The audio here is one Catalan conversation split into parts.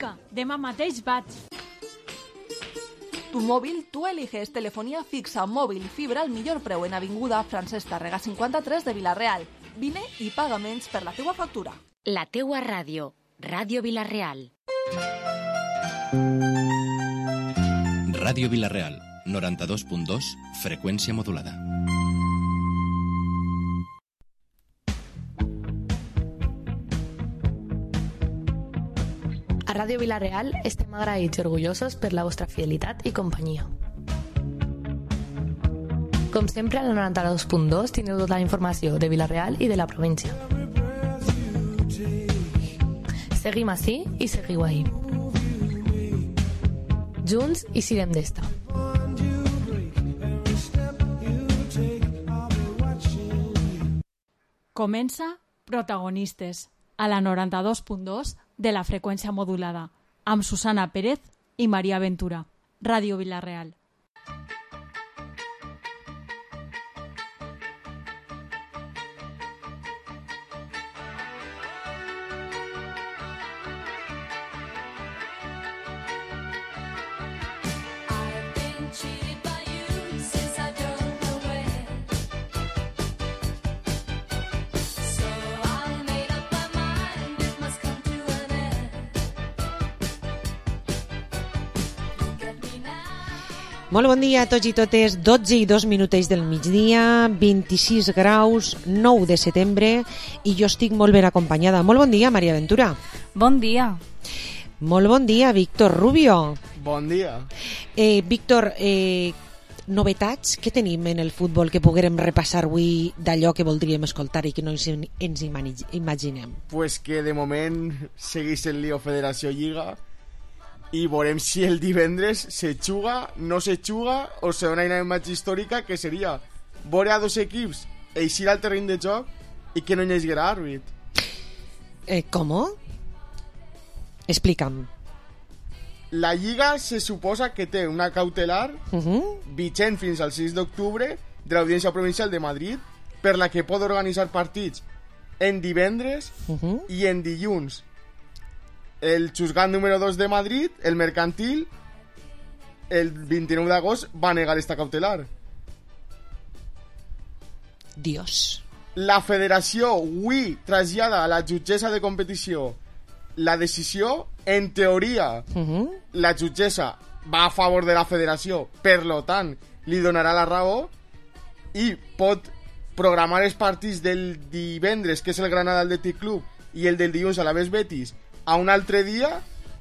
Que demà mateix vaig. Tu móvil, tú eliges telefonía fixa, móvil y fibra al millor preu en Avinguda Francesc Tàrrega 53 de Vila-real. Vine i paga menys per la teua factura. La teua ràdio, Ràdio Vila-real. Ràdio Vila-real, 92.2, freqüència modulada. A Ràdio Vila-real estem agraïts i orgullosos per la vostra fidelitat i companyia. Com sempre, al 92.2 teniu tota la informació de Vila-real i de la província. Seguim ací i seguiu ahí. Junts i sirem d'esta. Comença Protagonistes, a la 92.2 de la freqüència modulada, amb Susana Pérez i Maria Ventura. Ràdio Vila-real. Molt bon dia a tots i totes, 12 i 2 minutets del migdia, 26 graus, 9 de setembre, i jo estic molt ben acompanyada. Molt bon dia, Maria Ventura. Bon dia. Molt bon dia, Víctor Rubio. Bon dia. Víctor, novetats que tenim en el futbol que poguérem repassar avui d'allò que voldríem escoltar i que no ens imaginem? Pues que de moment segueix el lío Federació Lliga i veurem si el divendres se juga, no se juga o se dona una imatge històrica que seria veure a dos equips eixir al terreny de joc i que no hi hagi àrbit. ¿Cómo? Explica'm. La Lliga se suposa que té una cautelar vigent fins al 6 d'octubre de l'Audiència Provincial de Madrid per la que pot organitzar partits en divendres i en dilluns. El juzgat número 2 de Madrid, el mercantil, el 29 d'agost va negar esta cautelar. Dios. La federació avui trasllada a la jutgessa de competició la decisió. En teoria, la jutgessa va a favor de la federació, per lo tant, li donarà la raó i pot programar els partits del divendres, que és el Granada Athletic Club, i el del dilluns a l'Alavés Betis, a un altre dia.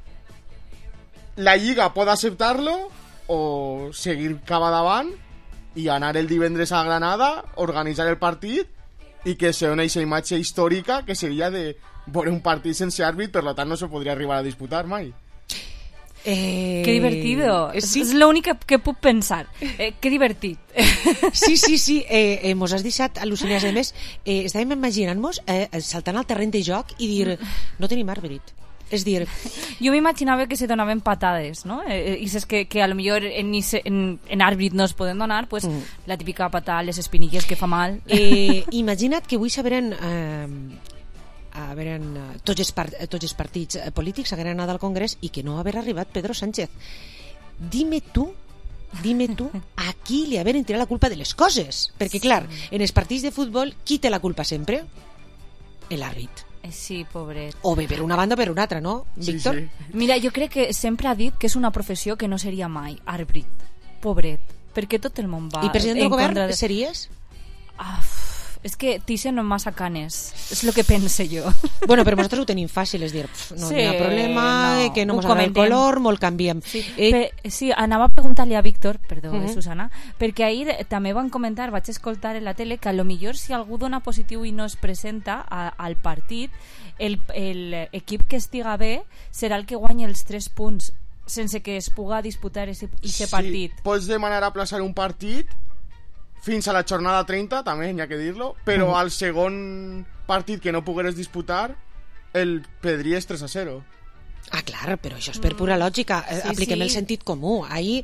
La Lliga pot acceptar-lo o seguir cap davant i anar el divendres a Granada, organitzar el partit i que se doni aquesta imatge històrica que seria de veure un partit sense àrbit, per tant no se podria arribar a disputar mai. Qué divertido. Sí. Es lo único que puc pensar. Qué divertit. Sí. Mos has deixat al·lucinats. A més, estàvem imaginant-nos saltant al terreny de joc i dir, no tenim àrbit. És dir... Jo m'imaginava que se donaven patades, no? I és que a lo millor en àrbit no es poden donar, pues, la típica patada, les espinilles que fa mal. Imagina't que avui saberen... tots els partits polítics hagueren anat al Congrés i que no haver arribat Pedro Sánchez. Dime tu a qui li haveren tirat la culpa de les coses, perquè clar, en els partits de futbol qui té la culpa sempre? L'àrbit. Sí, pobret. O bé per una banda o per una altra, no, Víctor? Sí. Mira, jo crec que sempre ha dit que és una professió que no seria mai àrbit. Pobret. Perquè tot el món va... I president del govern series? És que Thyssen no massa canes. És el que pense jo. Bueno, però nosaltres ho tenim fàcil, és dir, no hi ha problema, no, que no mos agrada el color, molt canviem. Sí, anava a preguntar-li a Víctor, perdó, Susana, perquè ahir també van comentar, vaig escoltar en la tele, que a lo millor si algú dona positiu i no es presenta al partit, l'equip que estiga bé serà el que guanya els 3 punts sense que es puga disputar aquest partit. Sí, pots demanar aplaçar un partit fins a la jornada 30, també n'hi ha que dir-lo, però al segon partit que no pogueres disputar el perdries 3-0. Ah, clar, però això és per pura lògica. Apliquem el sentit comú. Ahir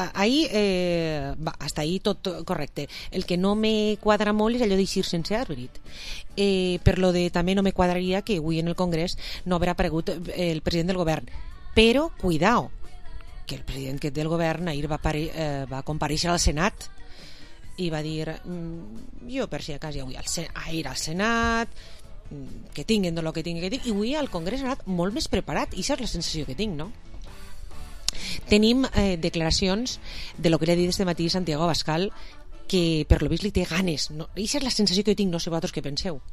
hasta ahí tot correcte. El que no me quadra molt és allò d'eixir sense àrbit. Per lo de també no me quadraria que avui en el Congrés no haurà aparegut el president del govern. Però, cuidao, que el president del govern ahir va comparèixer al Senat i va dir jo per si acaso ja vull ir al Senat, que tinguen el que tinguen que dir, i avui al Congrés ha anat molt més preparat, i això és la sensació que tinc, no? Tenim declaracions de lo que li ha dit este matí Santiago Abascal, que per lo vist li té ganes, no? I això és la sensació que jo tinc, no sé vosaltres què penseu.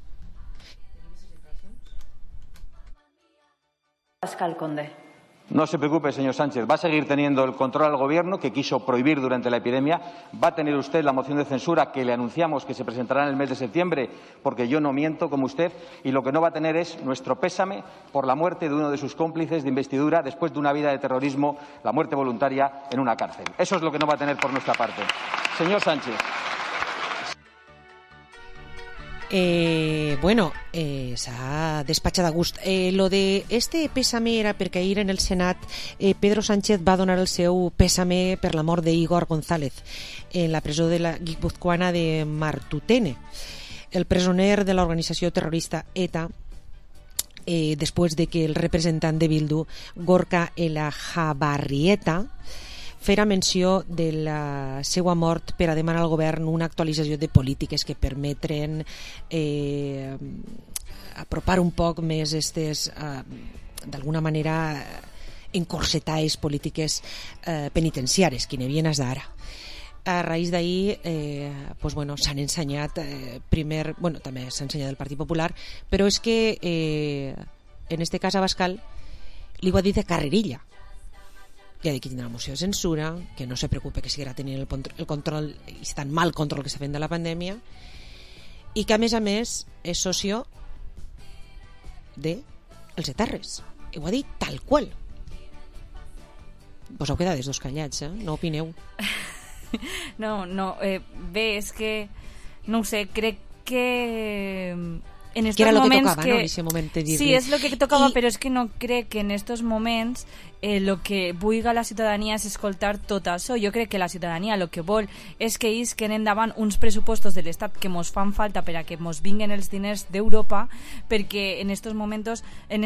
Abascal, Conde. No se preocupe, señor Sánchez, va a seguir teniendo el control al Gobierno que quiso prohibir durante la epidemia. Va a tener usted la moción de censura que le anunciamos que se presentará en el mes de septiembre, porque yo no miento como usted, y lo que no va a tener es nuestro pésame por la muerte de uno de sus cómplices de investidura después de una vida de terrorismo, la muerte voluntaria en una cárcel. Eso es lo que no va a tener por nuestra parte. Señor Sánchez. S'ha despatxat a gust. Lo de este pésame era perquè ahir en el Senat Pedro Sánchez va donar el seu pésame per la mort d'Igor González en la presó de la guipuzcoana de Martutene, el presoner de l'organització terrorista ETA, després de que el representant de Bildu, Gorka Elajabarrieta, fera menció de la seva mort per a demanar al govern una actualització de polítiques que permetren apropar un poc més aquestes, d'alguna manera, encorsetades polítiques penitenciàries que n'hi havia d'ara. A raïs d'ahir s'han ensenyat també s'ha ensenyat el Partit Popular, però és que en este cas Abascal li ho ha dit de carrerilla. Ja dic que tindrà moció de censura, que no se preocupe, que seguirà tenint el control, i tan mal control que s'ha fet de la pandèmia, i que a més és socio dels etarres. Ho ha dit tal qual. Vos heu quedat dos callats, no opineu. No, bé, és que no ho sé, crec que en estos que era moments lo que tocaba, que... ¿no? En ese momento dir-li. Sí, es lo que tocaba, però és que no crec que en estos moments lo que vulga la ciutadania és escoltar tot això. Jo crec que la ciutadania el que vol és que isquen endavant uns pressupostos de l'Estat que mos fan falta per a que mos vinguen els diners d'Europa, perquè en aquests moments,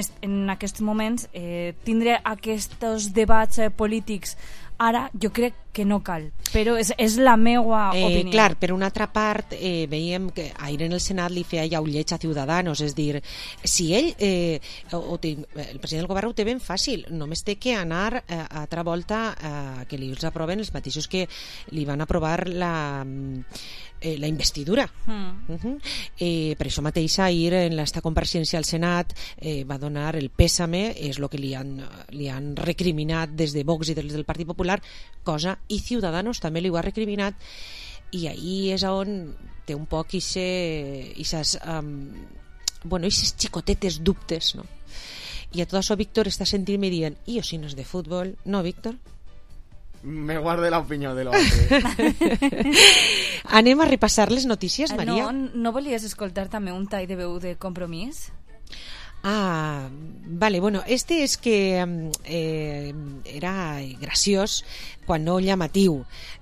tindre aquests debats polítics ara jo crec que no cal, però és la meva opinió. Clar, per una altra part veiem que ahir en el Senat li feia llaulleig a Ciudadanos, és dir, si ell el president del govern ho té ben fàcil, només té que anar a altra volta que li els aproven els mateixos que li van aprovar la investidura. Per això mateix ahir en l'esta compareixença al Senat va donar el pésame, és el que li han recriminat des de Vox i des del Partit Popular, cosa, i Ciudadanos també li ho ha recriminat, i ahí és on té un poc ixes xicotetes dubtes, no? I a tot això Víctor està sentint-me dient, i o si no és de futbol, no, Víctor? Me guarde la opinió de l'altre. Anem a repassar les notícies, Maria? No volies escoltar també un tall de veu de Compromís? Vale, bueno, este és que era graciós quan no llamatiu,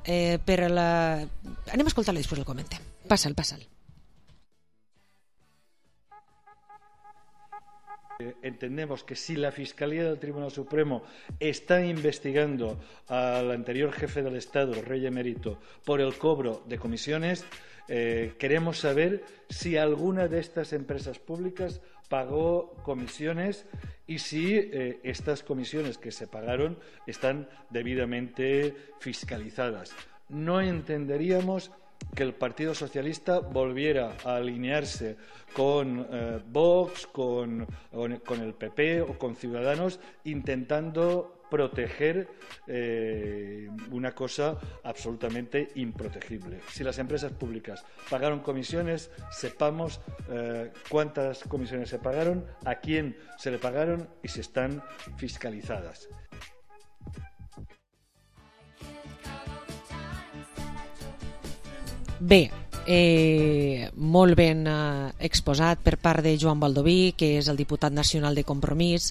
anem a escoltar-lo i després el comentem. Passa'l. Entendemos que si la Fiscalía del Tribunal Supremo está investigando al anterior jefe del Estado, el rey emérito, por el cobro de comisiones, queremos saber si alguna de estas empresas públicas pagó comisiones y si estas comisiones que se pagaron están debidamente fiscalizadas. No entenderíamos que el Partido Socialista volviera a alinearse con Vox, con el PP o con Ciudadanos, intentando proteger una cosa absolutamente improtegible. Si las empresas públicas pagaron comisiones, sepamos cuántas comisiones se pagaron, a quién se le pagaron y si están fiscalizadas. Bé, molt ben exposat per part de Joan Baldoví, que és el diputat nacional de Compromís.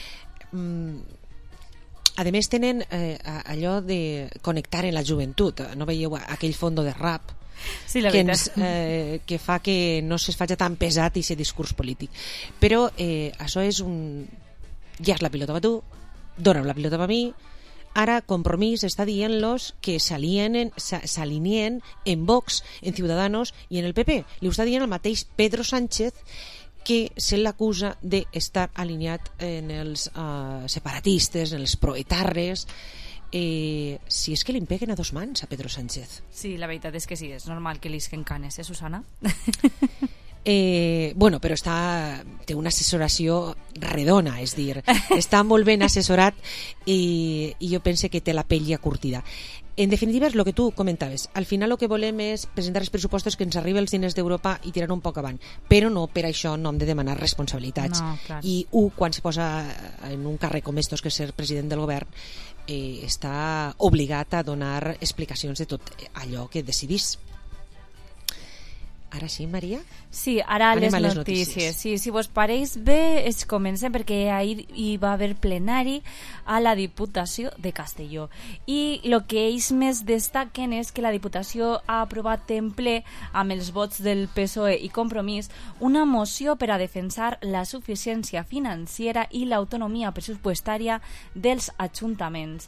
A més tenen allò de connectar en la joventut. No veieu aquell fondo de rap que fa que no se faci tan pesat aquest discurs polític. Però això és ja és la pilota per tu, dona'm la pilota per mi. Ara Compromís està dient-los que s'alineen en Vox, en Ciudadanos i en el PP. Li ho està dient el mateix Pedro Sánchez, que se l'acusa d'estar alineat en els separatistes, en els proetarres. Si és que li peguen a dos mans a Pedro Sánchez. Sí, la veritat és que sí, és normal que li isquen canes, Susana? Bueno, però té una assessoració redona, és dir, està molt ben assessorat i jo pense que té la pell ja curtida. En definitiva, és el que tu comentaves. Al final el que volem és presentar els pressupostos que ens arriben els diners d'Europa i tirar un poc avant, però no per això no hem de demanar responsabilitats. No, clar. I quan se posa en un càrrec com estos, que és ser president del govern, està obligat a donar explicacions de tot allò que decidís. Ara sí, Maria? Sí, ara anem les notícies. Sí, si vos pareix bé, es comencem perquè ahir hi va haver plenari a la Diputació de Castelló. I el que ells més destaquen és que la Diputació ha aprovat en ple, amb els vots del PSOE i Compromís, una moció per a defensar la suficiència financera i l'autonomia pressupostària dels ajuntaments.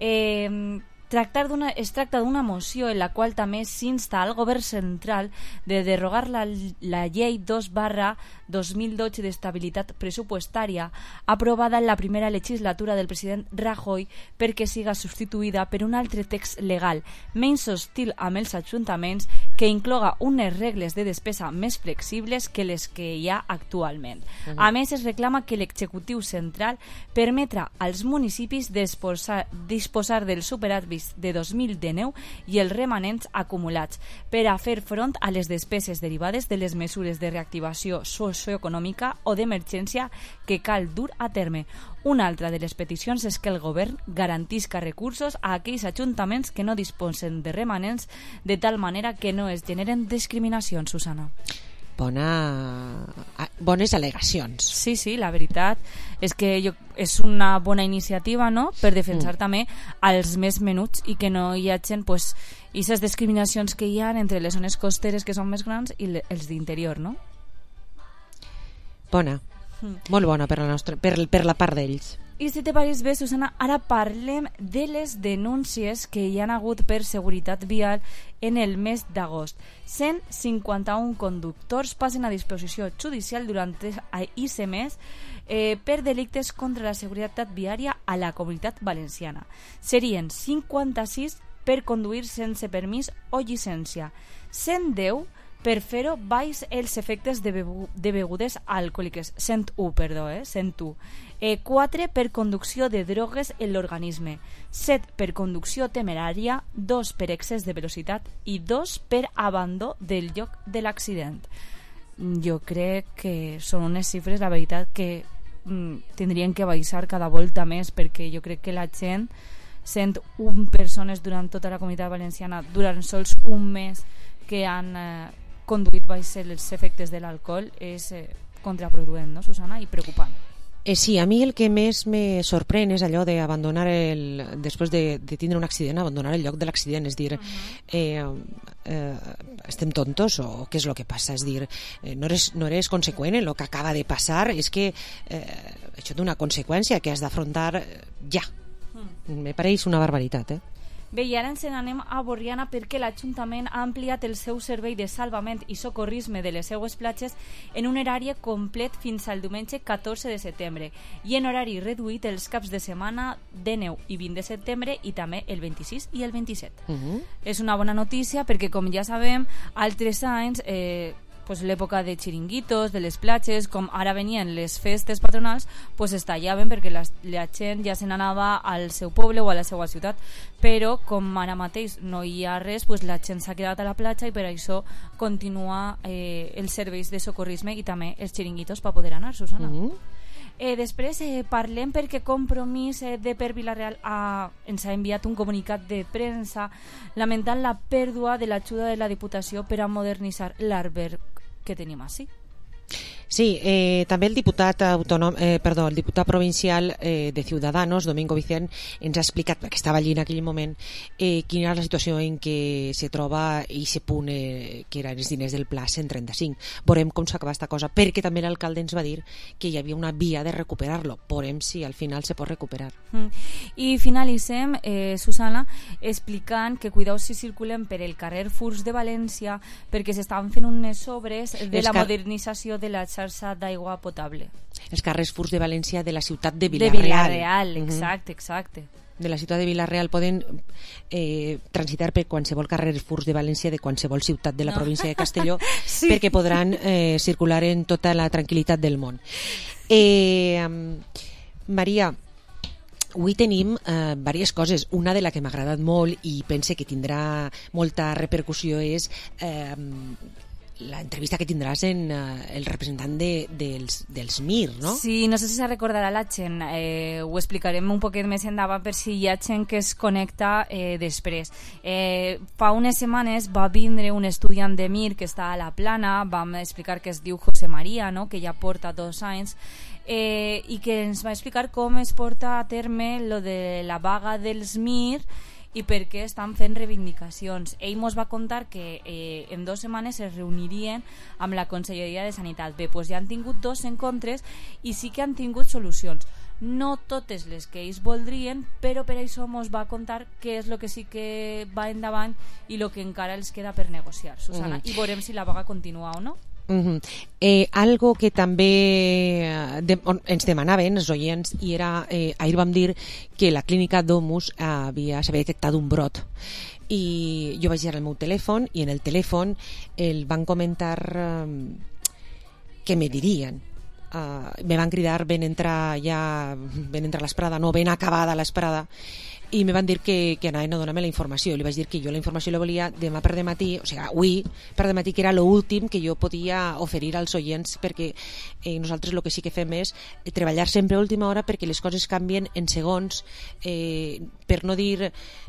Es tracta d'una moció en la qual també s'insta al govern central de derogar la llei 2/2012 d'estabilitat pressupostària aprovada en la primera legislatura del president Rajoy perquè siga substituïda per un altre text legal menys hostil amb els ajuntaments que incloga unes regles de despesa més flexibles que les que hi ha actualment. A més, es reclama que l'executiu central permetrà als municipis disposar del superàvit de 2019 i els remanents acumulats per a fer front a les despeses derivades de les mesures de reactivació socioeconòmica o d'emergència que cal dur a terme. Una altra de les peticions és que el govern garantisca recursos a aquells ajuntaments que no disposen de remanents de tal manera que no es generen discriminacions, Susana. Bones al·legacions. Sí, la veritat és que és una bona iniciativa, no?, per defensar també als més menuts i que no hi hagi aquestes discriminacions que hi ha entre les zones costeres que són més grans i els d'interior, no? Bona, molt bona per la part d'ells. I si te pareix bé, Susana, ara parlem de les denúncies que hi han hagut per seguretat vial en el mes d'agost. 151 conductors passen a disposició judicial durant aquest mes per delictes contra la seguretat viària a la Comunitat Valenciana. Serien 56 per conduir sense permís o llicència, 110 per fer-ho baix els efectes de begudes alcohòliques, 101, 4 per conducció de drogues en l'organisme, 7 per conducció temerària, 2 per excés de velocitat i 2 per abandó del lloc de l'accident. Jo crec que són unes xifres, la veritat, que tindrien que baixar cada volta més, perquè jo crec que la gent, 101 persones durant tota la Comunitat Valenciana, durant sols un mes que han conduït baix els efectes de l'alcohol, és contraproduent, no, Susana? I preocupant. Sí, a mi el que més me sorprèn és allò d'abandonar després de tindre un accident, abandonar el lloc de l'accident, és dir, estem tontos o què és el que passa? És dir, no eres conseqüent en el que acaba de passar, és que això té una conseqüència que has d'afrontar ja. Me pareix una barbaritat, Bé, i ara ens n'anem a Borriana perquè l'Ajuntament ha ampliat el seu servei de salvament i socorrisme de les seues platges en un horari complet fins al diumenge 14 de setembre i en horari reduït els caps de setmana de 9 i 20 de setembre i també el 26 i el 27. És una bona notícia perquè, com ja sabem, altres anys l'època de xiringuitos, de les platges, com ara venien les festes patronals, es tallaven perquè la gent ja se n'anava al seu poble o a la seva ciutat, però com ara mateix no hi ha res, la gent s'ha quedat a la platja i per això continua els serveis de socorrisme i també els xiringuitos per poder anar, Susana. Després parlem perquè Compromís de per Vila-real ens ha enviat un comunicat de premsa lamentant la pèrdua de l'ajuda de la Diputació per a modernitzar l'alberg que tenim així. Sí, també el diputat provincial de Ciudadanos, Domingo Vicent, ens ha explicat, perquè estava allí en aquell moment, quina és la situació en què se troba i se punt que eren els diners del Pla 135. Veurem com s'acaba aquesta cosa, perquè també l'alcalde ens va dir que hi havia una via de recuperar-lo. Veurem si al final se pot recuperar. I finalitzem, Susana, explicant que cuideu si circulen per el carrer Furs de València, perquè s'estan fent unes obres de la modernització de la xarxa d'aigua potable. Els carrers Furs de València de la ciutat de Vilareal. De Vilareal, exacte. De la ciutat de Vilareal poden transitar per qualsevol carrer Furs de València de qualsevol ciutat de la província de Castelló, sí, perquè podran circular en tota la tranquil·litat del món. Maria, avui tenim diverses coses. Una de la que m'ha agradat molt i pense que tindrà molta repercussió és l'entrevista que tindràs en el representant dels MIR, no? Sí, no sé si se recordarà la gent, ho explicarem un poquet més endavant per si hi ha gent que es connecta després. Fa unes setmanes va vindre un estudiant de MIR que està a la Plana, vam explicar que es diu José María, no? Que ja porta 2 anys, i que ens va explicar com es porta a terme lo de la vaga dels MIR i per què estan fent reivindicacions. Ell ens va contar que en 2 setmanes es reunirien amb la Conselleria de Sanitat. Bé, doncs ja han tingut 2 encontres i sí que han tingut solucions. No totes les que ells voldrien, però per això ens va contar què és el que sí que va endavant i el que encara els queda per negociar, Susana. I veurem si la vaga continua o no. Algo que també ens demanaven els oients i era, ahir vam dir que la clínica Domus s'havia detectat un brot i jo vaig girar el meu telèfon i en el telèfon el van comentar que me dirien, me van cridar ben entrar l'esprada, no ben acabada l'esprada, i me van dir que anaven a donar-me la informació. Li vaig dir que jo la informació la volia demà per dematí, o sigui, avui per dematí, que era l'últim que jo podia oferir als oients, perquè nosaltres el que sí que fem és treballar sempre a última hora perquè les coses canvien en segons, per no dir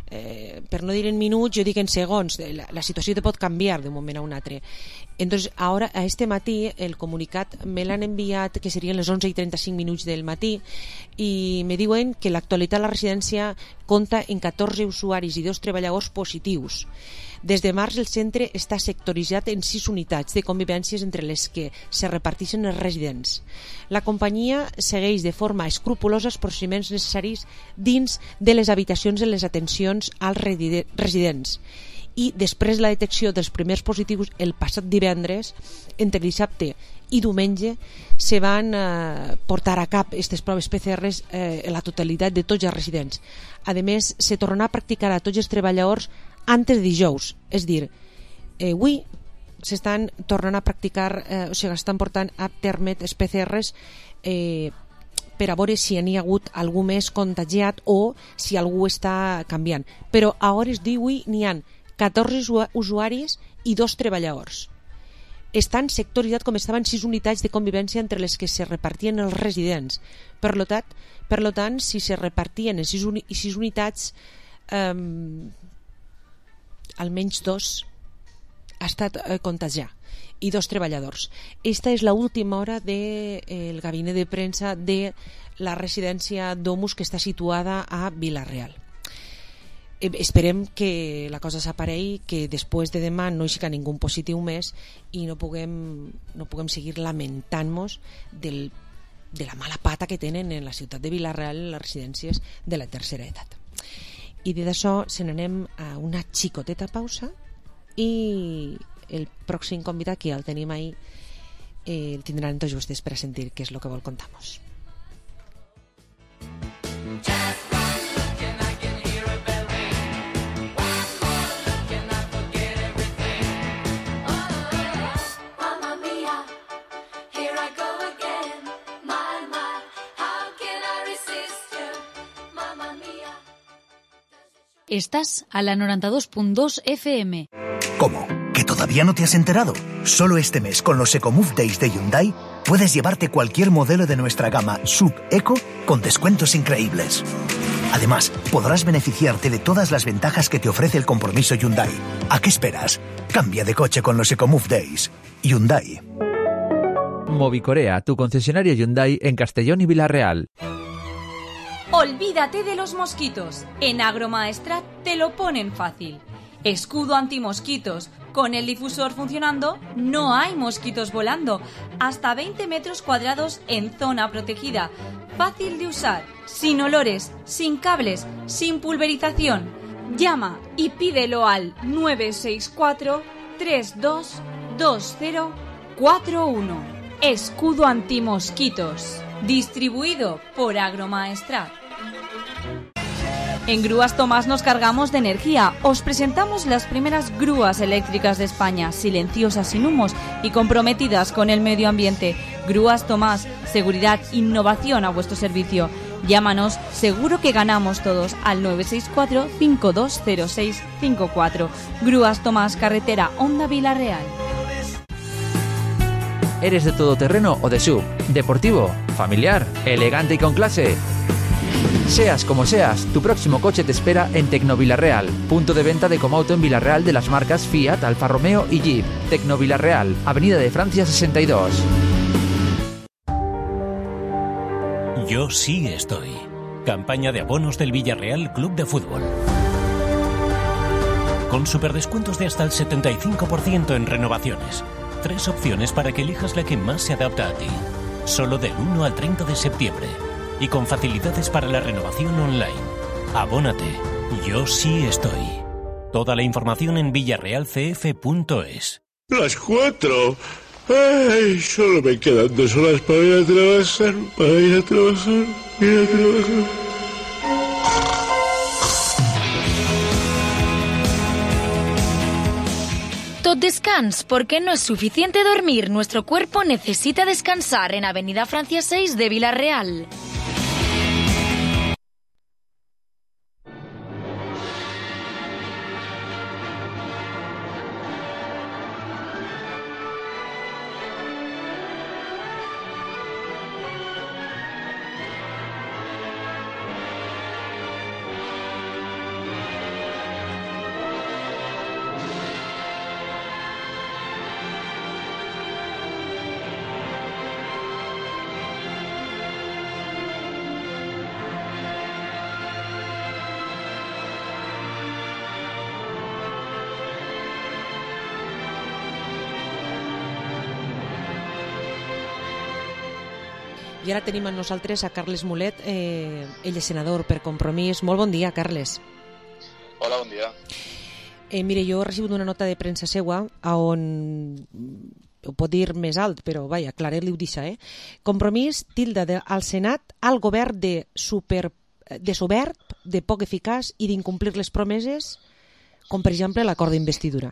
en minuts, jo dic en segons. La situació te pot canviar d'un moment a un altre. Entonces, ahora, a este matí, el comunicat me l'han enviat, que serien les 11:35 del matí, i me diuen que l'actualitat a la residència compta en 14 usuaris i 2 treballadors positius. Des de març el centre està sectoritzat en 6 unitats de convivències entre les que se reparteixen els residents. La companyia segueix de forma escrupulosa els procediments necessaris dins de les habitacions de les atencions als residents. I després de la detecció dels primers positius el passat divendres, entre dissabte i diumenge, se van portar a cap aquestes proves PCR en la totalitat de tots els residents. A més, se tornarà a practicar a tots els treballadors antes de dijous, és a dir, avui s'estan tornant a practicar, o sigui, estan portant a terme els PCRs per a veure si n'hi ha hagut algú més contagiat o si algú està canviant. Però a hores d'avui n'hi ha 14 usuaris i 2 treballadors. Estan sectoritzats com estaven 6 unitats de convivència entre les que se repartien els residents. Per tant, si se repartien en 6 unitats, almenys 2 ha estat contagiat i 2 treballadors. Esta és l'última hora del gabinet de premsa de la residència Domus, que està situada a Vila-real. Esperem que la cosa s'aparelli, que després de demà no hi sigui ningú positiu més i no puguem seguir lamentant-nos de la mala pata que tenen en la ciutat de Vila-real les residències de la tercera edat. I dit això, se n'anem a una xicoteta pausa i el pròxim convidat, que ja el tenim ahí, el tindran tots vostès per a sentir què és el que vol contar-nos. Estás a la 92.2 FM. ¿Cómo? ¿Que todavía no te has enterado? Solo este mes, con los EcoMove Days de Hyundai, puedes llevarte cualquier modelo de nuestra gama Sub-Eco con descuentos increíbles. Además, podrás beneficiarte de todas las ventajas que te ofrece el compromiso Hyundai. ¿A qué esperas? Cambia de coche con los EcoMove Days. Hyundai. Movicorea, tu concesionario Hyundai en Castellón y Villarreal. Olvídate de los mosquitos. En Agromaestrat te lo ponen fácil. Escudo antimosquitos. Con el difusor funcionando, no hay mosquitos volando. Hasta 20 metros cuadrados en zona protegida. Fácil de usar, sin olores, sin cables, sin pulverización. Llama y pídelo al 964 322041. Escudo antimosquitos. Distribuido por Agromaestrat. En Grúas Tomás nos cargamos de energía. Os presentamos las primeras grúas eléctricas de España, silenciosas, sin humos y comprometidas con el medio ambiente. Grúas Tomás, seguridad, innovación a vuestro servicio. Llámanos, seguro que ganamos todos, al 964-520654. Grúas Tomás, carretera Honda Villarreal. ¿Eres de todoterreno o de SUV? ¿Deportivo? ¿Familiar? ¿Elegante y con clase? Seas como seas, tu próximo coche te espera en Tecnovillarreal, punto de venta de Comauto en Villarreal de las marcas Fiat, Alfa Romeo y Jeep. Tecnovillarreal, Avenida de Francia 62. Yo sí estoy. Campaña de abonos del Villarreal Club de Fútbol. Con superdescuentos de hasta el 75% en renovaciones. 3 opciones para que elijas la que más se adapta a ti. Solo del 1 al 30 de septiembre. Y con facilidades para la renovación online. Abónate. Yo sí estoy. Toda la información en villarrealcf.es. Las 4. Ay, solo me quedan 2 horas para ir a trabajar. Tot descans, porque no es suficiente dormir. Nuestro cuerpo necesita descansar en Avenida Francia 6 de Villarreal. I ara tenim amb nosaltres a Carles Mulet, ell és senador per Compromís. Molt bon dia, Carles. Hola, bon dia. Mire, jo he rebut una nota de premsa seua on ho pot dir més alt, però vaja, aclarar-li ho deixa. Compromís tilda al Senat al govern de sobert, de poc eficaç i d'incomplir les promeses, com per exemple l'acord d'investidura.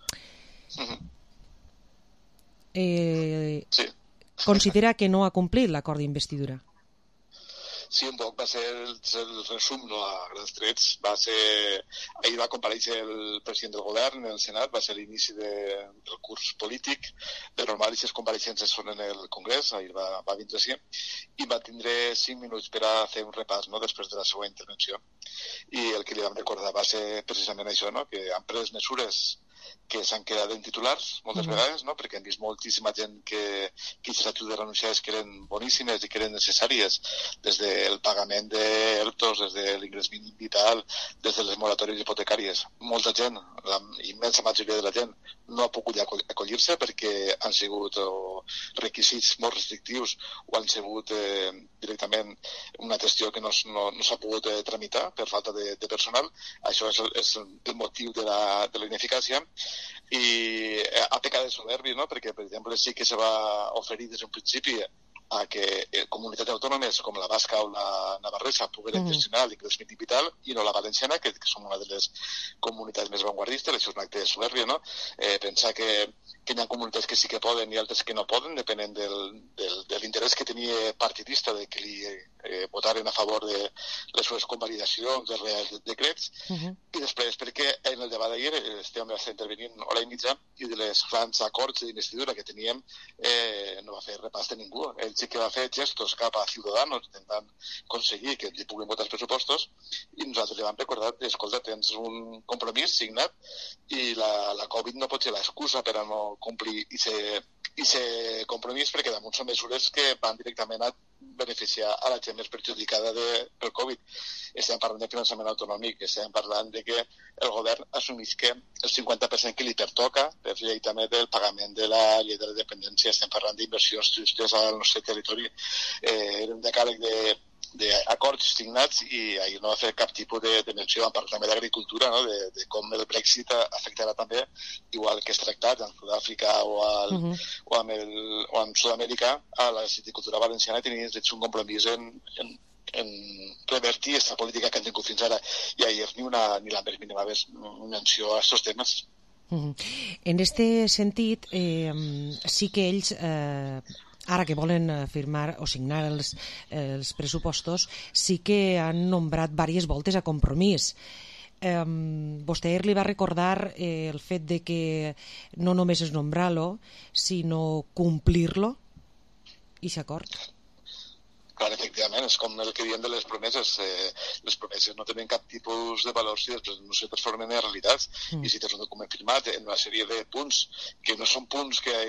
Sí. Considera que no ha complit l'acord d'investidura. Sí, un poc va ser el resum, no, a grans trets. Ahir va comparèixer el president del govern en el Senat, va ser l'inici del curs polític. De normal, aquestes compareixences són en el Congrés, ahir va vindre així, i va tindre 5 minuts per a fer un repàs, no?, després de la seva intervenció. I el que li vam recordar va ser precisament això, no?, que han pres mesures que s'han quedat en titulars moltes vegades, no?, perquè hem vist moltíssima gent que aquestes ajudes renunciades que eren boníssimes i que eren necessàries, des del pagament d'ERTOs, des de l'ingrés mínim vital, des de les moratòries hipotecàries. Molta gent, la immensa majoria de la gent, no ha pogut acollir-se perquè han sigut requisits molt restrictius o han sigut directament una gestió que no s'ha pogut tramitar per falta de personal. Això és el motiu de la ineficàcia. I ha pecat de soberbi, no?, perquè, per exemple, sí que se va oferir des d'un principi a que comunitats autònomes com la basca o la navarresa pogueren gestionar l'ingrés mínim vital i no la valenciana, que som una de les comunitats més vanguardistes. Això és un acte de soberbia, no? Pensar que hi ha comunitats que sí que poden i altres que no poden, depenent de l'interès que tenia partidista de que li votaren a favor de les seves convalidacions, dels reals decrets. I després, perquè en el debat d'ahir Esteban va estar intervenint hora i mitja i de les grans acords d'investidura que teníem no va fer repàs de ningú. Ell sí que va fer gestos cap a Ciudadanos intentant aconseguir que li puguin votar els pressupostos i nosaltres li vam recordar que, escolta, tens un compromís signat i la Covid no pot ser l'excusa per a no complir i ser compromís perquè damunt són mesures que van directament a beneficiar a la gent més perjudicada pel Covid. Estem parlant de finançament autonòmic, estem parlant de que el govern assumís que el 50% que li pertoca per llei també del pagament de la llei de la dependència, estem parlant d'inversions justes al nostre territori. Era un decàleg d'acords signats i ahir no va fer cap tipus de menció. Vam parlar també d'agricultura, no? de com el Brexit afectarà també, igual que és tractat en Sud-àfrica o en Sud-amèrica, a la viticultura valenciana tenir un compromís en revertir aquesta política que han tingut fins ara, i ahir ni la més mínima menció a aquests temes. En este sentit, sí que ells ara que volen firmar o signar els pressupostos, sí que han nombrat diverses voltes a Compromís. Vostè li va recordar el fet de que no només és nombrar-lo, sinó complir-lo, i s'acord? Clar, efectivament, és com el que diem de les promeses. Les promeses no tenen cap tipus de valor si després no se transformen en realitats. I si tens un document firmat en una sèrie de punts que no són punts que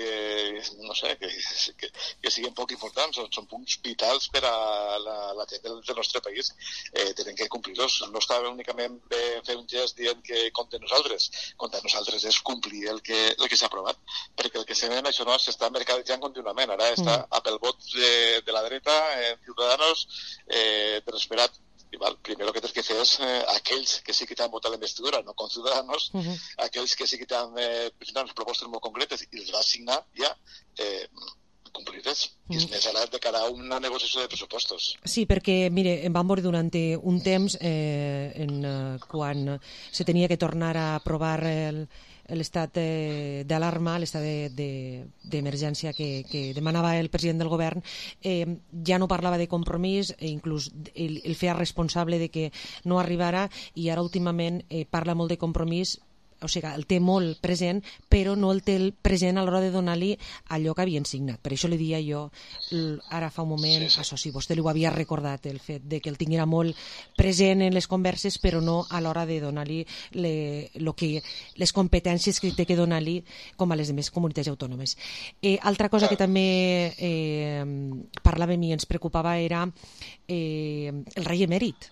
siguin poc importants, són punts vitals per a la gent del nostre país, tenen que complir-los. No està únicament bé fer un gest dient que compta nosaltres. Comptar nosaltres és complir el que s'ha aprovat, perquè el que se ven això no s'està mercadejant contínuament. Ara està a pel vot de la dreta, Ciudadanos, desesperat. Primero que tens que fer és aquells que sí que t'han votat la investidura, no com Ciudadanos, aquells que sí que t'han presentat unes propostes molt concretes i els vas signar ja, complir-les. I és més ara de cara a una negociació de pressupostos. Sí, perquè, mire, em van morir durant un temps quan se tenia que tornar a aprovar l'estat d'alarma, l'estat d'emergència que demanava el president del govern, ja no parlava de Compromís, inclús el feia responsable de que no arribara, i ara últimament parla molt de Compromís, o sigui, el té molt present, però no el té present a l'hora de donar-li allò que havien signat. Per això li dia jo, ara fa un moment, això sí, vostè li ho havia recordat, el fet de que el tinguera molt present en les converses, però no a l'hora de donar-li les competències que té que donar-li com a les demés comunitats autònomes. Altra cosa que també parlàvem i ens preocupava era el rei emèrit.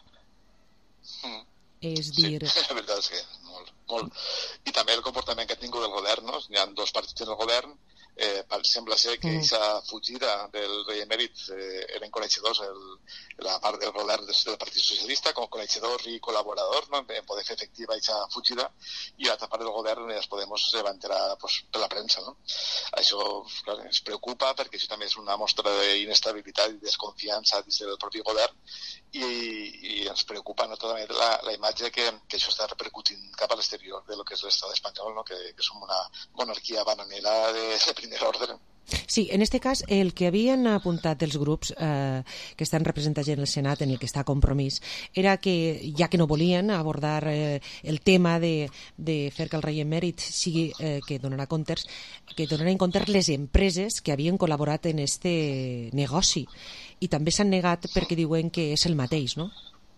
És dir... Sí, la veritat és que molt. I també el comportament que ha tingut el govern, no? Hi ha dos partits en el govern, sembla ser que aquesta fugida del rei emèrit eren coneixedors la part del govern del Partit Socialista, com coneixedor i col·laborador, no? En poder fer efectiva aquesta fugida, i l'altra part del govern es Podemos se va enterar per la premsa, no? Això, clar, ens preocupa perquè això també és una mostra d'inestabilitat i desconfiança dins del propi govern, i ens preocupa notament la imatge que això està repercutint cap a l'exterior de lo que és l'estat espanyol, no? Que som una monarquia bananera de primer ordre. Sí, en este cas, el que havien apuntat els grups que estan representats en el Senat, en el que està Compromís, era que, ja que no volien abordar el tema de fer que el rei emèrit sigui que donarà en comptes les empreses que havien col·laborat en este negoci. I també s'han negat perquè diuen que és el mateix, no?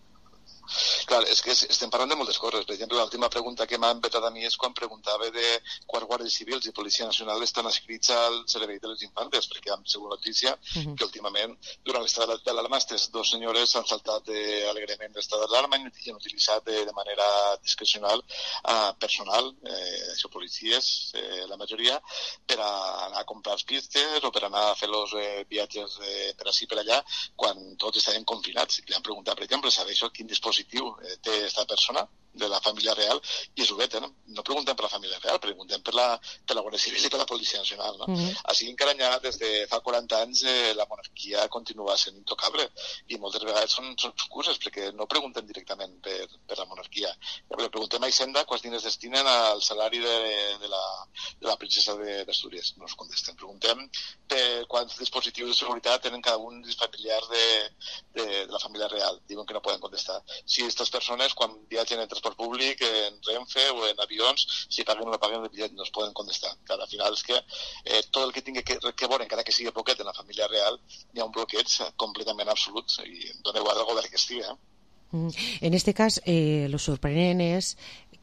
Clar, és que estem parlant de moltes coses. Per exemple, l'última pregunta que m'ha vetat a mi és quan preguntava de quants guàrdies civils i Policia Nacional estan escrits al servei de les infantes, perquè hem segut notícia que últimament, durant l'estat d'alarma, aquestes dues senyores s'han saltat alegrement l'estat d'alarma i han utilitzat de manera discrecional personal, això, policies, la majoria, per anar a comprar els pistes o per anar a fer els viatges per ací per allà, quan tots estaven confinats. I li han preguntat, per exemple, sabeu quin dispositiu té aquesta persona de la família real, i és obert, no? No preguntem per la família real, preguntem per la Guàrdia Civil i per la Policia Nacional, no? Així encara des de fa 40 anys la monarquia continua sent intocable, i moltes vegades són excuses, perquè no preguntem directament per la monarquia. Preguntem a Hisenda quants diners destinen al salari de la princesa d'Astúries. No ens contesten. Preguntem per quants dispositius de seguretat tenen cada un dels familiars de la família real. Diuen que no poden contestar. Si aquestes persones, quan viatgen en transport públic, en Renfe o en avions, si paguen o no paguen el bitllet, no es poden contestar. Al final és que tot el que tingui que veure, encara que sigui poquet, en la família real, hi ha un bloqueig completament absolut, i dona igual el govern que estigui. En este cas, lo sorprenent és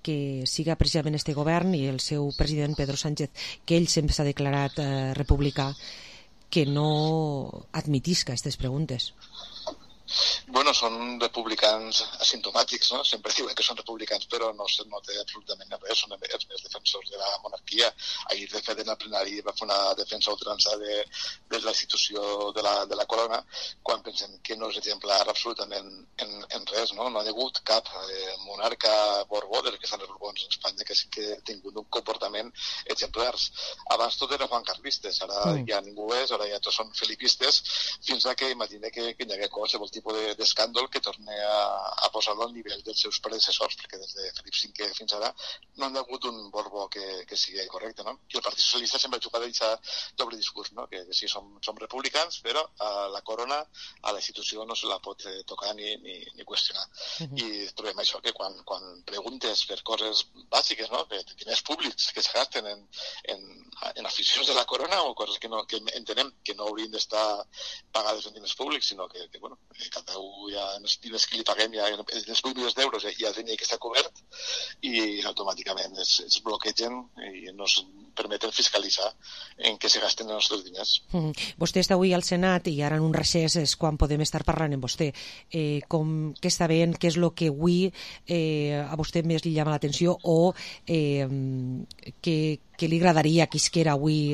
que siga precisament este govern i el seu president Pedro Sánchez, que ell sempre s'ha declarat republicà, que no admitisca aquestes preguntes. Bueno, són republicans asimptomàtics, no? Sempre diuen que són republicans, però no té absolutament res, són els més defensors de la monarquia. Ahir, de fet, en el plenari va fer una defensa ultrança de la institució de la corona, quan pensem que no és exemplar absolutament en res, no? No hi ha hagut cap monarca borbó, des que estan els borbons a Espanya, que ha tingut un comportament exemplars. Abans tot eren juancarlistes, ara ja ningú és, ara ja tots són felipistes, fins a que imagina que hi hagués qualsevol tipus d'escàndol que torni a posar-lo al nivell dels seus predecessors, perquè des de Felip V fins ara no hi ha hagut un Borbó que sigui correcte, no? I el Partit Socialista sempre ha jugat a aquest doble discurs, no? Que sí, som republicans, però a la corona, a la institució no se la pot tocar ni qüestionar. I trobem això, que quan preguntes per coses bàsiques, no? De diners públics que se gasten en aficions de la corona o coses que entenem que no haurien d'estar pagades en diners públics, sinó que bueno, cada un ja els diners que li paguem, ja els 8 milions d'euros ja tenia que estar cobert i automàticament es bloquegen i no es permeten fiscalitzar en què se gasten els nostres diners. Vostè està avui al Senat i ara en un recés és quan podem estar parlant amb vostè. Què està veient? Què és el que avui a vostè més li llama l'atenció o què li agradaria que isquera avui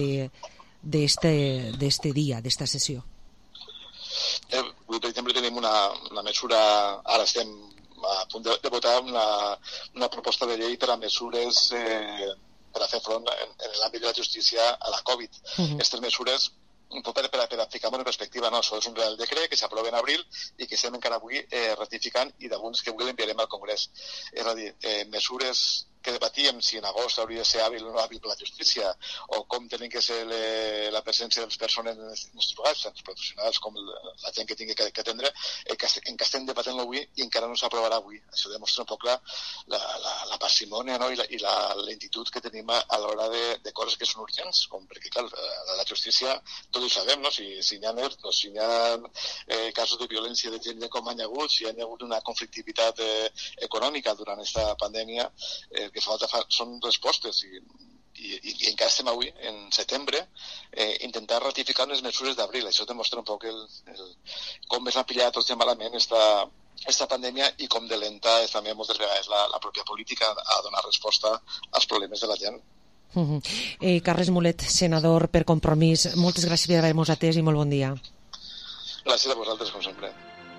d'este dia, d'esta sessió? Avui, per exemple, tenim una mesura, ara estem a punt de votar una proposta de llei per a mesures per a fer front en l'àmbit de la justícia a la Covid. Aquestes mesures, un poc per a ficar-ho en perspectiva, no? Això és un real decret que s'aprova en abril i que estem encara avui ratificant i d'alguns que avui l'enviarem al Congrés. És a dir, mesures que debatíem si en agost hauria de ser hàbil o no hàbil per la justícia, o com tenen que ser la presència de les persones en els trobats, els professionals com la gent que tingui que atendre, en què estem debatent avui i encara no s'aprovarà avui. Això demostra un poc la parsimònia, no? I la lentitud que tenim a l'hora de coses que són urgents, com perquè, clar, la justícia, tots ho sabem, no? Si hi ha ERTOs, si hi ha casos de violència de gent com hi ha hagut, si hi ha hagut una conflictivitat econòmica durant aquesta pandèmia, que falta són respostes i encara estem avui, en setembre, intentar ratificar unes mesures d'abril. Això demostra un poc com més ha pillat tots ja malament esta pandèmia i com de lenta és també moltes vegades la pròpia política a donar resposta als problemes de la gent. Carles Mulet, senador per Compromís, moltes gràcies per haver-nos atès i molt bon dia. Gràcies a vosaltres, com sempre.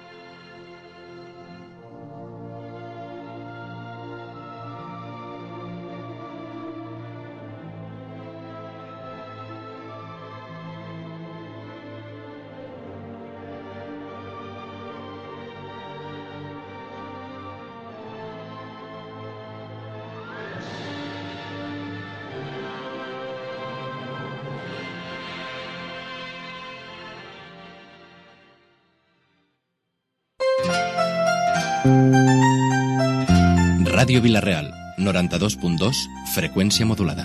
Ràdio Vila-real, 92.2, frecuencia modulada.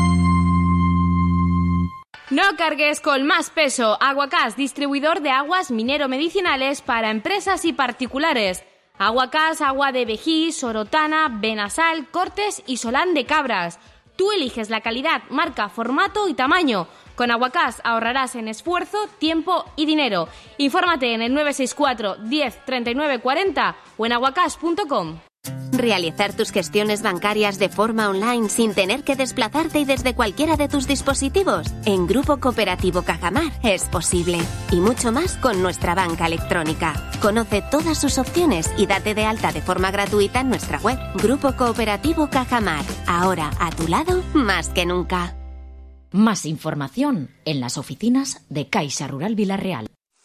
No cargues con más peso. Aguacás, distribuidor de aguas minero-medicinales para empresas y particulares. Aguacás, agua de Vejí, Sorotana, Benasal, Cortes y Solán de Cabras. Tú eliges la calidad, marca, formato y tamaño. Con Aguacás ahorrarás en esfuerzo, tiempo y dinero. Infórmate en el 964 10 39 40 o en aguacás.com. Realizar tus gestiones bancarias de forma online sin tener que desplazarte y desde cualquiera de tus dispositivos. En Grupo Cooperativo Cajamar es posible. Y mucho más con nuestra banca electrónica. Conoce todas sus opciones y date de alta de forma gratuita en nuestra web. Grupo Cooperativo Cajamar. Ahora a tu lado más que nunca. Más información en las oficinas de Caixa Rural Vila-real.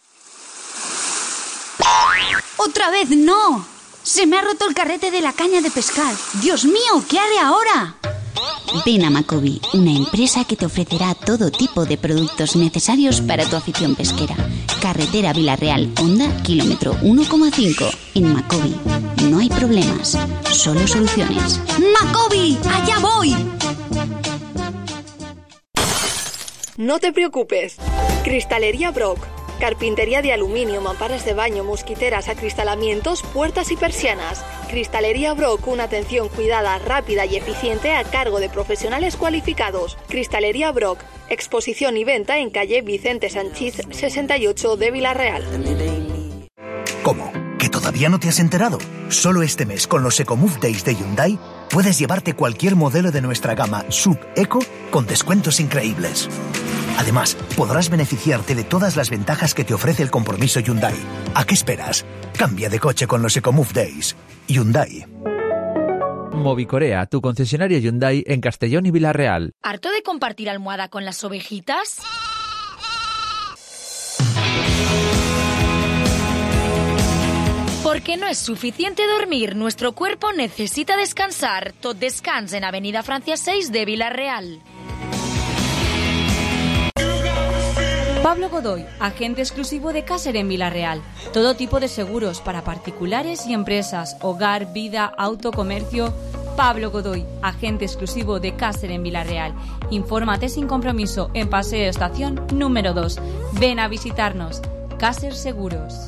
¡Otra vez no! ¡Se me ha roto el carrete de la caña de pescar! ¡Dios mío! ¿Qué haré ahora? Ven a Macobi, una empresa que te ofrecerá todo tipo de productos necesarios para tu afición pesquera. Carretera Vila-real, Honda, kilómetro 1,5. En Macobi no hay problemas, solo soluciones. ¡Macobi! ¡Allá voy! No te preocupes. Cristalería Brock. Carpintería de aluminio, mamparas de baño, mosquiteras, acristalamientos, puertas y persianas. Cristalería Brock, una atención cuidada, rápida y eficiente a cargo de profesionales cualificados. Cristalería Brock, exposición y venta en calle Vicente Sanchís 68 de Vila-real. ¿Cómo? ¿Que todavía no te has enterado? Solo este mes, con los EcoMove Days de Hyundai, puedes llevarte cualquier modelo de nuestra gama Sub-Eco con descuentos increíbles. Además, podrás beneficiarte de todas las ventajas que te ofrece el compromiso Hyundai. ¿A qué esperas? Cambia de coche con los EcoMove Days. Hyundai. Movicorea, tu concesionario Hyundai en Castellón y Vila-real. ¿Harto de compartir almohada con las ovejitas? Porque no es suficiente dormir, nuestro cuerpo necesita descansar. Tot descans en Avenida Francia 6 de Vila-real. Pablo Godoy, agente exclusivo de Caser en Vila-real. Todo tipo de seguros para particulares y empresas, hogar, vida, auto, comercio. Pablo Godoy, agente exclusivo de Caser en Vila-real. Infórmate sin compromiso en Paseo Estación número 2. Ven a visitarnos. Caser Seguros.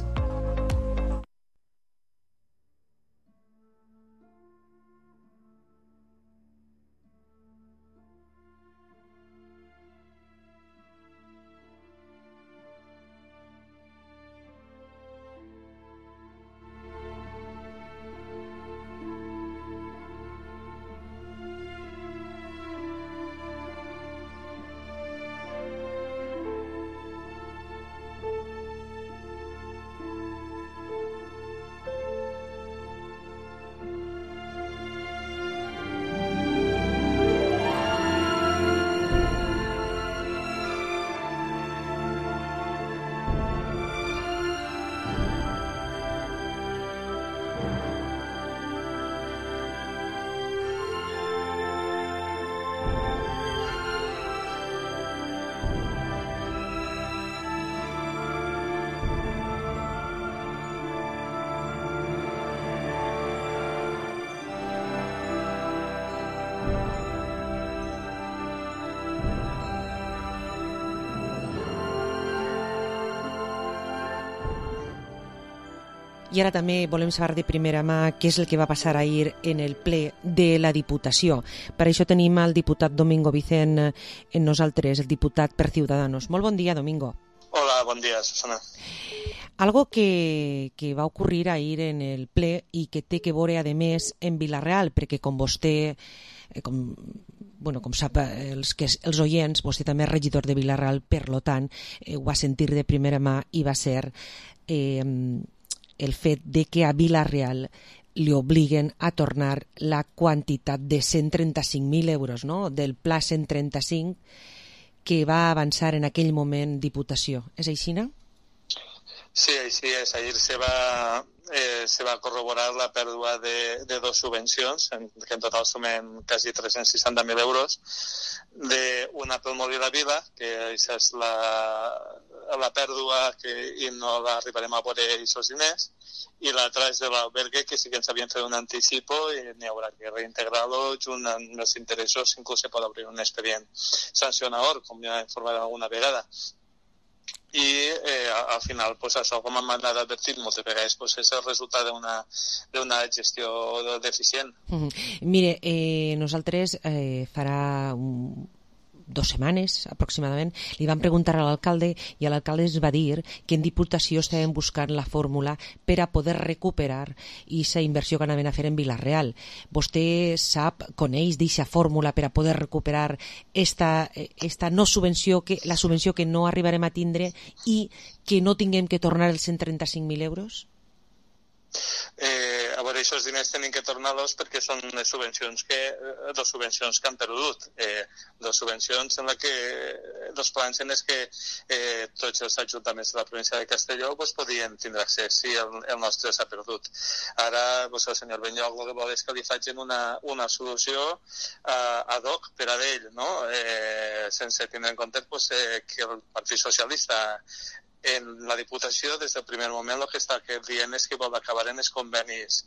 I ara també volem saber de primera mà què és el que va passar ahir en el ple de la Diputació. Per això tenim el diputat Domingo Vicent en nosaltres, el diputat per Ciudadanos. Molt bon dia, Domingo. Hola, bon dia, Susana. Algo que va ocorrir ahir en el ple i que té que veure, a més, en Vila-real, perquè com vostè, com sap els oients, vostè també és regidor de Vila-real, per tant, ho va sentir de primera mà i va ser el fet de que a Vila-real li obliguen a tornar la quantitat de 135.000 euros, no? Del pla 135 que va avançar en aquell moment Diputació. És així, no? Sí, així és. Ahir se va corroborar la pèrdua de dos subvencions, que en total sumen quasi 360.000 euros, una pel Molí de Vila, que això és la pèrdua i no l'arribarem a veure aquests diners, i l'altra és de l'albergue, que sí que ens havien fet un anticipo i n'hi haurà que reintegrar-lo junt amb els interessos, inclús se pot obrir un expedient sancionador, com ja he informat alguna vegada. I al final, això, com hem anat advertit moltes vegades, és el resultat d'una gestió deficient. Mire, nosaltres farà 2 setmanes aproximadament li vam preguntar a l'alcalde i l'alcalde ens va dir que en Diputació estàvem buscant la fórmula per a poder recuperar aquesta inversió que anaven a fer en Vila-real. Vostè sap, coneix d'aquesta fórmula per a poder recuperar esta no subvenció, la subvenció que no arribarem a tindre i que no tinguem que tornar els 135.000 euros? A veure, aquests diners tenim que tornar-los perquè són les subvencions dos subvencions que han perdut. Dos subvencions en què dos plans en què tots els ajuntaments de la província de Castelló podien tindre accés si el nostre s'ha perdut. Ara el senyor Benlloc el que vol és que li facin una solució ad hoc per a ell, no? Sense tindre en compte que el Partit Socialista en la Diputació, des del primer moment, el que està dient és que vol acabar en els convenis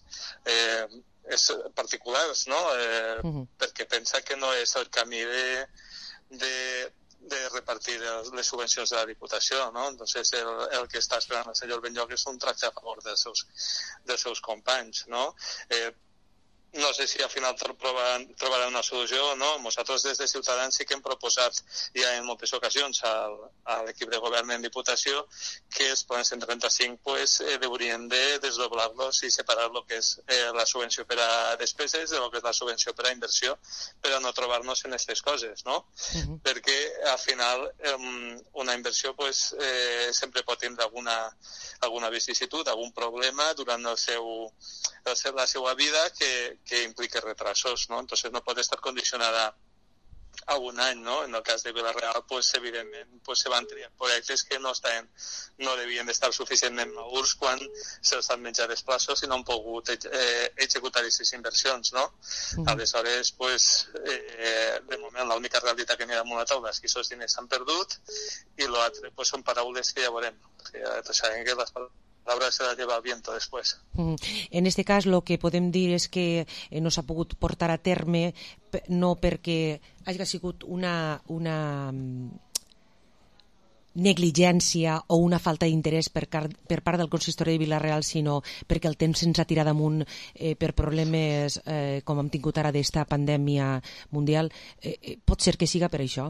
particulars, no? Perquè pensa que no és el camí repartir les subvencions de la Diputació, no? Entonces el que està esperant el senyor Benlloc és un tracte a favor dels seus companys, no? No sé si al final trobaran una solució o no. Nosaltres des de Ciutadans sí que hem proposat ja en moltes ocasions a l'equip de govern en Diputació que els plans 135 pues, haurien de desdoblar-los i separar el que és la subvenció per a despeses de lo que és la subvenció per a inversió per a no trobar-nos en aquestes coses, no? Perquè al final una inversió pues, sempre pot tindre alguna vicisitud, algun problema durant la seva vida que implica retrasos, ¿no? Entonces no puede estar condicionada a un any, ¿no? En el cas de Vila-real, pues evidentment pues, se van triar projectes que no devien d'estar suficientment madurs quan se'ls han menjat els plaços i no han pogut executar aquestes inversions, no? Aleshores, pues, de moment l'única realitat que n'hi ha damunt la taula és que aquests diners s'han perdut i l'altre pues, són paraules que ja veurem, perquè ja sabem que les palabras se las lleva el viento después. En este cas, el que podem dir és que no s'ha pogut portar a terme no perquè hagi sigut una negligència o una falta d'interès per part del consistori de Vila-real, sinó perquè el temps se'ns ha tirat damunt per problemes com hem tingut ara d'esta pandèmia mundial. Pot ser que siga per això?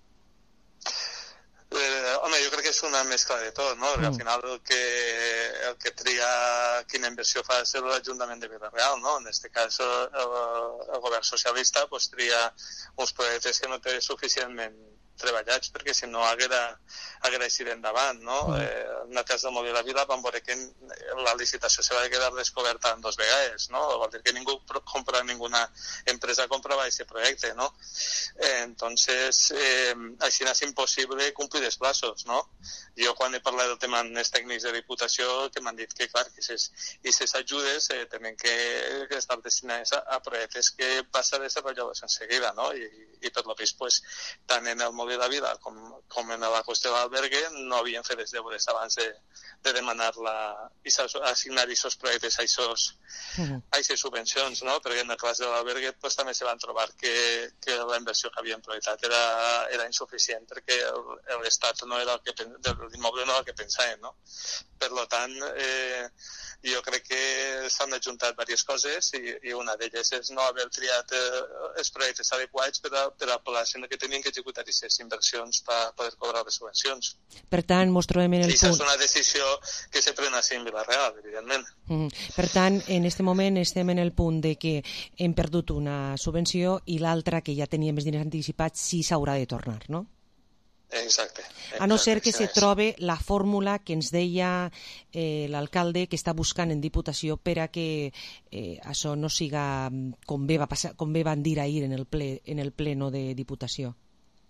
Home, jo crec que és una mescla de tot, no? Perquè al final el que tria quina inversió fa és l'Ajuntament de Vila-real, no? En aquest cas el govern socialista pues, tria uns projectes que no té suficientment treballats perquè si no haguera eixit endavant, no? En el cas del Molí de la Vila vam veure que la licitació se va quedar descoberta en 2 vegades, no? Vol dir que ninguna empresa comprava aquest projecte, no? Entonces, així és impossible complir els plazos, no? Jo quan he parlat del tema amb els tècnics de Diputació que m'han dit que, clar, que aquestes ajudes tenen que estar destinades a projectes que passen a desenvolupar-los enseguida, no? I per lo vist, pues, tant en el Molí de la Vila com en la qüestió de l'albergue no havien fet els deures abans de demanar assignar aquests projectes a aquestes subvencions, no? Perquè en el cas de l'albergue pues, també se van trobar que la inversió que havien projectat era insuficient perquè l'estat no era l'immoble no era el que pensaven, no? Per tant, jo crec que s'han ajuntat diverses coses i una d'elles és no haver triat els projectes adequats per a la gent que tenien que executar aquestes inversions per poder cobrar les subvencions. Per tant, ens trobem en el punt... I és una decisió que se pren així en Vila-real, evidentment. Per tant, en aquest moment estem en el punt de que hem perdut una subvenció i l'altra, que ja tenia més diners anticipats, sí s'haurà de tornar, no? Exacte. A no ser que se trobe la fórmula que ens deia l'alcalde que està buscant en Diputació per a que això no siga com bé van dir ahir en el pleno de Diputació.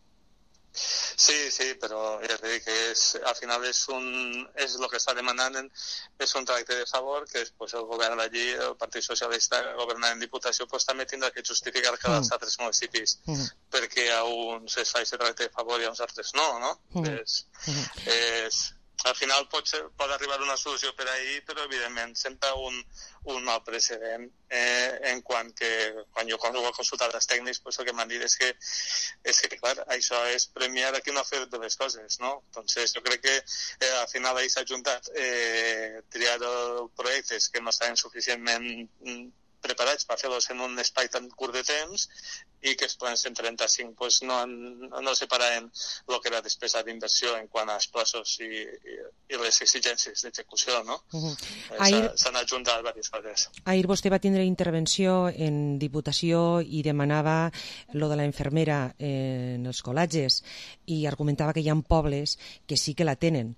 Sí, però ja dic que al final és el que està demanant és un tracte de favor que després el govern d'allí, el Partit Socialista governant en Diputació, pues, també tindrà que justificar que als altres municipis perquè a uns es fa aquest tracte de favor i a uns altres no, no? Al final pot arribar una solució per ahir, però evidentment sempre un mal precedent en quan jo he consultat els tècnics, pues, el que m'han dit és que clar, això és premiar a qui no ha fet bé les coses, no? Entonces jo crec que al final ahir s'ha juntat triar projectes que no estaven suficientment preparats per fer-los en un espai tan curt de temps i que els plans 135 pues, no separaven el que era despesa d'inversió en quant als plaços i les exigències d'execució, no? S'han ajuntat diverses coses. Ahir vostè va tindre intervenció en Diputació i demanava lo de la infermera en els col·legis i argumentava que hi ha pobles que sí que la tenen.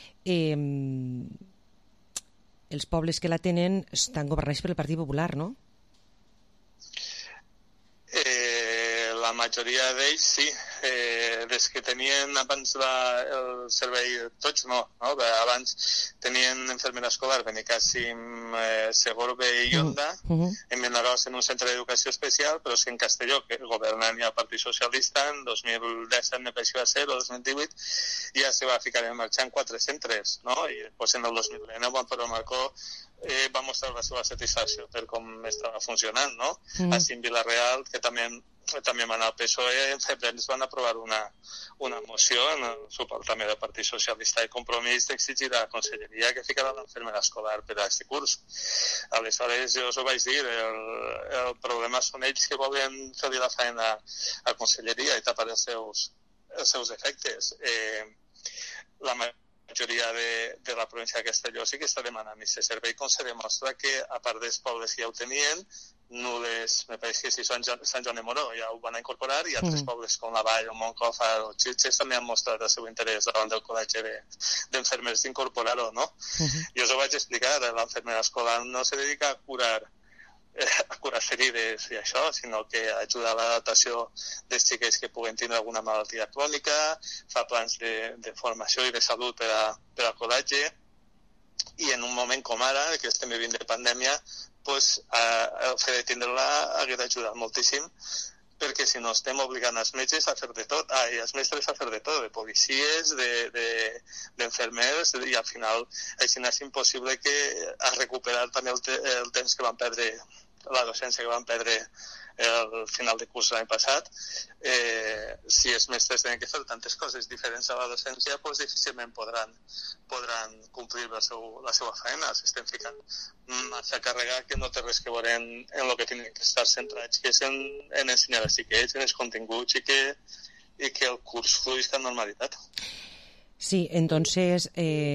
Els pobles que la tenen estan governats per el Partit Popular, no? La majoria d'ells sí, des que tenien abans el servei, tots no? Abans tenien infermera escolar, Benicàssim, Segorbe i Onda, en Vinaròs en un centre d'educació especial, però és que en Castelló, que governant ja el Partit Socialista, en 2017 me penso va ser, o 2018, ja se va ficar en marxa en 4 centres, no? I després en el 2019 van per el Marcó va mostrar la seva satisfacció per com estava funcionant, no? Així en Vila-real, que també van al PSOE, en febrer ens van aprovar una moció en el suport també del Partit Socialista i Compromís d'exigir a la Conselleria que ficarà l'infermera escolar per a aquest curs. Aleshores, jo us ho vaig dir, el problema són ells que volen fer-li la feina a la Conselleria i tapar els seus efectes. La majoria de la província de Castelló sí que està demanant aquest servei, com se demostra que, a part dels pobles que ja ho tenien, Nules, me pareix que sí, Sant Joan de Moró ja ho van incorporar, i altres pobles com la Vall o Montclofa o Xilxes també han mostrat el seu interès davant del col·legi d'enfermers d'incorporar-ho, no? Jo us ho vaig explicar, l'enfermera escolar no se dedica a curar ferides i això, sinó que ajuda a l'adaptació dels xiquets que puguen tindre alguna malaltia crònica, fa plans de formació i de salut per al col·legi, i en un moment com ara, que estem vivint de pandèmia, pues, el fet de tindre-la hauria d'ajudat moltíssim, perquè si no estem obligant els metges a fer de tot, i els mestres a fer de tot, de policies, d'enfermers, i al final així és impossible que a recuperar també el temps que van perdre, la docència que van perdre al final de curs l'any passat. Si els mestres tenen que fer tantes coses diferents a la docència, doncs difícilment podran complir la seva feina. S'estem ficant massa càrrega que no té res que veure en el que tenen que estar centrats, que és en ensenyar als xiquets, en els continguts, i que el curs fluïs amb normalitat. Sí, entonces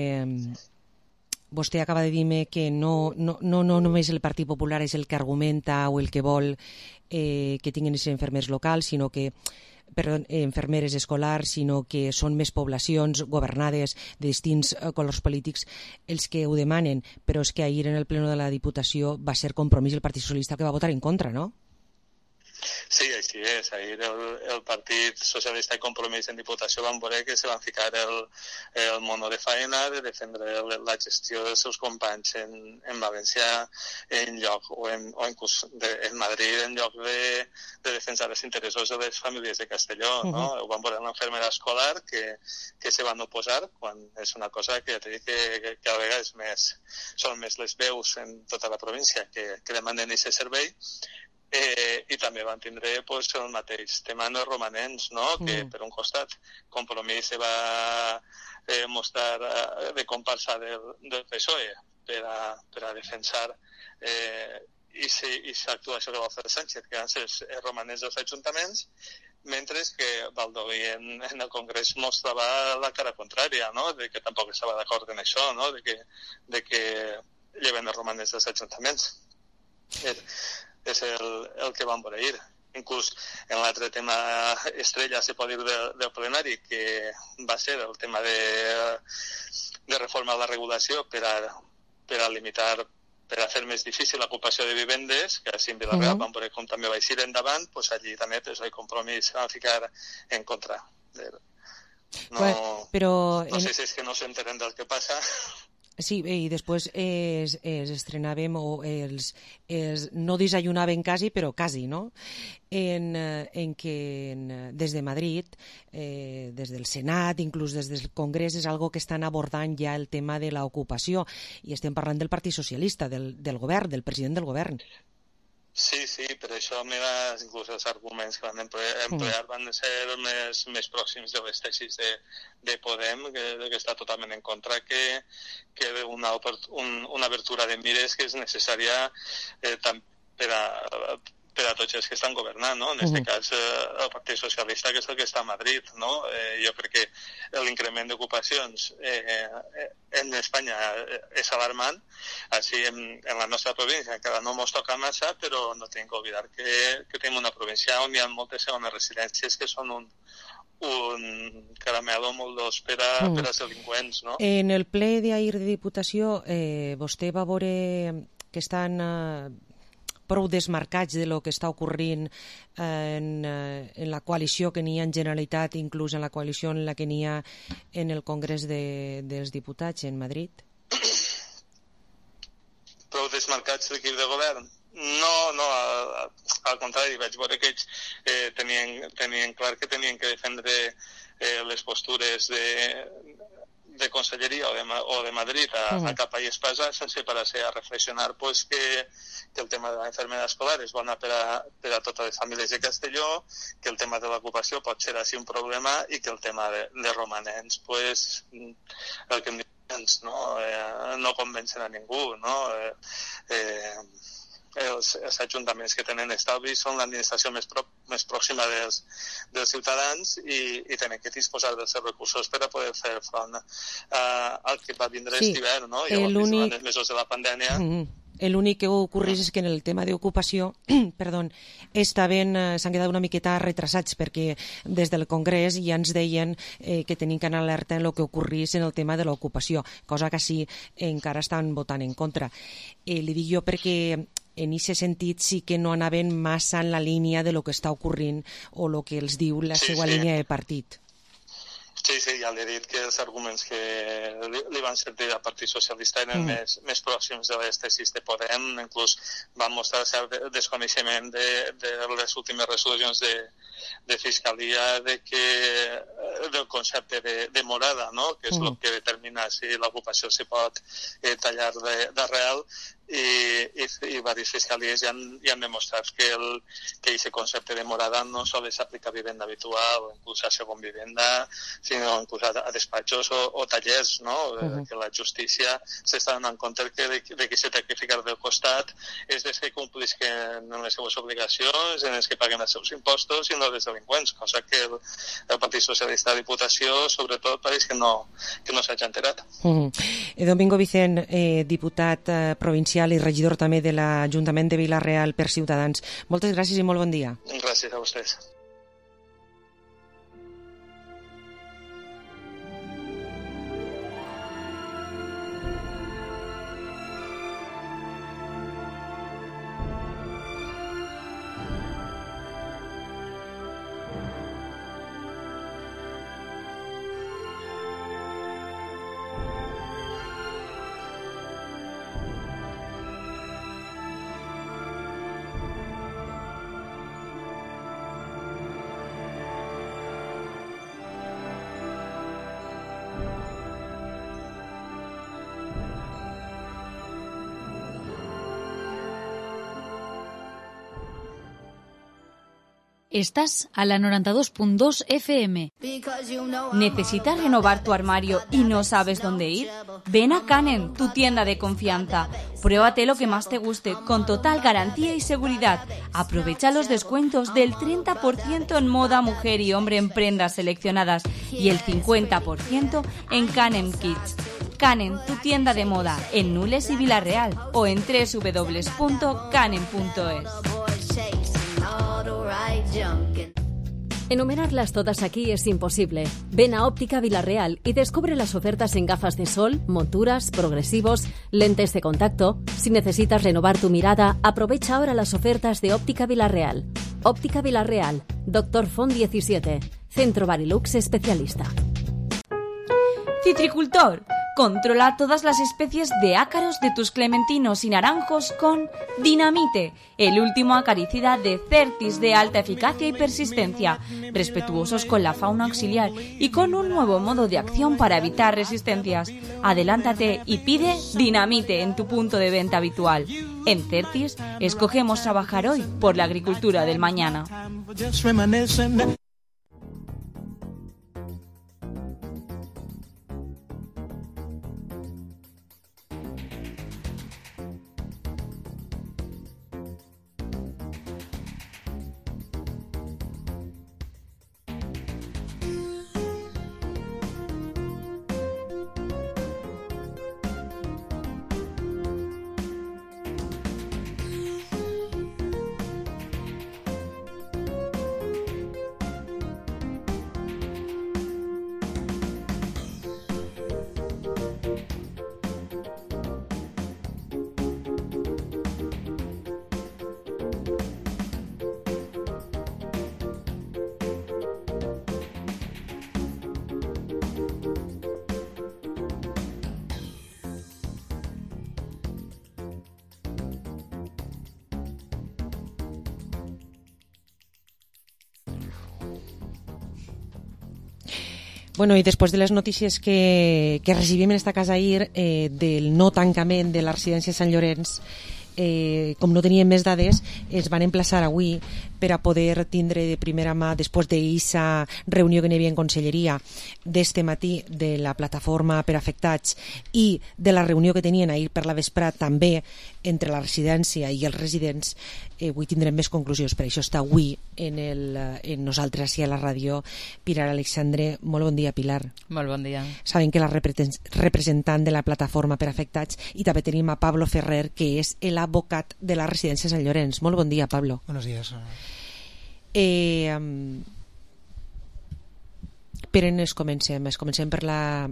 vostè acaba de dir-me que no només el Partit Popular és el que argumenta o el que vol que tinguin els infermers locals, sinó que infermeres escolars, sinó que són més poblacions governades de distints colors polítics els que ho demanen, però és que ahir en el pleno de la Diputació va ser Compromís el Partit Socialista que va votar en contra, no? Sí, així és. Ahir el Partit Socialista i Compromís en Diputació van veure que se van ficar el mono de faena de defendre la gestió dels seus companys en València o en Madrid en lloc de defensar els interessos de les famílies de Castelló. No? Ho van veure en l'infermera escolar que se van oposar quan és una cosa que ja t'he dit que cada vegada són més les veus en tota la província que demanen aquest servei. I també van tindre el mateix tema en els romanents, que per un costat Compromís se va mostrar de comparsa del PSOE per a defensar aquesta actuació que va fer Sánchez, que van ser els romanents dels ajuntaments, mentre que Baldoví en el Congrés mostrava la cara contrària, de que tampoc estava d'acord en això, de que lleven els romanents dels ajuntaments. És el que vam veure ahir. Inclús en l'altre tema estrella, se pot dir, del plenari, que va ser el tema de reformar la regulació per a limitar, per a fer més difícil l'ocupació de vivendes, que així en Vila-real vam veure com també va eixir endavant, doncs allí també el Compromís va ficar en contra. No sé si és que no s'entenen del que passa. Sí, i després estrenàvem o no desayunaven quasi, però quasi, no? En que des de Madrid, des del Senat, inclús des del Congrés, és algo que estan abordant ja el tema de l'ocupació, i estem parlant del Partit Socialista, del govern, del president del govern. Sí, per això inclús els arguments que van emplear van ser més pròxims de les tesis de Podem, que està totalment en contra, que una obertura de mires que és necessària per a tots els que estan governant, no? En aquest cas el Partit Socialista, que és el que està a Madrid, no? Jo crec que l'increment d'ocupacions en Espanya és alarmant. Així en la nostra província encara no ens toca massa, però no tenim que oblidar que tenim una província on hi ha moltes segones residències que són un caramelo molt dolç per als delinqüents, no? En el ple d'ahir de Diputació vostè va veure que estan prou desmarcats de lo que està ocorrint en la coalició que n'hi ha en Generalitat, inclús en la coalició en la que n'hi ha en el Congrés dels Diputats en Madrid? Prou desmarcats l'equip de govern? No, al contrari, vaig veure que ells tenien clar que tenien que defendre les postures de Conselleria o de Madrid a capa i espasa, sense parar-se a reflexionar pues, que el tema de la enfermedad escolar és bona per a totes les famílies de Castelló, que el tema de l'ocupació pot ser així un problema i que el tema de romanents, pues, el que em diuen, no convencen a ningú, no? Els ajuntaments que tenen estalvi són l'administració més pròxima dels ciutadans i tenen que disposar dels seus recursos per a poder fer front al que va vindre aquest hivern, no? I durant els mesos de la pandèmia. L'únic que ocorreix és que en el tema d'ocupació s'han quedat una miqueta retrasats perquè des del Congrés ja ens deien que tenien que anar alerta en el que ocorrís en el tema de l'ocupació, cosa que sí encara estan votant en contra. Li dic jo perquè en aquest sentit sí que no anaven massa en la línia de lo que està ocorrint o el que els diu la seva línia de partit. Sí, ja l'he dit que els arguments que li van servir al Partit Socialista eren més pròxims de les tesis de Podem, inclús van mostrar cert desconeixement de les últimes resolucions de Fiscalia del concepte de morada, no? Que és el que determina si l'ocupació s'hi pot tallar d'arrel, i diverses fiscalies ja han demostrat que aquest concepte de morada no sols s'aplica a vivenda habitual o inclús a segon vivenda, sinó inclús a despatxos o tallers, no? Que la justícia s'està donant compte que s'ha de ficar del costat és des que complisquen les seves obligacions, en els que paguen els seus impostos i no els delinqüents, cosa que el Partit Socialista de Diputació sobretot pareix que no s'hagi enterat. Domingo Vicent, diputat provincial i regidor també de l'Ajuntament de Vila-real per Ciutadans. Moltes gràcies i molt bon dia. Gràcies a vostès. Estás a la 92.2 FM. ¿Necesitas renovar tu armario y no sabes dónde ir? Ven a Canen, tu tienda de confianza. Pruébate lo que más te guste, con total garantía y seguridad. Aprovecha los descuentos del 30% en moda, mujer y hombre en prendas seleccionadas y el 50% en Canen Kids. Canen, tu tienda de moda, en Nules y Vila-real o en www.canen.es. Enumerarlas todas aquí es imposible. Ven a Óptica Vila-real y descubre las ofertas en gafas de sol, monturas, progresivos, lentes de contacto. Si necesitas renovar tu mirada, aprovecha ahora las ofertas de Óptica Vila-real. Óptica Vila-real, Dr. Font 17, Centro Barilux especialista. Citricultor, controla todas las especies de ácaros de tus clementinos y naranjos con Dinamite, el último acaricida de Certis de alta eficacia y persistencia, respetuosos con la fauna auxiliar y con un nuevo modo de acción para evitar resistencias. Adelántate y pide Dinamite en tu punto de venta habitual. En Certis, escogemos trabajar hoy por la agricultura del mañana. Bueno, i després de les notícies que recibim en esta casa ahir del no tancament de la residència Sant Llorenç, com no teníem més dades, es van emplaçar avui per a poder tindre de primera mà, després d'aquesta reunió que n'hi havia en Conselleria d'este matí de la plataforma per afectats i de la reunió que tenien ahir per la vesprà també entre la residència i els residents. Avui tindrem més conclusions, per això està avui en nosaltres així a la ràdio Pilar Alexandre. Molt bon dia, Pilar. Molt bon dia. Sabem que la representant de la plataforma per afectats, i també tenim a Pablo Ferrer, que és l'advocat de la residència Sant Llorenç. Molt bon dia, Pablo. Buenos días. Per on comencem? Comencem per la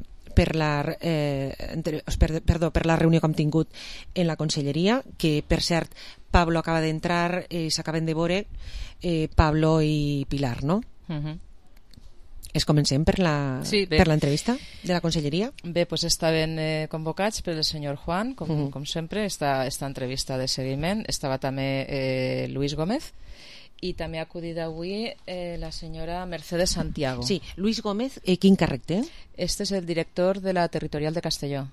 reunió que hem tingut en la Conselleria, que per cert Pablo acaba d'entrar, s'acaben de veure Pablo i Pilar, no? Comencem per l'entrevista de la Conselleria. Bé, pues estaven convocats per el senyor Juan, com sempre, esta entrevista de seguiment. Estava també Luis Gómez, i també ha acudit avui la senyora Mercedes Santiago. Sí, Luis Gómez, quin càrrec té? Este és el director de la Territorial de Castelló.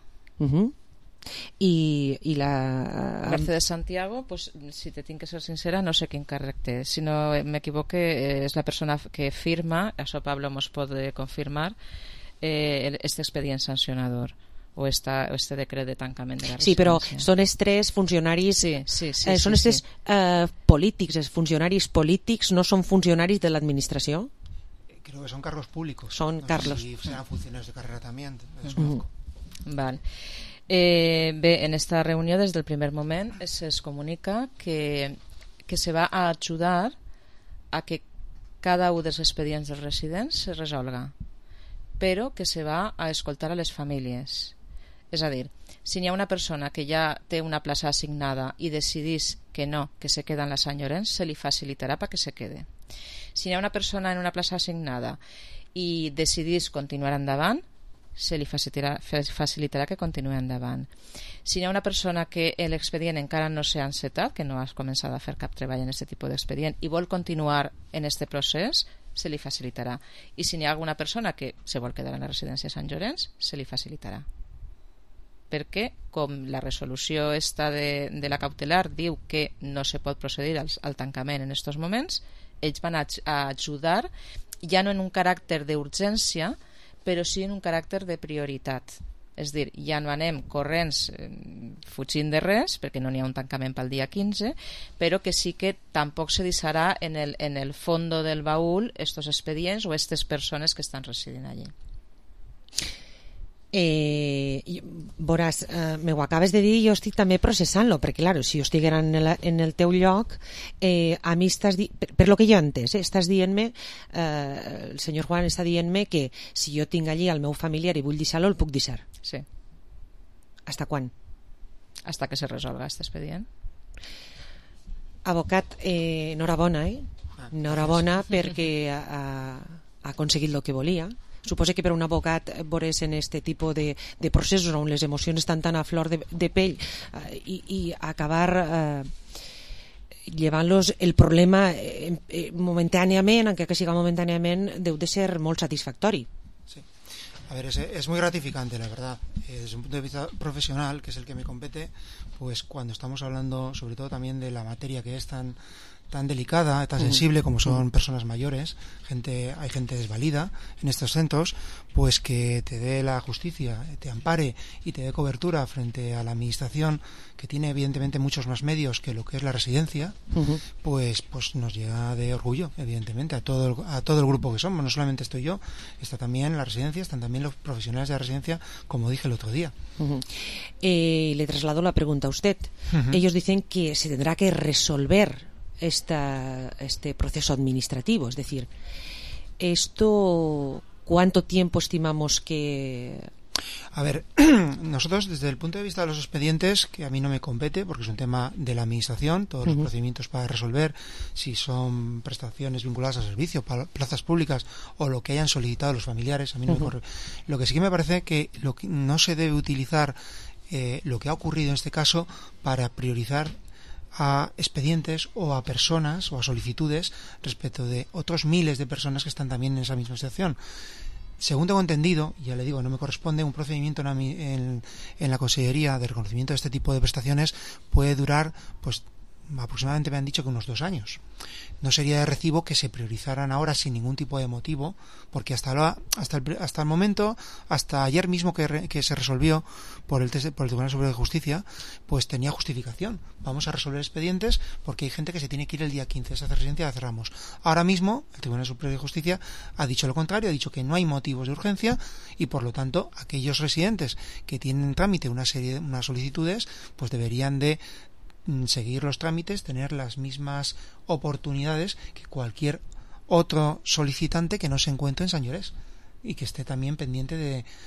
I la... Mercedes Santiago, pues, si te tinc que ser sincera, no sé quin càrrec té. Si no m'equivoque, és la persona que firma, això Pablo mos pot confirmar, este expedient sancionador o este decret de tancament de la residència. Sí, però són els tres funcionaris... Són els tres polítics, els funcionaris polítics no són funcionaris de l'administració? Creo que son cargos públicos. Son cargos. Si serán funcionarios de carrera también, desconozco. Vale. Bé, en esta reunió des del primer moment es comunica que se va a ajudar a que cada un dels expedients dels residents se resolga, però que se va a escoltar a les famílies. És a dir, si hi ha una persona que ja té una plaça assignada i decidís que no, que se queda en la Sant Llorenç, se li facilitarà perquè se quede. Si hi ha una persona en una plaça assignada i decidís continuar endavant, se li facilitarà que continuï endavant. Si hi ha una persona que l'expedient encara no s'ha encetat, que no has començat a fer cap treball en aquest tipus d'expedient i vol continuar en aquest procés, se li facilitarà. I si hi ha alguna persona que se vol quedar en la residència Sant Llorenç, se li facilitarà. Perquè, com la resolució esta de la cautelar diu que no se pot procedir al tancament en aquests moments, ells van a ajudar, ja no en un caràcter d'urgència, però sí en un caràcter de prioritat. És dir, ja no anem corrents fugint de res, perquè no n'hi ha un tancament pel dia 15, però que sí que tampoc se deixarà en el fondo del baúl estos expedients o aquestes persones que estan residint allí. Veuràs, me ho acabes de dir i jo estic també processant-lo, perquè clar, si jo estiguera en el teu lloc, a mi estàs per lo que jo he entès, estàs dient-me, el senyor Juan està dient-me que si jo tinc allí el meu familiar i vull deixar-lo, el puc deixar. Sí. Hasta quan? Hasta que se resolga aquest expedient. Abocat, enhorabona, enhorabona perquè ha aconseguit el que volia. Suposo que per un abocat veuràs en aquest tipus de processos on les emocions estan tan a flor de pell i acabar llevant-los el problema momentàniament, encara que siga momentàniament, deu de ser molt satisfactori. Sí. A ver, es muy gratificante, la verdad. Desde un punto de vista profesional, que es el que me compete, pues cuando estamos hablando sobre todo también de la materia que es tan delicada, tan sensible como son personas mayores, hay gente desvalida en estos centros, pues que te dé la justicia, te ampare y te dé cobertura frente a la administración, que tiene evidentemente muchos más medios que lo que es la residencia, pues nos llega de orgullo, evidentemente, a todo el grupo que somos. No solamente estoy yo, está también la residencia, están también los profesionales de la residencia, como dije el otro día. Le traslado la pregunta a usted. Ellos dicen que se tendrá que resolver este proceso administrativo, es decir, esto, ¿cuánto tiempo estimamos que...? A ver, nosotros desde el punto de vista de los expedientes, que a mí no me compete porque es un tema de la administración, todos los procedimientos para resolver si son prestaciones vinculadas al servicio, plazas públicas o lo que hayan solicitado los familiares, a mí no me corre. Lo que sí que me parece que no se debe utilizar lo que ha ocurrido en este caso para priorizar a expedientes o a personas o a solicitudes respecto de otros miles de personas que están también en esa misma situación. según tengo entendido, ya le digo, no me corresponde, un procedimiento en la Consellería de reconocimiento de este tipo de prestaciones puede durar, pues aproximadamente me han dicho que unos 2 años. No sería de recibo que se priorizaran ahora sin ningún tipo de motivo, porque hasta el momento, hasta ayer mismo que se resolvió por el Tribunal Superior de Justicia, pues tenía justificación. Vamos a resolver expedientes porque hay gente que se tiene que ir el día 15, esa residencia la cerramos. Ahora mismo el Tribunal Superior de Justicia ha dicho lo contrario, ha dicho que no hay motivos de urgencia y por lo tanto aquellos residentes que tienen en trámite unas solicitudes, pues deberían de seguir los trámites, tener las mismas oportunidades que cualquier otro solicitante que no se encuentre en San Llorés y que esté también pendiente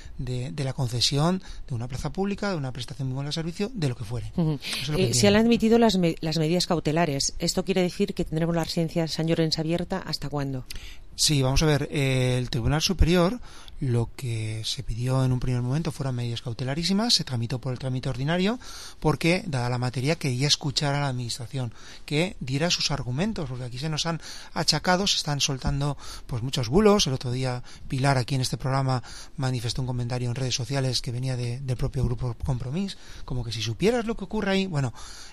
de la concesión de una plaza pública, de una prestación de servicio, de lo que fuere. Se han admitido las medidas cautelares. ¿Esto quiere decir que tendremos la residencia de San Llorens abierta hasta cuándo? Sí, vamos a ver, el Tribunal Superior lo que se pidió en un primer momento fueron medidas cautelarísimas, se tramitó por el trámite ordinario porque, dada la materia, quería escuchar a la Administración, que diera sus argumentos, porque aquí se nos han achacado, se están soltando pues muchos bulos. El otro día Pilar aquí en este programa manifestó un comentario en redes sociales que venía del propio grupo Compromís, como que si supieras lo que ocurre ahí, bueno,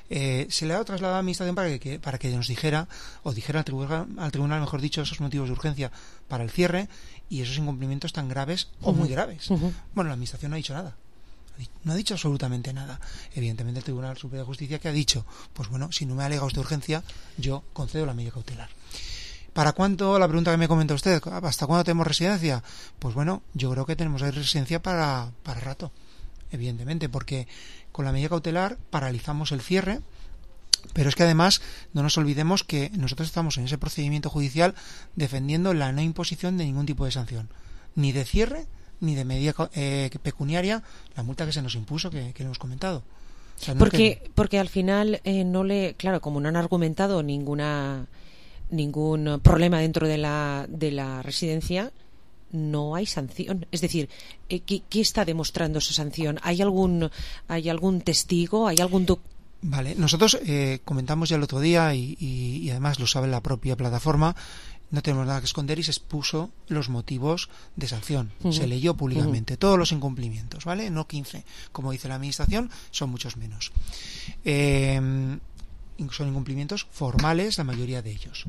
se le ha trasladado a la Administración para que nos dijera, o dijera al tribunal, mejor dicho, esos motivos de urgencia para el cierre y esos incumplimientos tan graves o muy graves. Bueno, la Administración no ha dicho nada. No ha dicho absolutamente nada. Evidentemente el Tribunal Superior de Justicia, que ha dicho, pues bueno, si no me alega usted urgencia, yo concedo la medida cautelar. ¿Para cuánto? La pregunta que me comenta usted, ¿hasta cuándo tenemos residencia? Pues bueno, yo creo que tenemos ahí residencia para rato, evidentemente, porque con la medida cautelar paralizamos el cierre. Pero es que además no nos olvidemos que nosotros estamos en ese procedimiento judicial defendiendo la no imposición de ningún tipo de sanción, ni de cierre ni de medida pecuniaria, la multa que se nos impuso que hemos comentado. O sea, no porque al final claro, como no han argumentado ningún problema dentro de la residencia, no hay sanción. Es decir, ¿qué está demostrando esa sanción? ¿Hay algún testigo? ¿Hay algún Vale, nosotros comentamos ya el otro día y además lo sabe la propia plataforma, no tenemos nada que esconder y se expuso los motivos de sanción. Se leyó públicamente todos los incumplimientos, ¿vale? No 15, como dice la Administración, son muchos menos. Son incumplimientos formales, la mayoría de ellos.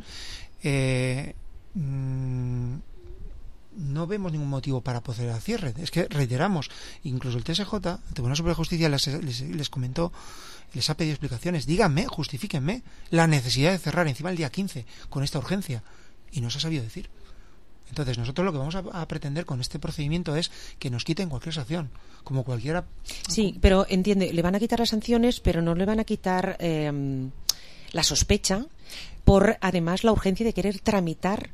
No vemos ningún motivo para proceder al cierre. Es que reiteramos, incluso el TSJ, el Tribunal Superior de Justicia, les comentó, les ha pedido explicaciones. Díganme, justifíquenme la necesidad de cerrar encima el día 15 con esta urgencia. Y no se ha sabido decir. Entonces nosotros lo que vamos a pretender con este procedimiento es que nos quiten cualquier sanción, como cualquiera. Sí, pero entiende, le van a quitar las sanciones, pero no le van a quitar la sospecha por además la urgencia de querer tramitar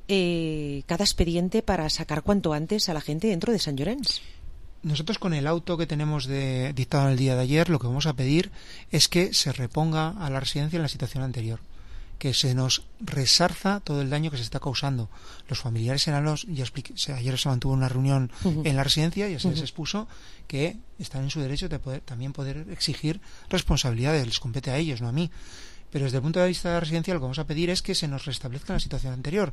cada expediente para sacar cuanto antes a la gente dentro de San Llorens. Nosotros con el auto que tenemos dictado en el día de ayer, lo que vamos a pedir es que se reponga a la residencia en la situación anterior, que se nos resarza todo el daño que se está causando. Los familiares eran ayer se mantuvo una reunión en la residencia y así se expuso que están en su derecho de también poder exigir responsabilidades, les compete a ellos, no a mí. Pero desde el punto de vista de la residencia lo que vamos a pedir es que se nos restablezca la situación anterior.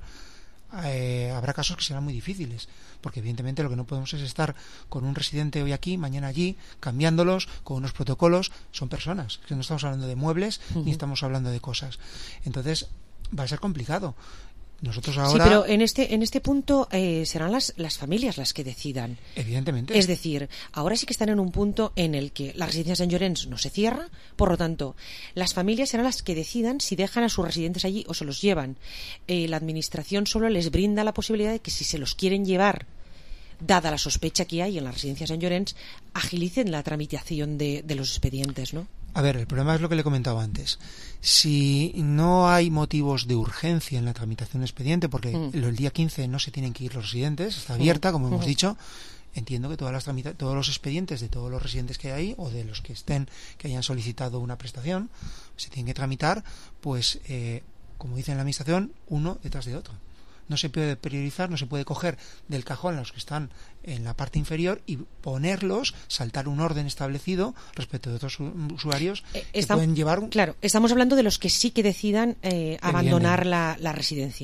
Habrá casos que serán muy difíciles, porque evidentemente lo que no podemos es estar con un residente hoy aquí, mañana allí, cambiándolos con unos protocolos. Son personas, que no estamos hablando de muebles ni estamos hablando de cosas. Entonces va a ser complicado. Nosotros ahora... Sí, pero en este punto serán las familias las que decidan. Evidentemente. Es decir, ahora sí que están en un punto en el que la residencia de Sant Llorenç no se cierra, por lo tanto, las familias serán las que decidan si dejan a sus residentes allí o se los llevan. La Administración solo les brinda la posibilidad de que si se los quieren llevar, dada la sospecha que hay en la residencia de Sant Llorenç, agilicen la tramitación de los expedientes, ¿no? A ver, el problema es lo que le he comentado antes. Si no hay motivos de urgencia en la tramitación del expediente, porque el día 15 no se tienen que ir los residentes, está abierta, como hemos dicho, entiendo que todos los expedientes de todos los residentes que hay ahí, o de los que hayan solicitado una prestación, se tienen que tramitar, pues, como dice en la Administración, uno detrás de otro. No se puede priorizar, no se puede coger del cajón a los que están en la parte inferior y ponerlos, saltar un orden establecido respecto de otros usuarios que pueden llevar... Claro, estamos hablando de los que sí que decidan abandonar la residencia.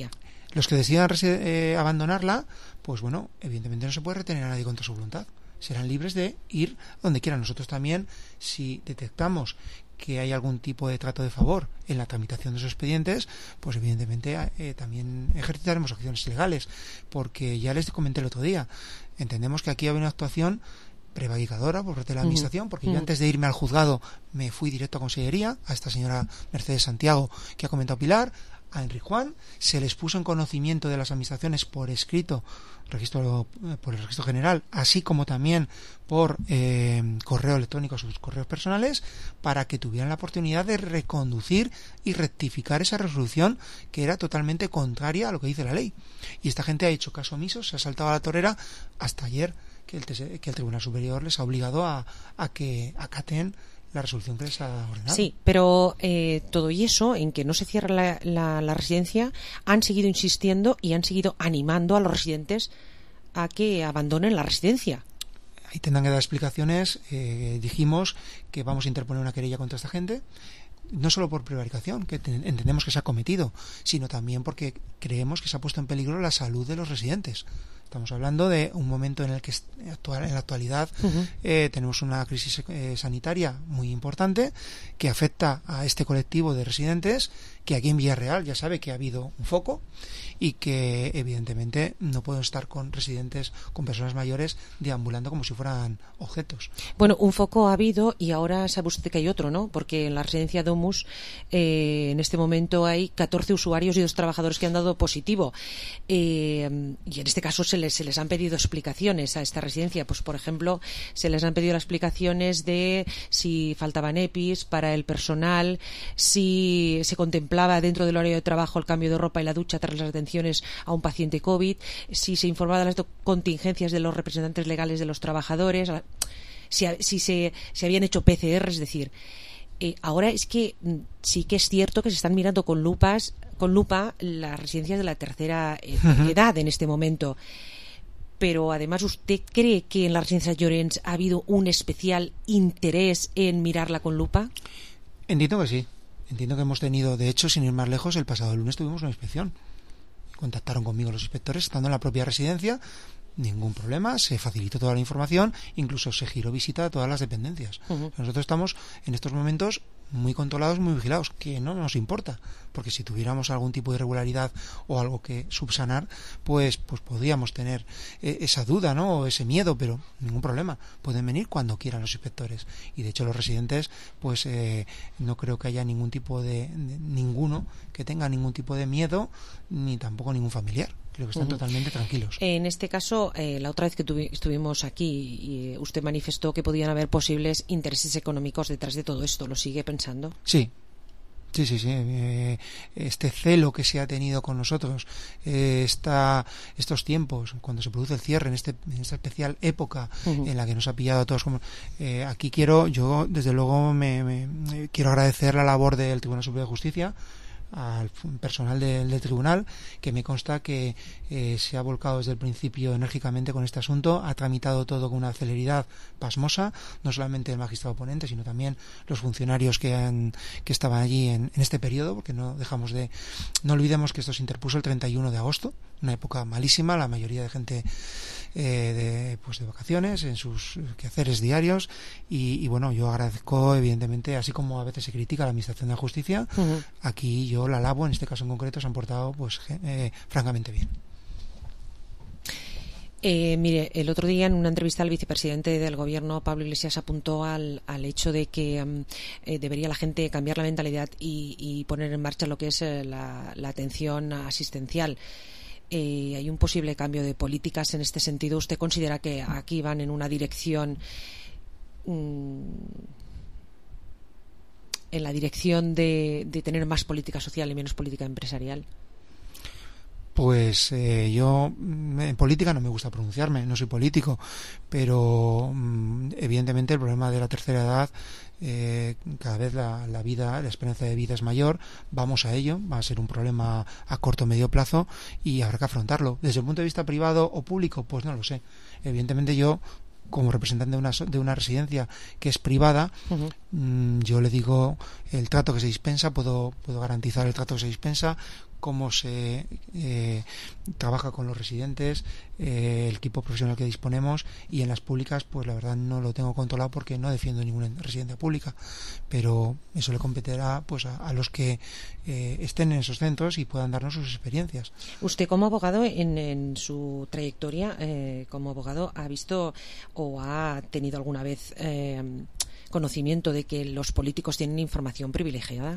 Los que decidan abandonarla, pues bueno, evidentemente no se puede retener a nadie contra su voluntad. Serán libres de ir donde quieran. Nosotros también, si detectamos que hay algún tipo de trato de favor en la tramitación de esos expedientes, pues evidentemente también ejercitaremos acciones legales, porque ya les comenté el otro día, entendemos que aquí hay una actuación prevaricadora por parte de la administración, porque yo antes de irme al juzgado me fui directo a Consellería, a esta señora Mercedes Santiago que ha comentado Pilar, a Enrique Juan, se les puso en conocimiento de las administraciones por escrito, por el registro general, así como también por correo electrónico a sus correos personales, para que tuvieran la oportunidad de reconducir y rectificar esa resolución que era totalmente contraria a lo que dice la ley. Y esta gente ha hecho caso omiso, se ha saltado a la torera hasta ayer que el Tribunal Superior les ha obligado a que acaten la resolución que les ha ordenado. Sí, pero todo y eso, en que no se cierra la residencia, han seguido insistiendo y han seguido animando a los residentes a que abandonen la residencia. Ahí tendrán que dar explicaciones. Dijimos que vamos a interponer una querella contra esta gente, no solo por prevaricación, que entendemos que se ha cometido, sino también porque creemos que se ha puesto en peligro la salud de los residentes. Estamos hablando de un momento en el que en la actualidad tenemos una crisis sanitaria muy importante que afecta a este colectivo de residentes, que aquí en Villarreal ya sabe que ha habido un foco y que evidentemente no pueden estar con residentes, con personas mayores deambulando como si fueran objetos. Bueno, un foco ha habido y ahora sabe usted que hay otro, ¿no? Porque en la residencia Domus en este momento hay 14 usuarios y 2 trabajadores que han dado positivo. Y en este caso se les han pedido explicaciones a esta residencia. Pues, por ejemplo, se les han pedido las explicaciones de si faltaban EPIs para el personal, si se contemplaba dentro del horario de trabajo el cambio de ropa y la ducha tras las atenciones a un paciente COVID, si se informaba de las contingencias de los representantes legales de los trabajadores, si se habían hecho PCR, es decir, ahora es que sí que es cierto que se están mirando con lupa las residencias de la tercera edad en este momento. Pero además, ¿usted cree que en la residencia Llorens ha habido un especial interés en mirarla con lupa? Entiendo que sí. Entiendo que hemos tenido, de hecho, sin ir más lejos, el pasado lunes tuvimos una inspección. Contactaron conmigo los inspectores estando en la propia residencia, ningún problema, se facilitó toda la información, incluso se giró visita a todas las dependencias. Nosotros estamos en estos momentos muy controlados, muy vigilados, que no nos importa, porque si tuviéramos algún tipo de irregularidad o algo que subsanar, pues podríamos tener esa duda, ¿no? O ese miedo, pero ningún problema, pueden venir cuando quieran los inspectores. Y de hecho los residentes, pues no creo que haya ningún tipo ninguno que tenga ningún tipo de miedo, ni tampoco ningún familiar. Creo que están totalmente tranquilos. En este caso, la otra vez que estuvimos aquí, usted manifestó que podían haber posibles intereses económicos detrás de todo esto. ¿Lo sigue pensando? Sí. Este celo que se ha tenido con nosotros, estos tiempos, cuando se produce el cierre, en esta especial época en la que nos ha pillado a todos, aquí yo desde luego me quiero agradecer la labor del Tribunal Superior de Justicia, al personal del tribunal, que me consta que se ha volcado desde el principio enérgicamente con este asunto, ha tramitado todo con una celeridad pasmosa, no solamente el magistrado ponente, sino también los funcionarios que estaban allí en este periodo, porque no olvidemos que esto se interpuso el 31 de agosto, una época malísima, la mayoría de gente de vacaciones, en sus quehaceres diarios, y bueno, yo agradezco evidentemente, así como a veces se critica a la Administración de Justicia, aquí yo la alabo, en este caso en concreto se han portado francamente bien. Mire, el otro día en una entrevista al vicepresidente del gobierno, Pablo Iglesias, apuntó al hecho de que debería la gente cambiar la mentalidad y poner en marcha lo que es la atención asistencial. ¿Hay un posible cambio de políticas en este sentido? ¿Usted considera que aquí van en una dirección, en la dirección de tener más política social y menos política empresarial? Pues yo en política no me gusta pronunciarme, no soy político, pero evidentemente el problema de la tercera edad, cada vez la esperanza de vida es mayor, vamos a ello, va a ser un problema a corto o medio plazo y habrá que afrontarlo. Desde el punto de vista privado o público, pues no lo sé. Evidentemente yo, como representante de una residencia que es privada, yo le digo el trato que se dispensa, puedo garantizar el trato que se dispensa cómo se trabaja con los residentes, el equipo profesional que disponemos, y en las públicas pues la verdad no lo tengo controlado porque no defiendo ninguna residencia pública, pero eso le competirá pues a los que estén en esos centros y puedan darnos sus experiencias. Usted como abogado en su trayectoria como abogado ha visto o ha tenido alguna vez conocimiento de que los políticos tienen información privilegiada.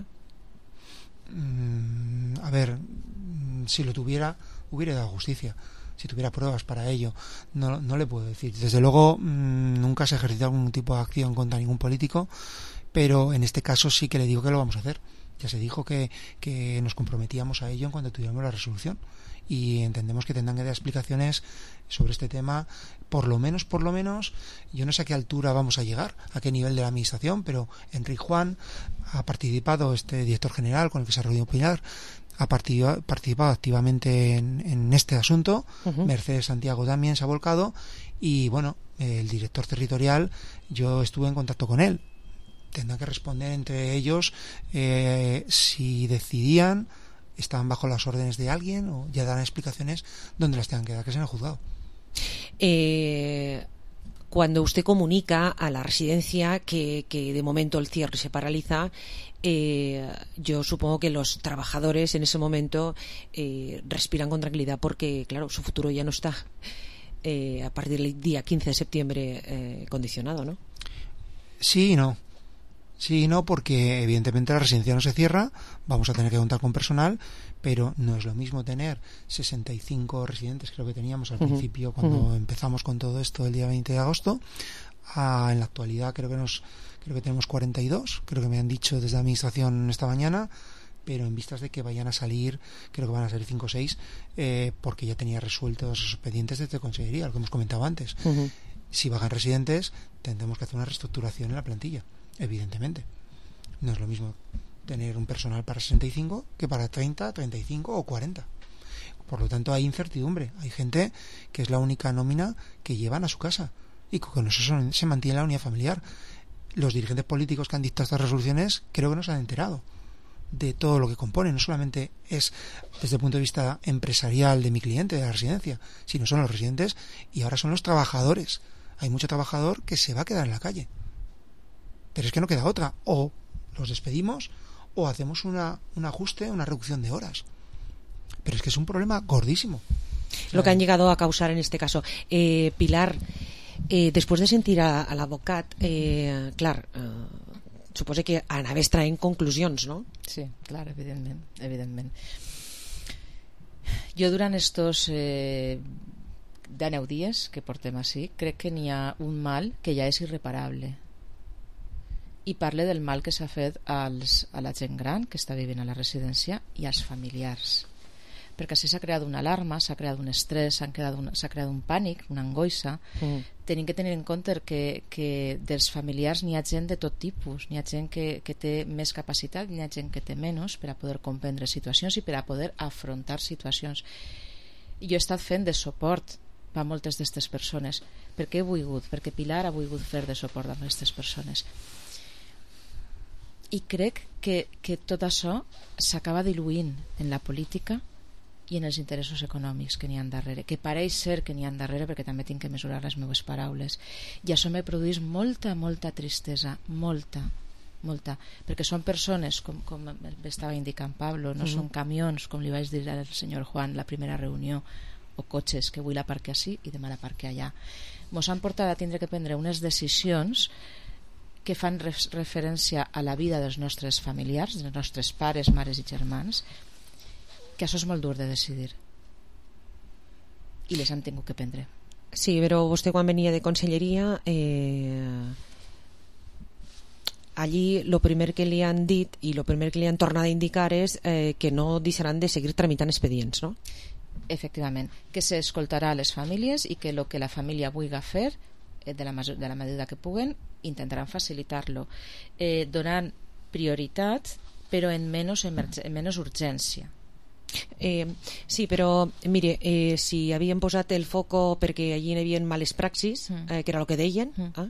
A ver, si lo tuviera, hubiera dado justicia. Si tuviera pruebas para ello, no le puedo decir. Desde luego, nunca se ha ejercitado algún tipo de acción contra ningún político, pero en este caso sí que le digo que lo vamos a hacer. Ya se dijo que nos comprometíamos a ello en cuanto tuviéramos la resolución, y entendemos que tendrán que dar explicaciones sobre este tema, por lo menos, yo no sé a qué altura vamos a llegar, a qué nivel de la administración, pero Enrique Juan ha participado, este director general con el que se ha reunido Pilar, ha participado activamente en este asunto. Mercedes Santiago también se ha volcado, y bueno, el director territorial, yo estuve en contacto con él. Tendrán que responder entre ellos si decidían, estaban bajo las órdenes de alguien, o ya darán explicaciones donde las tengan que dar, que es en el juzgado. Cuando usted comunica a la residencia que de momento el cierre se paraliza, yo supongo que los trabajadores en ese momento respiran con tranquilidad, porque claro, su futuro ya no está a partir del día 15 de septiembre condicionado, ¿no? Sí y no. Sí, no, porque evidentemente la residencia no se cierra, vamos a tener que contar con personal, pero no es lo mismo tener 65 residentes, creo que teníamos al principio cuando empezamos con todo esto el día 20 de agosto, en la actualidad creo que tenemos 42, creo que me han dicho desde la administración esta mañana, pero en vistas de que vayan a salir, creo que van a ser 5 o 6, porque ya tenía resueltos esos expedientes desde Consejería, lo que hemos comentado antes. Si bajan residentes, tendremos que hacer una reestructuración en la plantilla. Evidentemente, no es lo mismo tener un personal para 65 que para 30, 35 o 40. Por lo tanto, hay incertidumbre. Hay gente que es la única nómina que llevan a su casa, y con eso se mantiene la unidad familiar. Los dirigentes políticos que han dictado estas resoluciones creo que no se han enterado de todo lo que compone. No solamente es desde el punto de vista empresarial de mi cliente, de la residencia, sino son los residentes, y ahora son los trabajadores. Hay mucho trabajador que se va a quedar en la calle. Pero es que no queda otra, o los despedimos o hacemos un ajuste, una reducción de horas. Pero es que es un problema gordísimo. Lo que han llegado a causar en este caso. Pilar, después de sentir a l'advocat, clar, suposo que han d'haver traient conclusions, no? Sí, clar, evidentment. Jo durant estos 19 dies que portem així, crec que n'hi ha un mal que ja és irreparable. I parle del mal que s'ha fet a la gent gran que està vivint a la residència i als familiars, perquè així s'ha creat una alarma, s'ha creat un estrès, s'ha creat un pànic, una angoixa. Tenim que tenir en compte que dels familiars n'hi ha gent de tot tipus, n'hi ha gent que té més capacitat, n'hi ha gent que té menys per a poder comprendre situacions i per a poder afrontar situacions. Jo he estat fent de suport a moltes d'aquestes persones, perquè he volgut, perquè Pilar ha volgut fer de suport a aquestes persones. I crec que tot això s'acaba diluint en la política i en els interessos econòmics que n'hi ha darrere, que pareix ser que n'hi ha darrere, perquè també tinc que mesurar les meves paraules, i això me produeix molta tristesa, molta, perquè són persones, com estava indicant Pablo, no són camions, com li vaig dir al senyor Juan la primera reunió, o cotxes que avui la parque així i demà la parque allà. Mos han portat a tindre que prendre unes decisions que fan referència a la vida dels nostres familiars, dels nostres pares, mares i germans, que això és molt dur de decidir. I les han tingut que prendre. Sí, però vostè quan venia de conselleria, allí el primer que li han dit i el primer que li han tornat a indicar és que no deixaran de seguir tramitant expedients, no? Efectivament, que s'escoltarà a les famílies i que el que la família vulgui fer de la medida que puguen intentaran facilitar-lo, donant prioritat però en menys urgència. Sí, però mire, si havien posat el foco perquè allí hi havia males praxis, que era el que deien,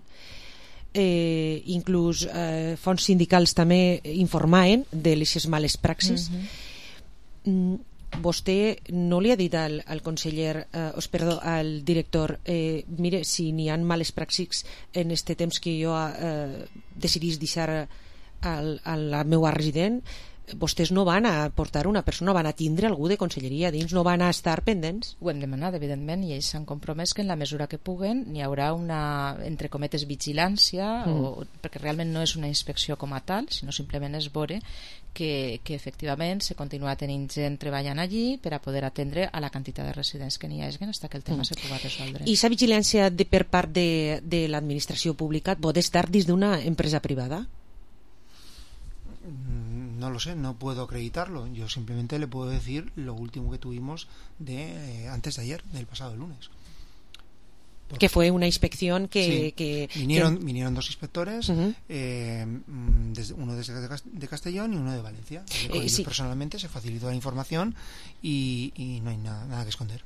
inclús fons sindicals també informaven de les males praxis, vostè no li ha dit al conseller, al director, mire, si n'hi ha males pràctiques en este temps que jo decidís deixar a la meva resident, vostès no van a portar una persona, van a tindre algú de conselleria dins, no van a estar pendents? Ho hem demanat, evidentment, i ells s'han compromès que en la mesura que puguen n'hi haurà una, entre cometes, vigilància, perquè realment no és una inspecció com a tal, sinó simplement és veure que efectivament se continua tenint gent treballant allí per a poder atendre a la quantitat de residents que n'hi hagi fins que el tema se pugui resoldre. I aquesta vigilància per part de l'administració pública pot estar dins d'una empresa privada? No lo sé, no puedo acreditarlo. Yo simplemente le puedo decir lo último que tuvimos antes de ayer, del pasado lunes. Que fue una inspección vinieron dos inspectores, uno de Castellón y uno de Valencia. Personalmente se facilitó la información y no hay nada que esconder.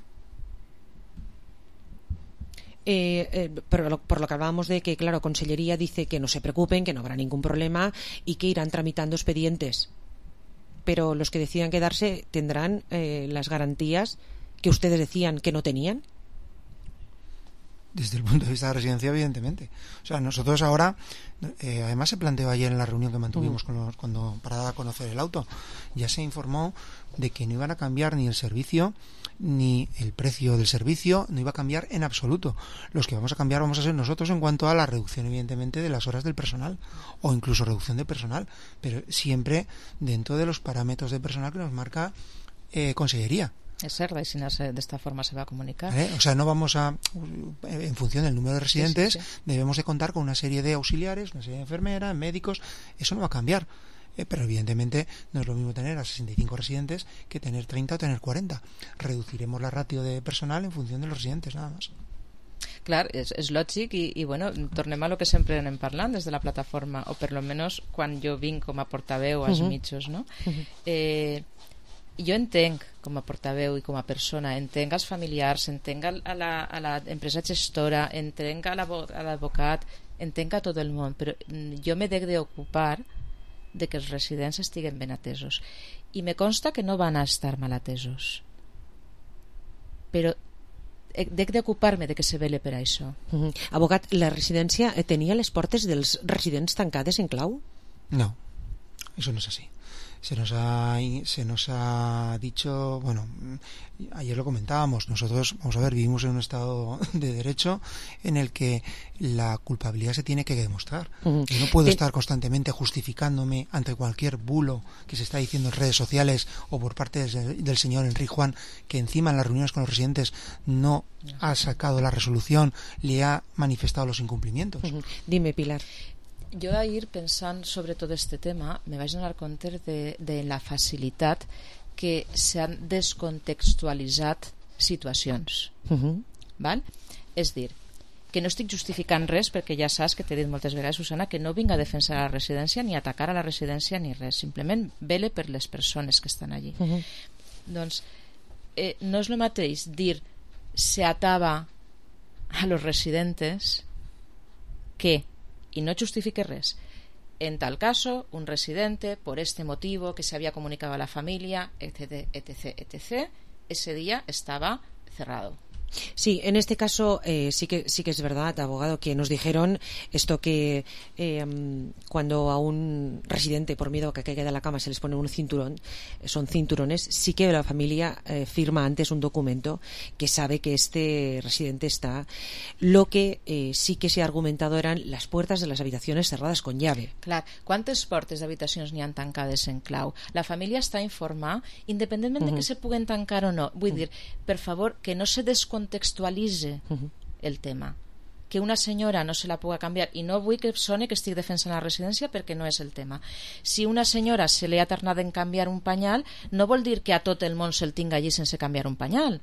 Por lo que hablábamos de que, claro, Consellería dice que no se preocupen, que no habrá ningún problema y que irán tramitando expedientes, pero los que decidan quedarse tendrán las garantías que ustedes decían que no tenían. Desde el punto de vista de la residencia, evidentemente. O sea, nosotros ahora, además se planteó ayer en la reunión que mantuvimos cuando para dar a conocer el auto, ya se informó de que no iban a cambiar ni el servicio ni el precio del servicio, no iba a cambiar en absoluto. Los que vamos a cambiar vamos a ser nosotros en cuanto a la reducción, evidentemente, de las horas del personal o incluso reducción de personal, pero siempre dentro de los parámetros de personal que nos marca Consellería. Es cierto, y si no, de esta forma se va a comunicar. O sea, no vamos a, en función del número de residentes, debemos de contar con una serie de auxiliares, una serie de enfermeras, médicos, eso no va a cambiar. Pero evidentemente no es lo mismo tener a 65 residentes que tener 30 o tener 40. Reduciremos la ratio de personal en función de los residentes, nada más. Clar, és lògic i bueno, tornem a lo que sempre anem parlant des de la plataforma, o per lo menos quan jo vinc com a portaveu als mitjos, no? Jo entenc com a portaveu i com a persona, entenc els familiars, entenc a l'empresa gestora, entenc a l'advocat, entenc a tot el món, però jo m'he d'ocupar de que els residents estiguen ben atesos, i me consta que no van a estar mal atesos, però he d'ocupar-me de que se vele per això. Abogat, la residència tenia les portes dels residents tancades en clau? No, eso no es así. Se nos ha dicho, bueno, ayer lo comentábamos, nosotros, vamos a ver, vivimos en un estado de derecho en el que la culpabilidad se tiene que demostrar. Yo no puedo estar constantemente justificándome ante cualquier bulo que se está diciendo en redes sociales o por parte del señor Enrique Juan, que encima en las reuniones con los residentes no ha sacado la resolución, le ha manifestado los incumplimientos. Dime, Pilar. Jo ahir, pensant sobre tot este tema, me vaig donar compte de la facilitat que s'han descontextualitzat situacions. Val? És dir, que no estic justificant res, perquè ja saps que t'he dit moltes vegades, Susana, que no vinc a defensar la residència ni a atacar a la residència ni res, simplement vele per les persones que estan allí. Doncs no és el mateix dir se ataba a los residentes que, y no justifique res, en tal caso un residente por este motivo que se había comunicado a la familia, etc, etc, etc, ese día estaba cerrado. Sí, en este caso sí que es verdad, abogado, que nos dijeron esto que cuando a un residente por miedo a que caiga de la cama se les pone un cinturón, son cinturones, sí que la familia firma antes un documento que sabe que este residente está. Lo que sí que se ha argumentado eran las puertas de las habitaciones cerradas con llave. Clar, quantes portes d'habitacions n'hi han tancades en clau? La família està a informar, independentment de que se puguen tancar o no. Vull dir, per favor, que no se descontextualitze el tema, que una senyora no se la puga canviar, i no vull que soni que estic defensant la residència perquè no és el tema. Si una senyora se li ha tornat en canviar un panyal, no vol dir que a tot el món se'l tinga allí sense canviar un panyal.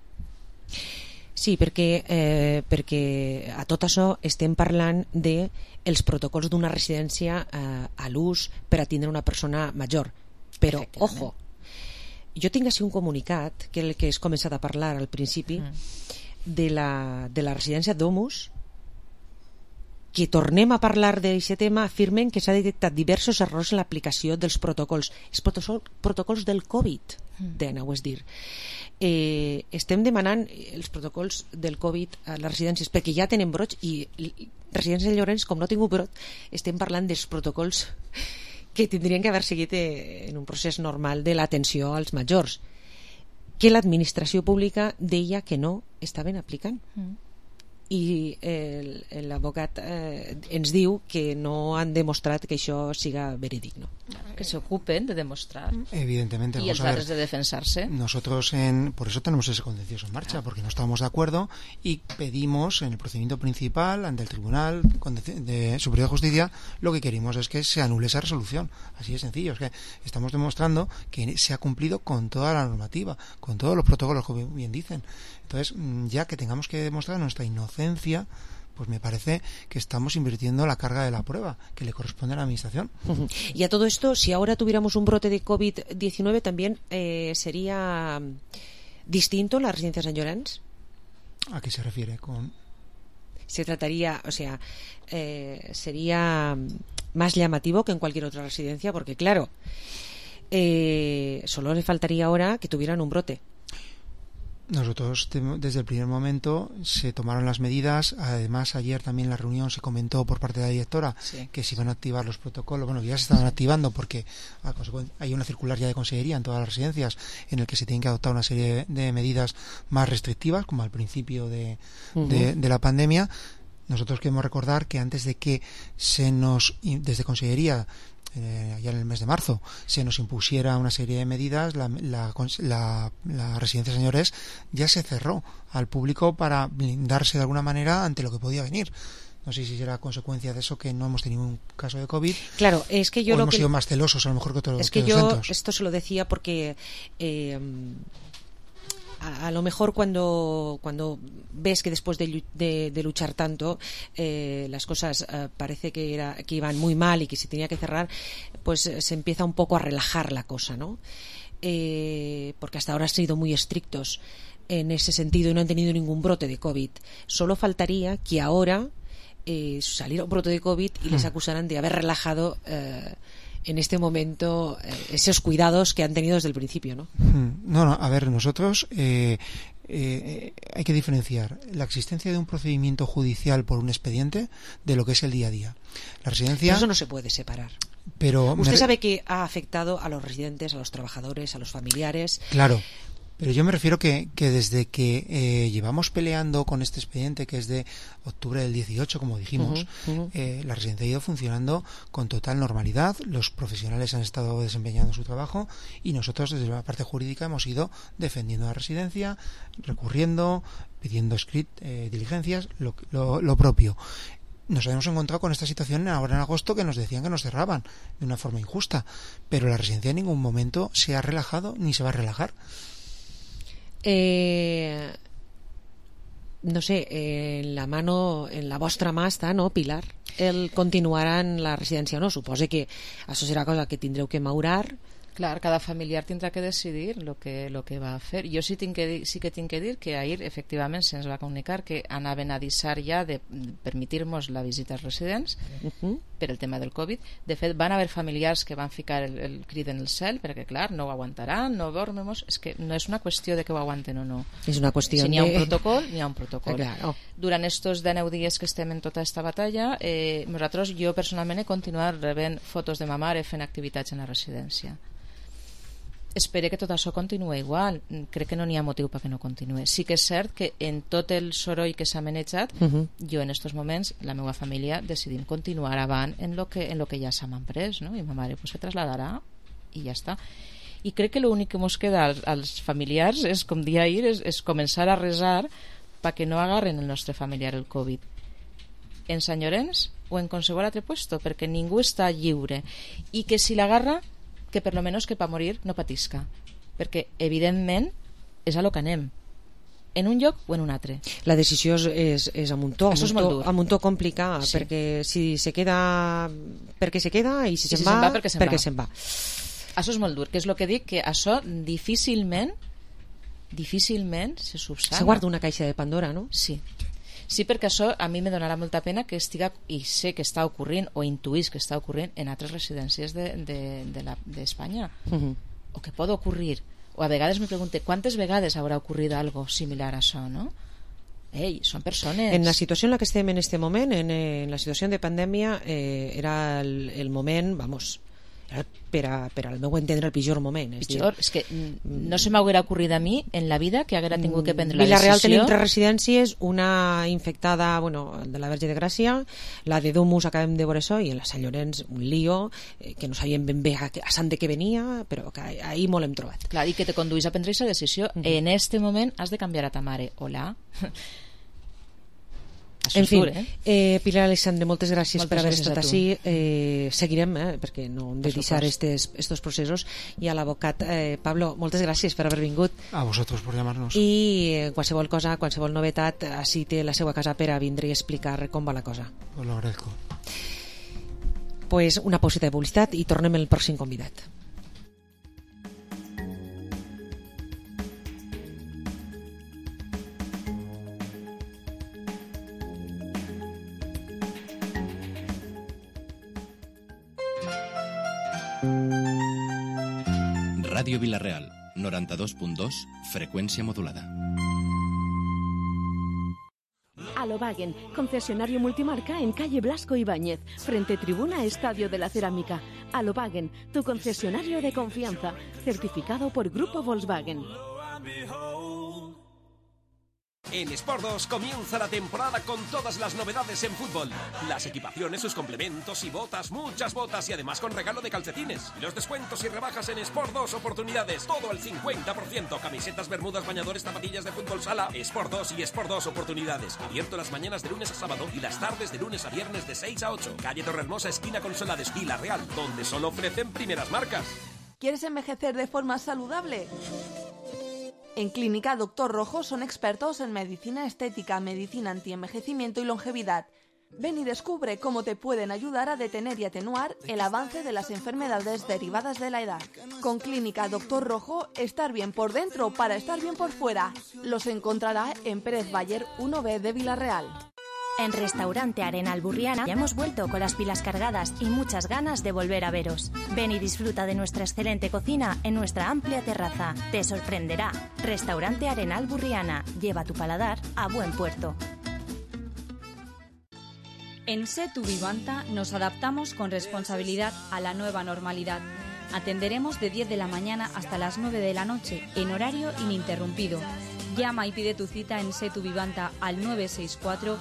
Sí, perquè a tot això estem parlant dels protocols d'una residència a l'ús per atendre una persona major, però ojo, jo tinc així un comunicat que el que has començat a parlar al principi de la residència Domus, que tornem a parlar d'aquest tema, afirmen que s'ha detectat diversos errors en l'aplicació dels protocols. Els protocols del Covid, ho és dir. Estem demanant els protocols del Covid a les residències perquè ja tenen brots, i residències de Llorenç, com no ha tingut brot, estem parlant dels protocols que tindrien que haver seguit en un procés normal de l'atenció als majors, que l'administració pública deia que no estaven aplicant. I l'advocat ens diu que no han demostrat que això siga verídic, ¿no? Que se ocupen de demostrar. Evidentemente. Y el tratar de defensarse. Nosotros por eso tenemos ese contencioso en marcha, porque no estamos de acuerdo y pedimos en el procedimiento principal ante el Tribunal de Superior de Justicia, lo que queremos es que se anule esa resolución. Así de sencillo. Es que estamos demostrando que se ha cumplido con toda la normativa, con todos los protocolos, como bien dicen. Entonces, ya que tengamos que demostrar nuestra inocencia, pues me parece que estamos invirtiendo la carga de la prueba que le corresponde a la administración. Y a todo esto, si ahora tuviéramos un brote de COVID-19, también sería distinto las residencias en Llorenç. ¿A qué se refiere? Se trataría, o sea, sería más llamativo que en cualquier otra residencia, porque claro, solo le faltaría ahora que tuvieran un brote. Nosotros desde el primer momento se tomaron las medidas. Además, ayer también en la reunión se comentó por parte de la directora que se iban a activar los protocolos. Bueno, ya se estaban activando porque hay una circular ya de consejería en todas las residencias en el que se tienen que adoptar una serie de medidas más restrictivas, como al principio de la pandemia. Nosotros queremos recordar que antes de que desde consejería, ya en el mes de marzo, se nos impusiera una serie de medidas, la residencia Señores ya se cerró al público para blindarse de alguna manera ante lo que podía venir. No sé si será consecuencia de eso que no hemos tenido un caso de COVID. Claro, es que yo hemos sido más celosos a lo mejor que otros. Es que yo esto se lo decía porque a lo mejor cuando ves que después de luchar tanto las cosas parece que iban muy mal y que se tenía que cerrar, pues se empieza un poco a relajar la cosa, ¿no? Porque hasta ahora han sido muy estrictos en ese sentido y no han tenido ningún brote de COVID. Solo faltaría que ahora saliera un brote de COVID y les acusaran de haber relajado en este momento esos cuidados que han tenido desde el principio, ¿no? No, a ver, nosotros hay que diferenciar la existencia de un procedimiento judicial por un expediente de lo que es el día a día. La residencia... Pero eso no se puede separar. Pero usted sabe que ha afectado a los residentes, a los trabajadores, a los familiares. Claro. Pero yo me refiero que desde que llevamos peleando con este expediente, que es de octubre del 18, como dijimos, la residencia ha ido funcionando con total normalidad, los profesionales han estado desempeñando su trabajo y nosotros desde la parte jurídica hemos ido defendiendo la residencia, recurriendo, pidiendo diligencias, lo propio. Nos habíamos encontrado con esta situación ahora en agosto que nos decían que nos cerraban de una forma injusta, pero la residencia en ningún momento se ha relajado ni se va a relajar. No sé, en la vostra mà està, no, Pilar, el continuarà en la residència o no? Suposo que això serà cosa que tindreu que maurar. Clar, cada familiar tindrà que decidir lo que va a fer. Jo sí que tinc que dir que ahir efectivament se'ns va comunicar que anaven a deixar ja de permitir-nos la visita als residents per el tema del Covid. De fet, van haver familiars que van ficar el crit en el cel perquè, clar, no ho aguantaran, no dormemos. És que no és una qüestió de que ho aguanten o no. És una qüestió si n'hi ha un protocol, n'hi ha un protocol. Claro. Durant estos 19 dies que estem en tota esta batalla, jo personalment he continuat rebent fotos de ma mare fent activitats en la residència. Espero que tot això continuï igual. Crec que no n'hi ha motiu perquè no continuï. Sí que és cert que en tot el soroll que s'ha manejat, jo en estos moments, la meva família, decidim continuar avant en lo que ja s'ha pres, no? I ma mare pues, se trasladarà i ja està. I crec que l'únic que ens queda als familiars és, com dia ahir, és començar a resar perquè no agarren el nostre familiar el Covid. En Sant Llorenç o en qualsevol altre puesto, perquè ningú està lliure. I que si l'agarra, que per lo menos que pa morir no patisca, perquè evidentment és a lo que anem, en un lloc o en un altre. La decisió és a muntó, a muntó complicat, sí. Perquè si se queda perquè se queda i si se'n va perquè se'n va. Això és molt dur, que és el que dic, que això difícilment se subsana. Se guarda una caixa de Pandora, no? Sí. Sí, perquè això a mi me donarà molta pena que estiga, i sé que està ocorrent, o intuís que està ocorrent en altres residències d'Espanya. O que pot ocorrir. O a vegades me pregunto, ¿cuántas vegades haurà ocorrido algo similar a això, no? Ei, són persones... En la situació en la que estem en este moment, en la situació de pandèmia, era el moment, vamos, per al meu entendre el pitjor moment. És que no se m'haguera ocorrit a mi en la vida que haguera tingut que prendre la decisió. Vila-real tenim 3 residències, una infectada, de la Verge de Gràcia, la de Domus acabem de veure això, i en la Sant Llorenç un lío, que no sabíem ben bé a sant de què venia, però que ahir molt hem trobat. Clar, i que te conduís a prendre aquesta decisió. En este moment has de canviar a ta mare. Hola. En fi, Pilar Alexandre, moltes gràcies per haver estat així. Seguirem, perquè no hem de deixar estos processos. I a l'advocat Pablo, moltes gràcies per haver vingut. A vosaltres per llamar-nos. I qualsevol cosa, qualsevol novetat, així té la seva casa per a vindre i explicar com va la cosa. Pues lo agradezco. Pues una pauseta de publicitat i tornem el pròxim convidat. Ràdio Vila-real, 92.2, frecuencia modulada. Alobagen, concesionario multimarca en calle Blasco Ibáñez, frente tribuna Estadio de la Cerámica. Alobagen, tu concesionario de confianza, certificado por Grupo Volkswagen. En Sport 2 comienza la temporada con todas las novedades en fútbol. Las equipaciones, sus complementos y botas, muchas botas y además con regalo de calcetines. Los descuentos y rebajas en Sport 2 oportunidades, todo al 50%. Camisetas, bermudas, bañadores, zapatillas de fútbol sala. Sport 2 y Sport 2 oportunidades. Abierto las mañanas de lunes a sábado y las tardes de lunes a viernes de 6 a 8. Calle Torrehermosa, esquina Consolades, Vila-real, donde solo ofrecen primeras marcas. ¿Quieres envejecer de forma saludable? En Clínica Dr. Rojo son expertos en medicina estética, medicina antienvejecimiento y longevidad. Ven y descubre cómo te pueden ayudar a detener y atenuar el avance de las enfermedades derivadas de la edad. Con Clínica Dr. Rojo, estar bien por dentro para estar bien por fuera. Los encontrará en Pérez Bayer 1B de Vila-real. En Restaurante Arenal Burriana ya hemos vuelto con las pilas cargadas y muchas ganas de volver a veros. Ven y disfruta de nuestra excelente cocina en nuestra amplia terraza. Te sorprenderá. Restaurante Arenal Burriana. Lleva tu paladar a buen puerto. En Setu Vivanta nos adaptamos con responsabilidad a la nueva normalidad. Atenderemos de 10 de la mañana hasta las 9 de la noche en horario ininterrumpido. Llama y pide tu cita en Setu Vivanta al 964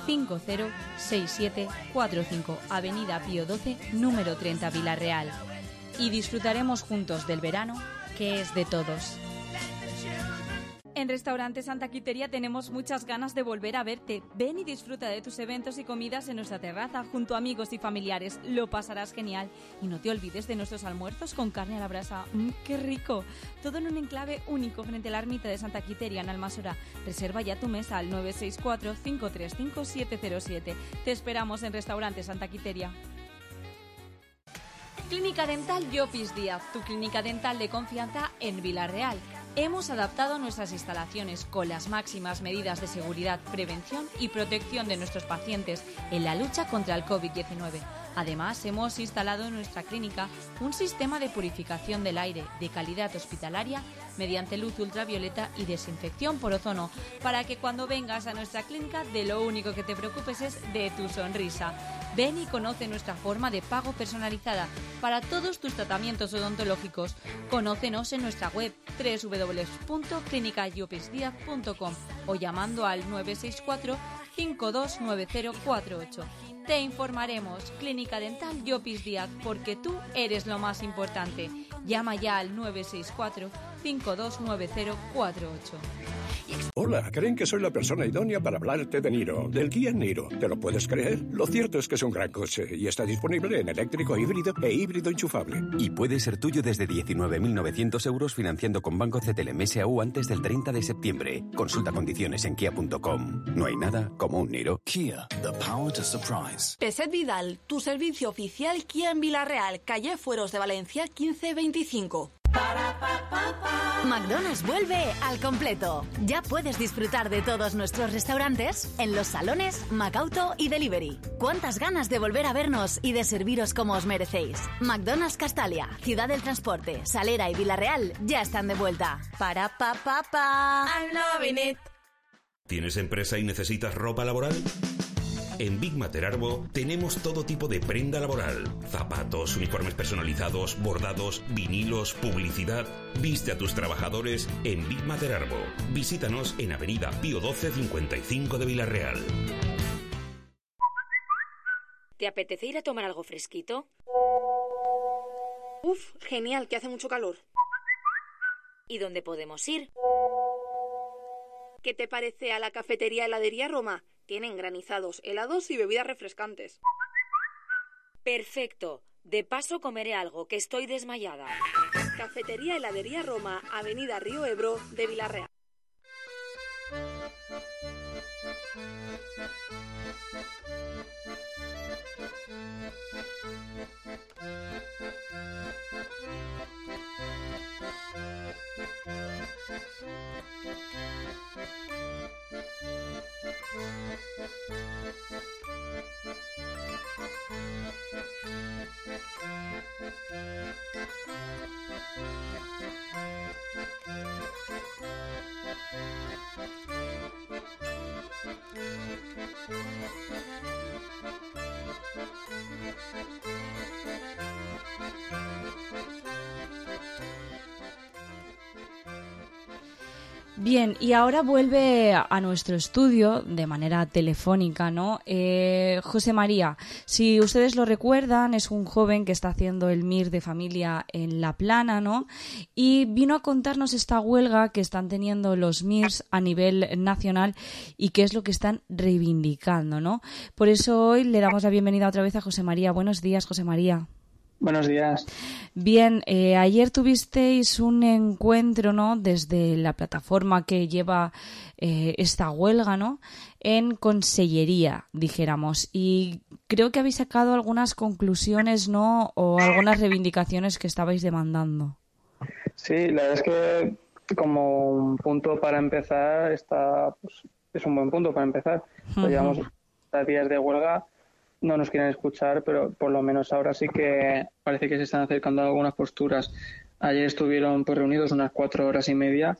506745, Avenida Pío XII, número 30, Vila-real. Y disfrutaremos juntos del verano, que es de todos. En Restaurante Santa Quiteria tenemos muchas ganas de volver a verte. Ven y disfruta de tus eventos y comidas en nuestra terraza junto a amigos y familiares. Lo pasarás genial. Y no te olvides de nuestros almuerzos con carne a la brasa. ¡Qué rico! Todo en un enclave único frente a la ermita de Santa Quiteria en Almasora. Reserva ya tu mesa al 964-535-707. Te esperamos en Restaurante Santa Quiteria. Clínica Dental Llopis Díaz, tu clínica dental de confianza en Vila-real. Hemos adaptado nuestras instalaciones con las máximas medidas de seguridad, prevención y protección de nuestros pacientes en la lucha contra el COVID-19. Además, hemos instalado en nuestra clínica un sistema de purificación del aire de calidad hospitalaria mediante luz ultravioleta y desinfección por ozono, para que cuando vengas a nuestra clínica de lo único que te preocupes es de tu sonrisa. Ven y conoce nuestra forma de pago personalizada para todos tus tratamientos odontológicos. Conócenos en nuestra web www.clinicayopesdiaz.com o llamando al 964 529048. Te informaremos. Clínica Dental Llopis Díaz, porque tú eres lo más importante. Llama ya al 964 529048. Hola, creen que soy la persona idónea para hablarte de Niro, del Kia Niro. ¿Te lo puedes creer? Lo cierto es que es un gran coche y está disponible en eléctrico, híbrido e híbrido enchufable. Y puede ser tuyo desde 19.900 euros financiando con Banco CTLM SAU antes del 30 de septiembre. Consulta condiciones en kia.com. No hay nada como un Niro. Kia, the power to surprise. Peset Vidal, tu servicio oficial Kia en Vila-real, calle Fueros de Valencia 1525. McDonald's vuelve al completo. Ya puedes disfrutar de todos nuestros restaurantes en los salones, Macauto y Delivery. ¿Cuántas ganas de volver a vernos y de serviros como os merecéis? McDonald's Castalia, Ciudad del Transporte, Salera y Villarreal ya están de vuelta. Para I'm loving it. ¿Tienes empresa y necesitas ropa laboral? En Big Mater Arbo tenemos todo tipo de prenda laboral. Zapatos, uniformes personalizados, bordados, vinilos, publicidad. Viste a tus trabajadores en Big Mater Arbo. Visítanos en Avenida Pío XII 55 de Villarreal. ¿Te apetece ir a tomar algo fresquito? Uf, genial, que hace mucho calor. ¿Y dónde podemos ir? ¿Qué te parece a la cafetería Heladería Roma? Tienen granizados, helados y bebidas refrescantes. Perfecto. De paso comeré algo, que estoy desmayada. Cafetería Heladería Roma, Avenida Río Ebro de Villarreal. Bien, y ahora vuelve a nuestro estudio de manera telefónica, ¿no? José María, si ustedes lo recuerdan, es un joven que está haciendo el MIR de familia en La Plana, ¿no? Y vino a contarnos esta huelga que están teniendo los MIRs a nivel nacional y qué es lo que están reivindicando, ¿no? Por eso hoy le damos la bienvenida otra vez a José María. Buenos días, José María. Buenos días. Bien, ayer tuvisteis un encuentro, ¿no?, desde la plataforma que lleva esta huelga, ¿no?, en Consellería, dijéramos, y creo que habéis sacado algunas conclusiones, ¿no?, o algunas reivindicaciones que estabais demandando. Sí, la verdad es que como un punto para empezar, es un buen punto para empezar. Uh-huh. Llevamos 3 días de huelga. No nos quieren escuchar, pero por lo menos ahora sí que parece que se están acercando a algunas posturas. Ayer estuvieron pues reunidos unas 4 horas y media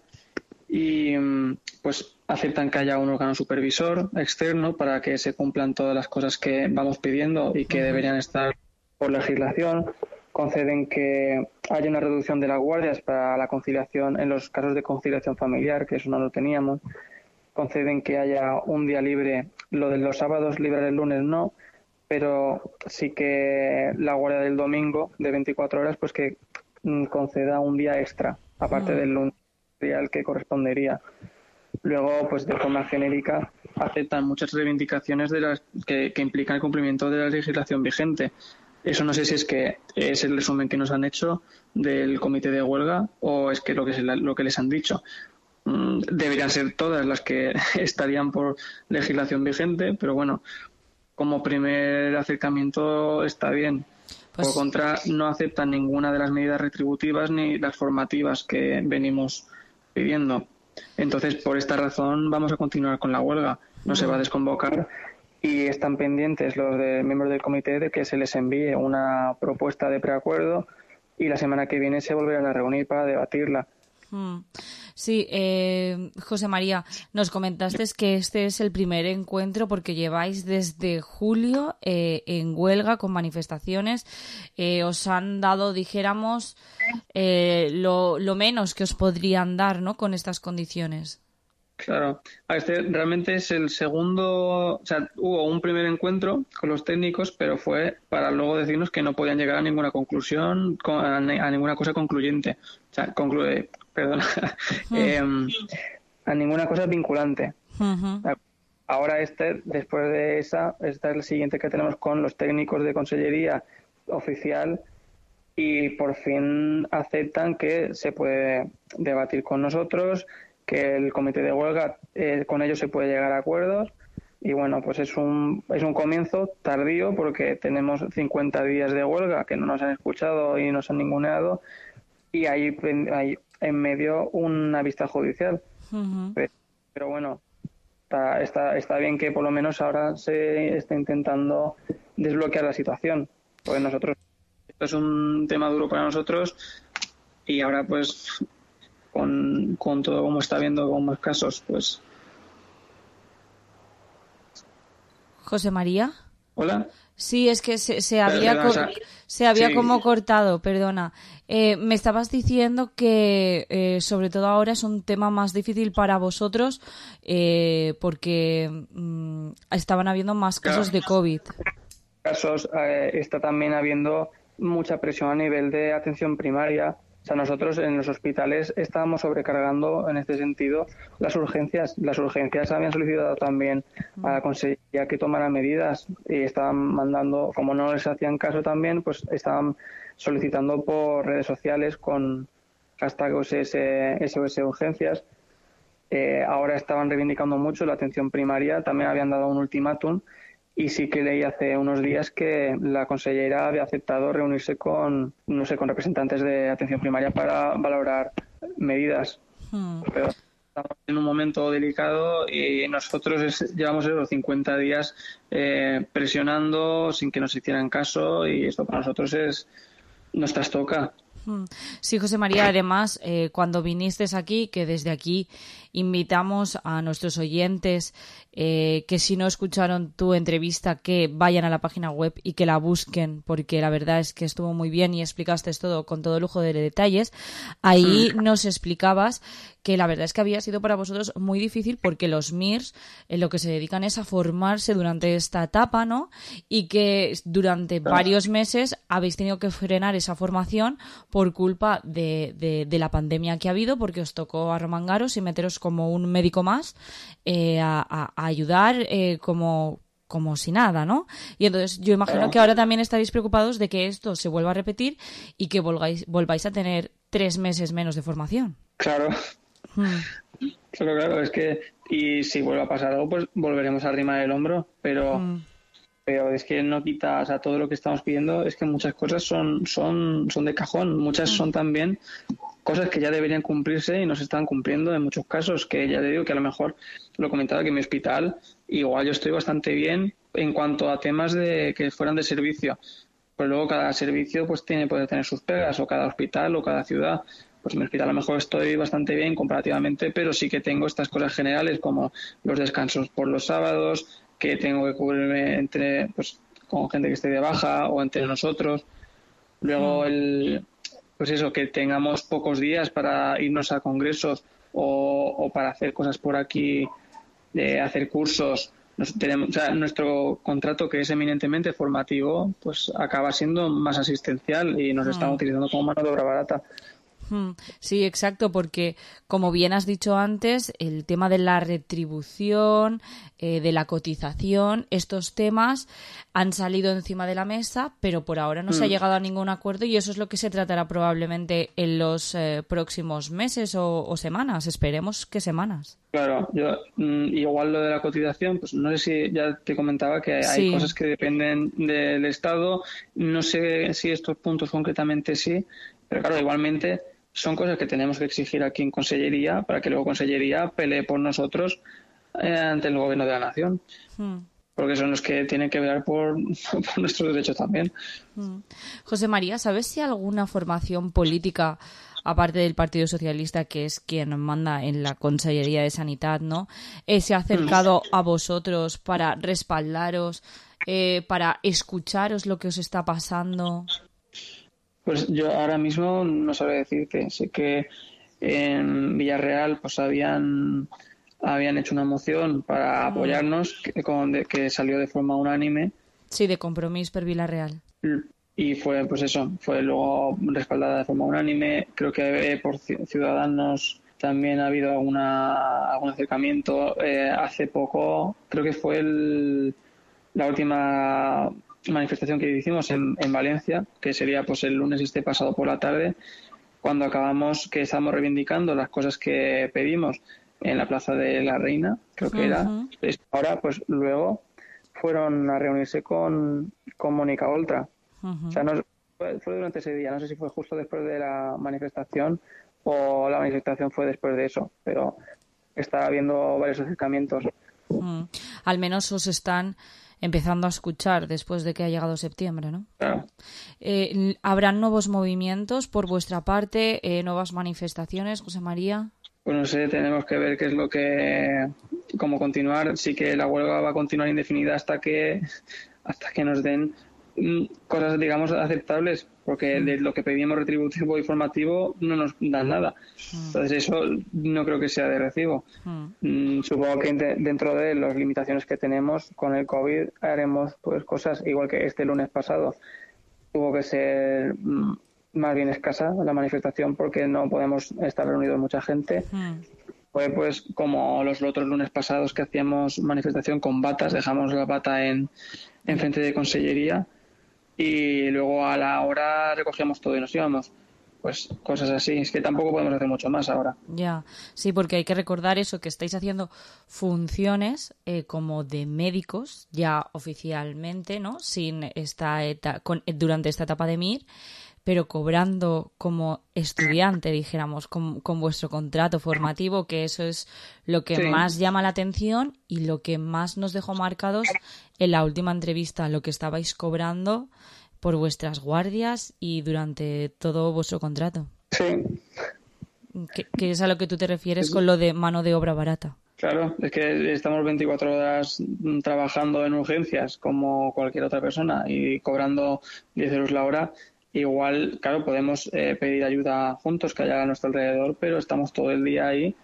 y pues aceptan que haya un órgano supervisor externo para que se cumplan todas las cosas que vamos pidiendo y que deberían estar por legislación. Conceden que haya una reducción de las guardias para la conciliación en los casos de conciliación familiar, que eso no lo teníamos. Conceden que haya un día libre, lo de los sábados, libre el lunes no, pero sí que la guardia del domingo de 24 horas pues que conceda un día extra, aparte del lunes al que correspondería. Luego, pues de forma genérica, aceptan muchas reivindicaciones de las que implican el cumplimiento de la legislación vigente. Eso no sé si es que es el resumen que nos han hecho del comité de huelga o es que lo que les han dicho. Deberían ser todas las que estarían por legislación vigente, pero bueno, como primer acercamiento está bien. Por contra, no aceptan ninguna de las medidas retributivas ni las formativas que venimos pidiendo. Entonces, por esta razón, vamos a continuar con la huelga. No se va a desconvocar y están pendientes los miembros del comité de que se les envíe una propuesta de preacuerdo y la semana que viene se volverán a reunir para debatirla. Sí, José María, nos comentaste que este es el primer encuentro porque lleváis desde julio en huelga con manifestaciones. Os han dado, dijéramos, lo menos que os podrían dar, ¿no?, con estas condiciones. Claro, realmente es el segundo, o sea, hubo un primer encuentro con los técnicos, pero fue para luego decirnos que no podían llegar a ninguna conclusión, a ninguna cosa concluyente, o sea, a ninguna cosa vinculante. Uh-huh. Ahora después de esta es el siguiente que tenemos con los técnicos de Consellería oficial y por fin aceptan que se puede debatir con nosotros, que el comité de huelga con ellos se puede llegar a acuerdos y bueno, pues es un comienzo tardío porque tenemos 50 días de huelga que no nos han escuchado y nos han ninguneado y hay en medio una vista judicial. Pero bueno, está bien que por lo menos ahora se esté intentando desbloquear la situación, porque esto es un tema duro para nosotros y ahora pues con todo como está viendo con más casos, pues... José María. Hola. Sí, es que se había como cortado, perdona. Me estabas diciendo que sobre todo ahora es un tema más difícil para vosotros porque estaban habiendo más casos de COVID. Está también habiendo mucha presión a nivel de atención primaria. O sea, nosotros en los hospitales estábamos sobrecargando en este sentido las urgencias. Las urgencias habían solicitado también a la Consellería que tomara medidas y estaban mandando, como no les hacían caso también, pues estaban solicitando por redes sociales con hashtag SOS Urgencias. Ahora estaban reivindicando mucho la atención primaria, también habían dado un ultimátum. Y sí que leí hace unos días que la consellera había aceptado reunirse con representantes de atención primaria para valorar medidas. Pero estamos en un momento delicado y nosotros llevamos esos 50 días presionando sin que nos hicieran caso y esto para nosotros nos trastoca. Sí, José María, además, cuando viniste aquí, que desde aquí invitamos a nuestros oyentes que si no escucharon tu entrevista, que vayan a la página web y que la busquen, porque la verdad es que estuvo muy bien y explicaste todo con todo lujo de detalles. Ahí nos explicabas que la verdad es que había sido para vosotros muy difícil porque los MIRS lo que se dedican es a formarse durante esta etapa, ¿no? Y que durante varios meses habéis tenido que frenar esa formación por culpa de la pandemia que ha habido, porque os tocó arromangaros y meteros como un médico más a ayudar como si nada, ¿no? Y entonces yo imagino que ahora también estaréis preocupados de que esto se vuelva a repetir y que volváis a tener 3 meses menos de formación. Claro. Claro, es que y si vuelve a pasar algo, pues volveremos a arrimar el hombro, pero es que no quita, o sea, todo lo que estamos pidiendo es que muchas cosas son de cajón, muchas son también cosas que ya deberían cumplirse y no se están cumpliendo en muchos casos, que ya te digo que a lo mejor lo comentaba que en mi hospital igual yo estoy bastante bien en cuanto a temas de que fueran de servicio, pero luego cada servicio pues puede tener sus pegas, o cada hospital o cada ciudad. Pues en mi hospital a lo mejor estoy bastante bien comparativamente, pero sí que tengo estas cosas generales como los descansos por los sábados, que tengo que cubrirme con gente que esté de baja o entre nosotros. Luego pues eso, que tengamos pocos días para irnos a congresos o para hacer cosas por aquí, hacer cursos. Nuestro contrato, que es eminentemente formativo, pues acaba siendo más asistencial y nos están utilizando como mano de obra barata. Sí, exacto, porque como bien has dicho antes, el tema de la retribución, de la cotización, estos temas han salido encima de la mesa, pero por ahora no se ha llegado a ningún acuerdo y eso es lo que se tratará probablemente en los próximos meses o semanas. Esperemos que semanas. Claro, yo igual lo de la cotización, pues no sé si ya te comentaba que hay cosas que dependen del Estado, no sé si estos puntos concretamente sí, pero claro, igualmente son cosas que tenemos que exigir aquí en Consellería para que luego Consellería pelee por nosotros ante el Gobierno de la Nación. Porque son los que tienen que velar por nuestros derechos también. José María, ¿sabes si alguna formación política, aparte del Partido Socialista, que es quien manda en la Consellería de Sanidad, ¿no? Se ha acercado a vosotros para respaldaros, para escucharos lo que os está pasando? Pues yo ahora mismo no sabré decirte. Sé que en Villarreal pues habían hecho una moción para apoyarnos que salió de forma unánime. Sí, de Compromís per Villarreal. Y fue luego respaldada de forma unánime. Creo que por Ciudadanos también ha habido algún acercamiento. Hace poco, creo que fue la última manifestación que hicimos en Valencia, que sería pues el lunes pasado por la tarde, cuando que estábamos reivindicando las cosas que pedimos en la Plaza de la Reina, creo que era. Ahora pues luego fueron a reunirse con Mónica Oltra. O sea, fue durante ese día, no sé si fue justo después de la manifestación o la manifestación fue después de eso, pero está habiendo varios acercamientos. Al menos os están empezando a escuchar después de que ha llegado septiembre, ¿no? Claro. ¿Habrán nuevos movimientos por vuestra parte, nuevas manifestaciones, José María? Pues no sé, tenemos que ver qué es cómo continuar. Sí que la huelga va a continuar indefinida hasta que nos den cosas, digamos, aceptables, porque de lo que pedimos retributivo y formativo no nos dan nada. Entonces eso no creo que sea de recibo. Supongo que dentro de las limitaciones que tenemos con el COVID haremos pues cosas, igual que este lunes pasado tuvo que ser más bien escasa la manifestación porque no podemos estar reunidos mucha gente. Fue pues como los otros lunes pasados que hacíamos manifestación con batas, dejamos la bata en frente de Consellería y luego a la hora recogíamos todo y nos íbamos. Pues cosas así, es que tampoco podemos hacer mucho más ahora. Ya, sí, porque hay que recordar eso, que estáis haciendo funciones como de médicos ya oficialmente, ¿no? Durante esta etapa de MIR, pero cobrando como estudiante, dijéramos, con vuestro contrato formativo, que eso es lo que más llama la atención y lo que más nos dejó marcados en la última entrevista, lo que estabais cobrando por vuestras guardias y durante todo vuestro contrato. Sí. Que es a lo que tú te refieres con lo de mano de obra barata. Claro, es que estamos 24 horas trabajando en urgencias como cualquier otra persona y cobrando 10 euros la hora. Igual, claro, podemos pedir ayuda juntos que haya a nuestro alrededor, pero estamos todo el día ahí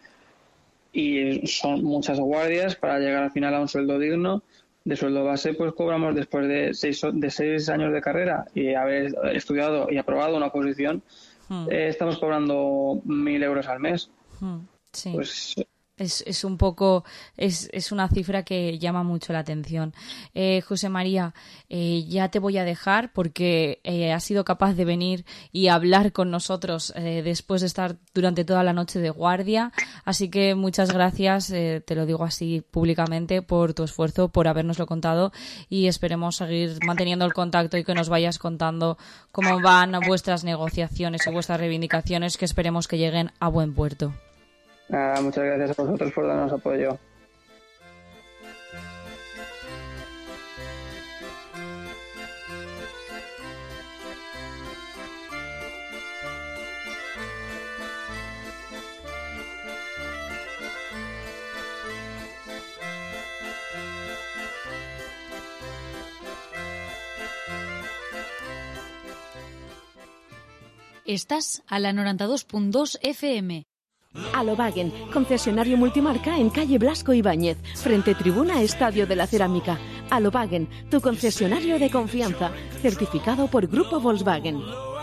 y son muchas guardias para llegar al final a un sueldo digno. De sueldo base, pues cobramos después de 6 años de carrera y haber estudiado y aprobado una oposición, estamos cobrando 1.000 euros al mes. Sí. Pues es un poco, es una cifra que llama mucho la atención. José María, ya te voy a dejar porque has sido capaz de venir y hablar con nosotros después de estar durante toda la noche de guardia. Así que muchas gracias, te lo digo así públicamente, por tu esfuerzo, por habérnoslo contado y esperemos seguir manteniendo el contacto y que nos vayas contando cómo van vuestras negociaciones y vuestras reivindicaciones, que esperemos que lleguen a buen puerto. Nada, muchas gracias a vosotros por darnos apoyo. Estás a la 92.2 FM. Alobagen, concesionario multimarca en calle Blasco Ibáñez, frente tribuna Estadio de la Cerámica. Alobagen, tu concesionario de confianza, certificado por Grupo Volkswagen.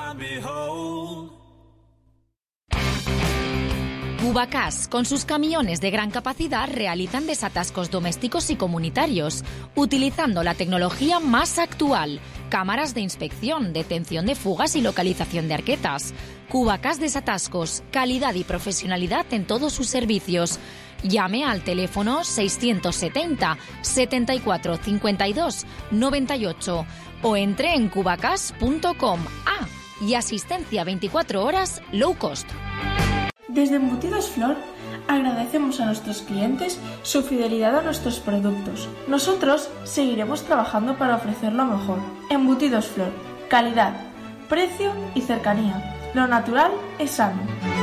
Cubacas, con sus camiones de gran capacidad, realizan desatascos domésticos y comunitarios, utilizando la tecnología más actual, cámaras de inspección, detención de fugas y localización de arquetas. Cubacas Desatascos, calidad y profesionalidad en todos sus servicios. Llame al teléfono 670 74 52 98 o entre en cubacas.com. Y asistencia 24 horas low cost. Desde Embutidos Flor agradecemos a nuestros clientes su fidelidad a nuestros productos. Nosotros seguiremos trabajando para ofrecer lo mejor. Embutidos Flor, calidad, precio y cercanía. Lo natural es sano.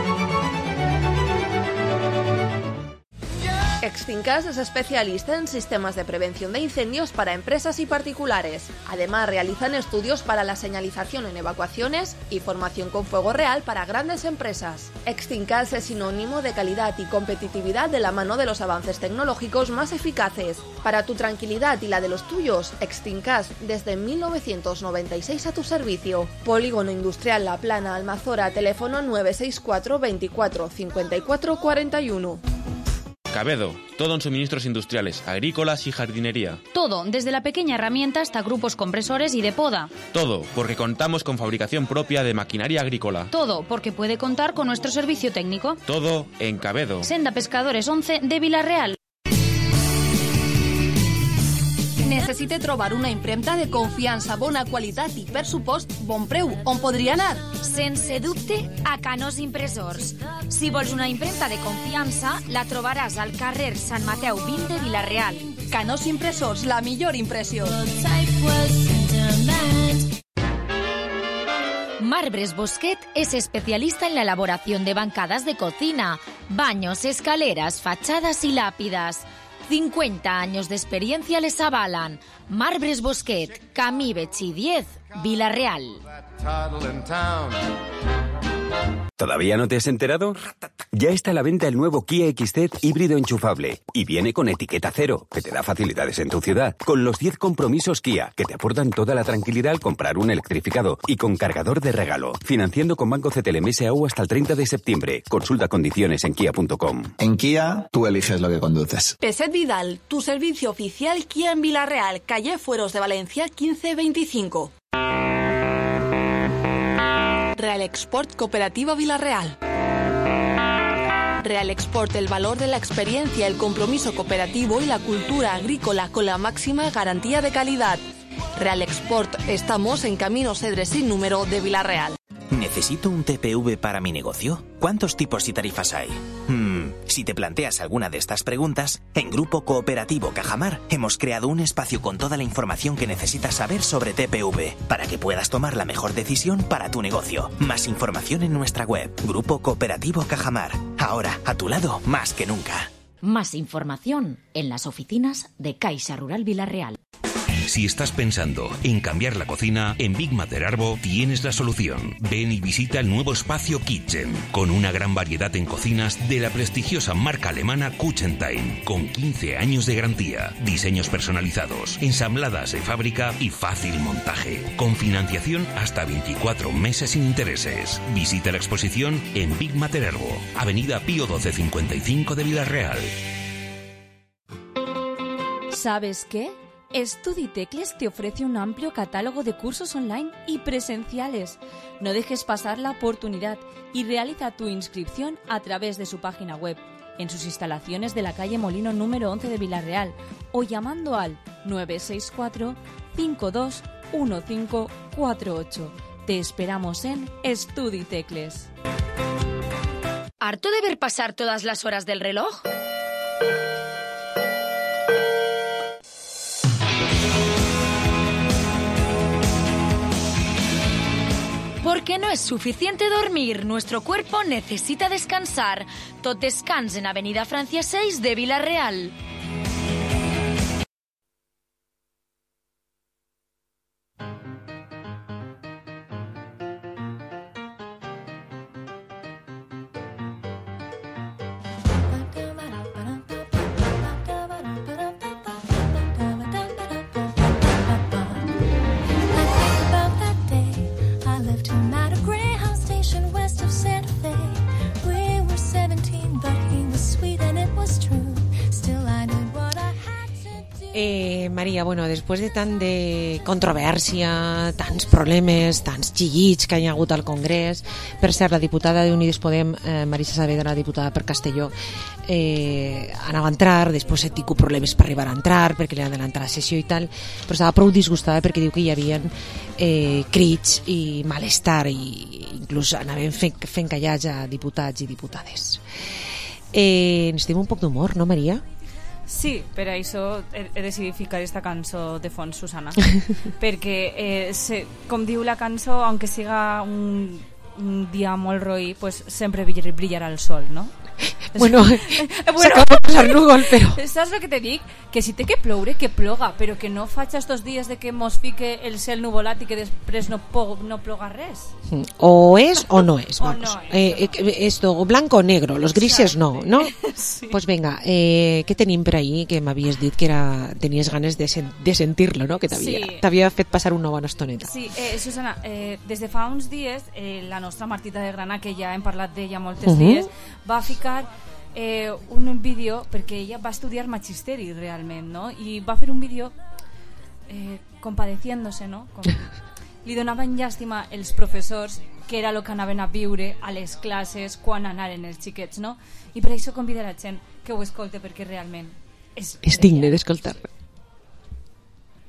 Extincas es especialista en sistemas de prevención de incendios para empresas y particulares. Además, realizan estudios para la señalización en evacuaciones y formación con fuego real para grandes empresas. Extincas es sinónimo de calidad y competitividad de la mano de los avances tecnológicos más eficaces. Para tu tranquilidad y la de los tuyos, Extincas desde 1996 a tu servicio. Polígono Industrial La Plana, Almazora, teléfono 964 24 54 41. Cabedo, todo en suministros industriales, agrícolas y jardinería. Todo, desde la pequeña herramienta hasta grupos compresores y de poda. Todo, porque contamos con fabricación propia de maquinaria agrícola. Todo, porque puede contar con nuestro servicio técnico. Todo en Cabedo. Senda Pescadores 11 de Vilarreal. necessite trobar una impremta de confiança, bona qualitat i, per supost, bon preu, on podria anar? Sense dubte, a Canós Impressors. Si vols una impremta de confiança, la trobaràs al carrer Sant Mateu 20 de Vila-real. Canós Impressors, la millor impressió. Marbres Bosquet es especialista en la elaboración de bancadas de cocina, baños, escaleras, fachadas y lápidas. 50 años de experiencia les avalan. Marbres Bosquet, Camí Betxí 10, Vila-real. ¿Todavía no te has enterado? Ya está a la venta el nuevo Kia XZ híbrido enchufable y viene con etiqueta cero, que te da facilidades en tu ciudad, con los 10 compromisos Kia, que te aportan toda la tranquilidad al comprar un electrificado y con cargador de regalo, financiando con Banco CTLM SAU hasta el 30 de septiembre. Consulta condiciones en kia.com. En Kia, tú eliges lo que conduces. Peset Vidal, tu servicio oficial Kia en Vila-real, calle Fueros de Valencia 1525. Real Export Cooperativa Vila-real. Real Export, el valor de la experiencia, el compromiso cooperativo y la cultura agrícola con la máxima garantía de calidad. Real Export, estamos en Camino Cedre sin número de Vila-real. ¿Necesito un TPV para mi negocio? ¿Cuántos tipos y tarifas hay? Si te planteas alguna de estas preguntas, en Grupo Cooperativo Cajamar hemos creado un espacio con toda la información que necesitas saber sobre TPV para que puedas tomar la mejor decisión para tu negocio. Más información en nuestra web, Grupo Cooperativo Cajamar. Ahora, a tu lado, más que nunca. Más información en las oficinas de Caixa Rural Vila-real. Si estás pensando en cambiar la cocina, en Big Mater Arbo tienes la solución. Ven y visita el nuevo espacio Kitchen, con una gran variedad en cocinas de la prestigiosa marca alemana Kuchentime, con 15 años de garantía, diseños personalizados, ensambladas de fábrica y fácil montaje, con financiación hasta 24 meses sin intereses. Visita la exposición en Big Mater Arbo, Avenida Pío 1255 de Vila-real. ¿Sabes qué? StudiTecles te ofrece un amplio catálogo de cursos online y presenciales. No dejes pasar la oportunidad y realiza tu inscripción a través de su página web, en sus instalaciones de la calle Molino número 11 de Vila-real o llamando al 964 521548. Te esperamos en StudiTecles. ¿Harto de ver pasar todas las horas del reloj? Porque no es suficiente dormir, nuestro cuerpo necesita descansar. Tot Descans en Avenida Francia 6 de Vila-real. Maria, bueno, després de tant de controvèrsia, tants problemes, tants xillits que hi ha hagut al Congrés, per cert, la diputada d'Unides Podem, Marisa Saavedra, la diputada per Castelló, anava a entrar, després he tingut problemes per arribar a entrar, perquè li han d'adelantar la sessió i tal, però estava prou disgustada perquè diu que hi havia crits i malestar i inclús anaven fent callats a diputats i diputades. Necessitem un poc d'humor, no, Maria? Sí, per això he decidit ficar esta cançó de fons, Susana, perquè com diu la cançó, aunque siga un dia molt roí, pues sempre brillarà el sol, no? Bueno, s'acaba de posar núvol, però... Saps el que te dic? Que si té que ploure, que ploga, però que no faig estos dies de que mos fique el cel nuvolat i que després no ploga res. O és o no és, vamos. O no és. Esto, blanco o negro, los grises no, ¿no? Sí. Pues venga, què tenim per ahí que m'havies dit que tenies ganes de sentir-lo, no? Que t'havia fet passar una bona estoneta. Sí, Susana, des de fa uns dies la nostra Martita de Grana, que ja hem parlat d'ella moltes dies, va ficar un vídeo, perquè ella va estudiar magisteri realment, no? I va fer un vídeo compadeciéndose, no? Li donaven llàstima els professors, que era el que anaven a viure a les classes quan anaren els xiquets, no? I per això convida la gent que ho escolte, perquè realment és digne d'escoltar.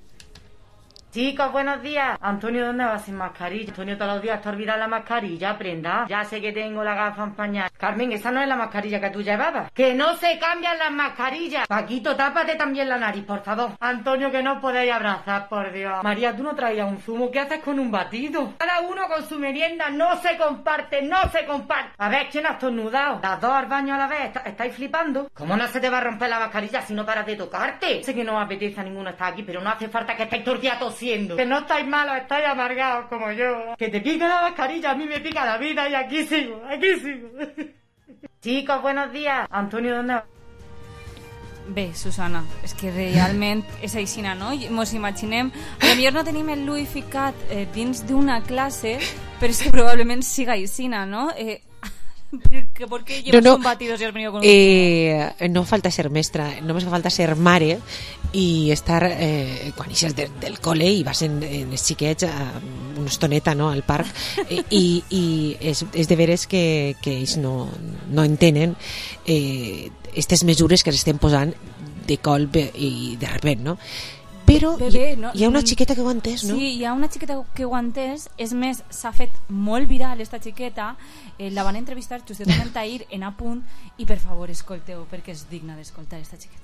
Chicos, buenos días. Antonio, ¿dónde vas sin mascarilla? Antonio, todos los días te olvidas la mascarilla, prenda. Ya sé que tengo la gafa empañada. Carmen, esa no es la mascarilla que tú llevabas. ¡Que no se cambian las mascarillas! Paquito, tápate también la nariz, por favor. Antonio, que no podéis abrazar, por Dios. María, tú no traías un zumo. ¿Qué haces con un batido? Cada uno con su merienda. No se comparte, no se comparte. A ver, ¿quién ha estornudado? Las dos al baño a la vez. ¿Estáis flipando? ¿Cómo no se te va a romper la mascarilla si no paras de tocarte? Sé que no os apetece a ninguno estar aquí, pero no hace falta que estéis todo el día tosiendo. Que no estáis malos, estáis amargados como yo. Que te pica la mascarilla, a mí me pica la vida y aquí sigo. Chicos, buenos días. Antonio, ¿dónde vas? Bé, Susana, és que realment és aixina, no? Mos imaginem, potser no tenim el Lui ficat dins d'una classe, però és que probablement siga aixina, no? ¿Por qué llevas un batido si has venido con un... No falta ser mestra, només falta ser mare i estar, quan ixes del col·le i vas en els xiquets una estoneta, no?, al parc i és de veres que ells no entenen aquestes mesures que s'estem posant de colp i de repent, no? Però hi ha una xiqueta que ho ha entès, no? Sí, hi ha una xiqueta que ho ha entès. És més, s'ha fet molt viral esta xiqueta. La van entrevistar justament ahir en A Punt i per favor escolteu, perquè és digna d'escoltar esta xiqueta.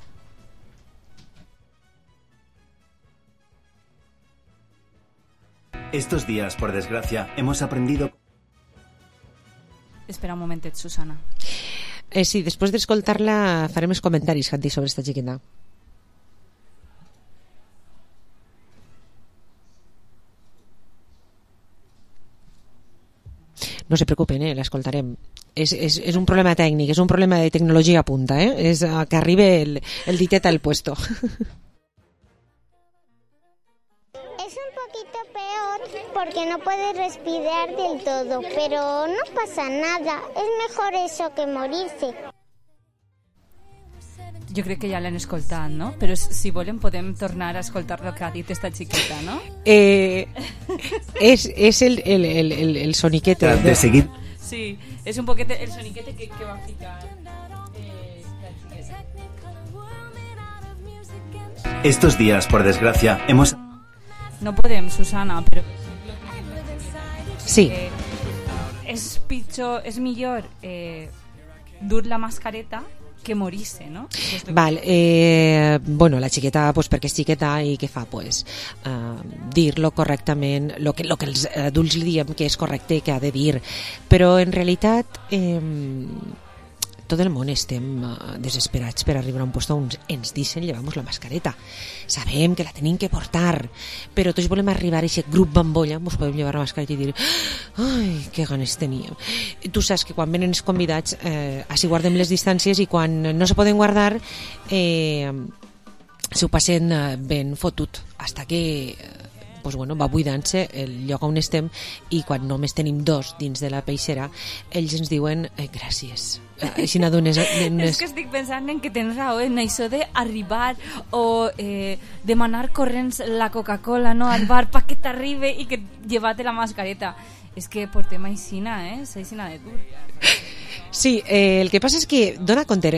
Estos días, por desgracia, hemos aprendido... Espera un momentet, Susana. Sí, després d'escoltar-la farem els comentaris que han dit sobre esta xiqueta. No se preocupen, l'escoltarem. És un problema tècnic, és un problema de tecnologia punta, és que arribe el ditet al puesto. Es un poquito peor porque no puedes respirar del todo, pero no pasa nada. Es mejor eso que morirse. Jo crec que ja l'han escoltat, no? Però si volen podem tornar a escoltar el que ha dit esta xiqueta, no? És el soniquete. De seguir. Sí, és un poquet el soniquete que va ficar la xiqueta. Estos días, por desgracia, hemos... No podem, Susana, però... Sí. És pitjor, és millor dur la mascareta que morir-se, no? Val, bueno, la xiqueta, pues, perquè és xiqueta i què fa? Pues, dir-lo correctament, lo que els adults li diem que és correcte, que ha de dir. Però en realitat tot el món estem desesperats per arribar a un puesto on ens dicen llevamos la mascareta. Sabem que la tenim que portar, però tots volem arribar a aquest grup bambolla, ens podem llevar la mascareta i dir ai, que ganes teníem. Tu saps que quan venen els convidats així guardem les distàncies i quan no se poden guardar s'ho passen ben fotut hasta que pues bueno, va buidant-se el lloc on estem i quan només tenim dos dins de la peixera ells ens diuen gràcies. Així n'adones... És que estic pensant en que tens raó en això d'arribar o demanar corrents la Coca-Cola, no, al bar pa que t'arribe i que llevate la mascareta. És que portem aixina, és aixina de dur. Sí, el que passa és que dona compte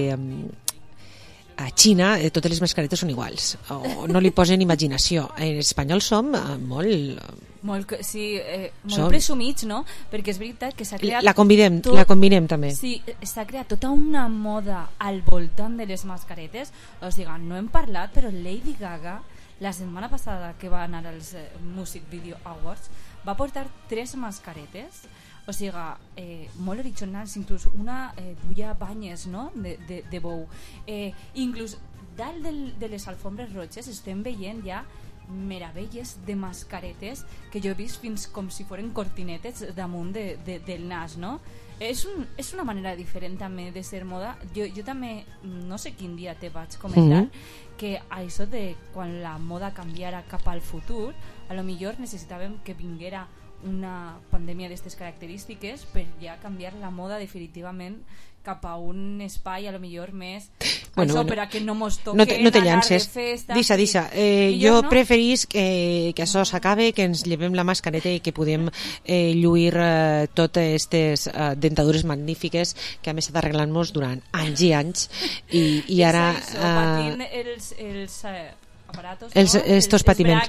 a Xina totes les mascaretes són iguals o no li posen imaginació. En espanyol som molt presumits, no? Perquè és veritat que s'ha creat... La combinem també. Sí, s'ha creat tota una moda al voltant de les mascaretes. O sigui, no hem parlat, però Lady Gaga la setmana passada que va anar als Music Video Awards va portar 3 mascaretes, o sigui, molt originals, inclús una duia banyes, no?, de bou. Inclús dalt de les alfombres roges estem veient ja meravelles de mascaretes que jo he vist fins com si foren cortinetes damunt del nas, no? És una manera diferent també de ser moda. Jo també, no sé quin dia te vaig comentar que això de quan la moda canviara cap al futur, a lo millor necessitàvem que vinguera una pandèmia d'aquestes característiques per ja canviar la moda definitivament cap a un espai a lo millor més això per a que no mos toquen no te llances, deixa jo preferís que això s'acabe, que ens llevem la mascareta i que podem lluir totes aquestes dentadures magnífiques que a més s'ha d'arreglar-nos durant anys i anys i ara patint els aparatos, estos patiments.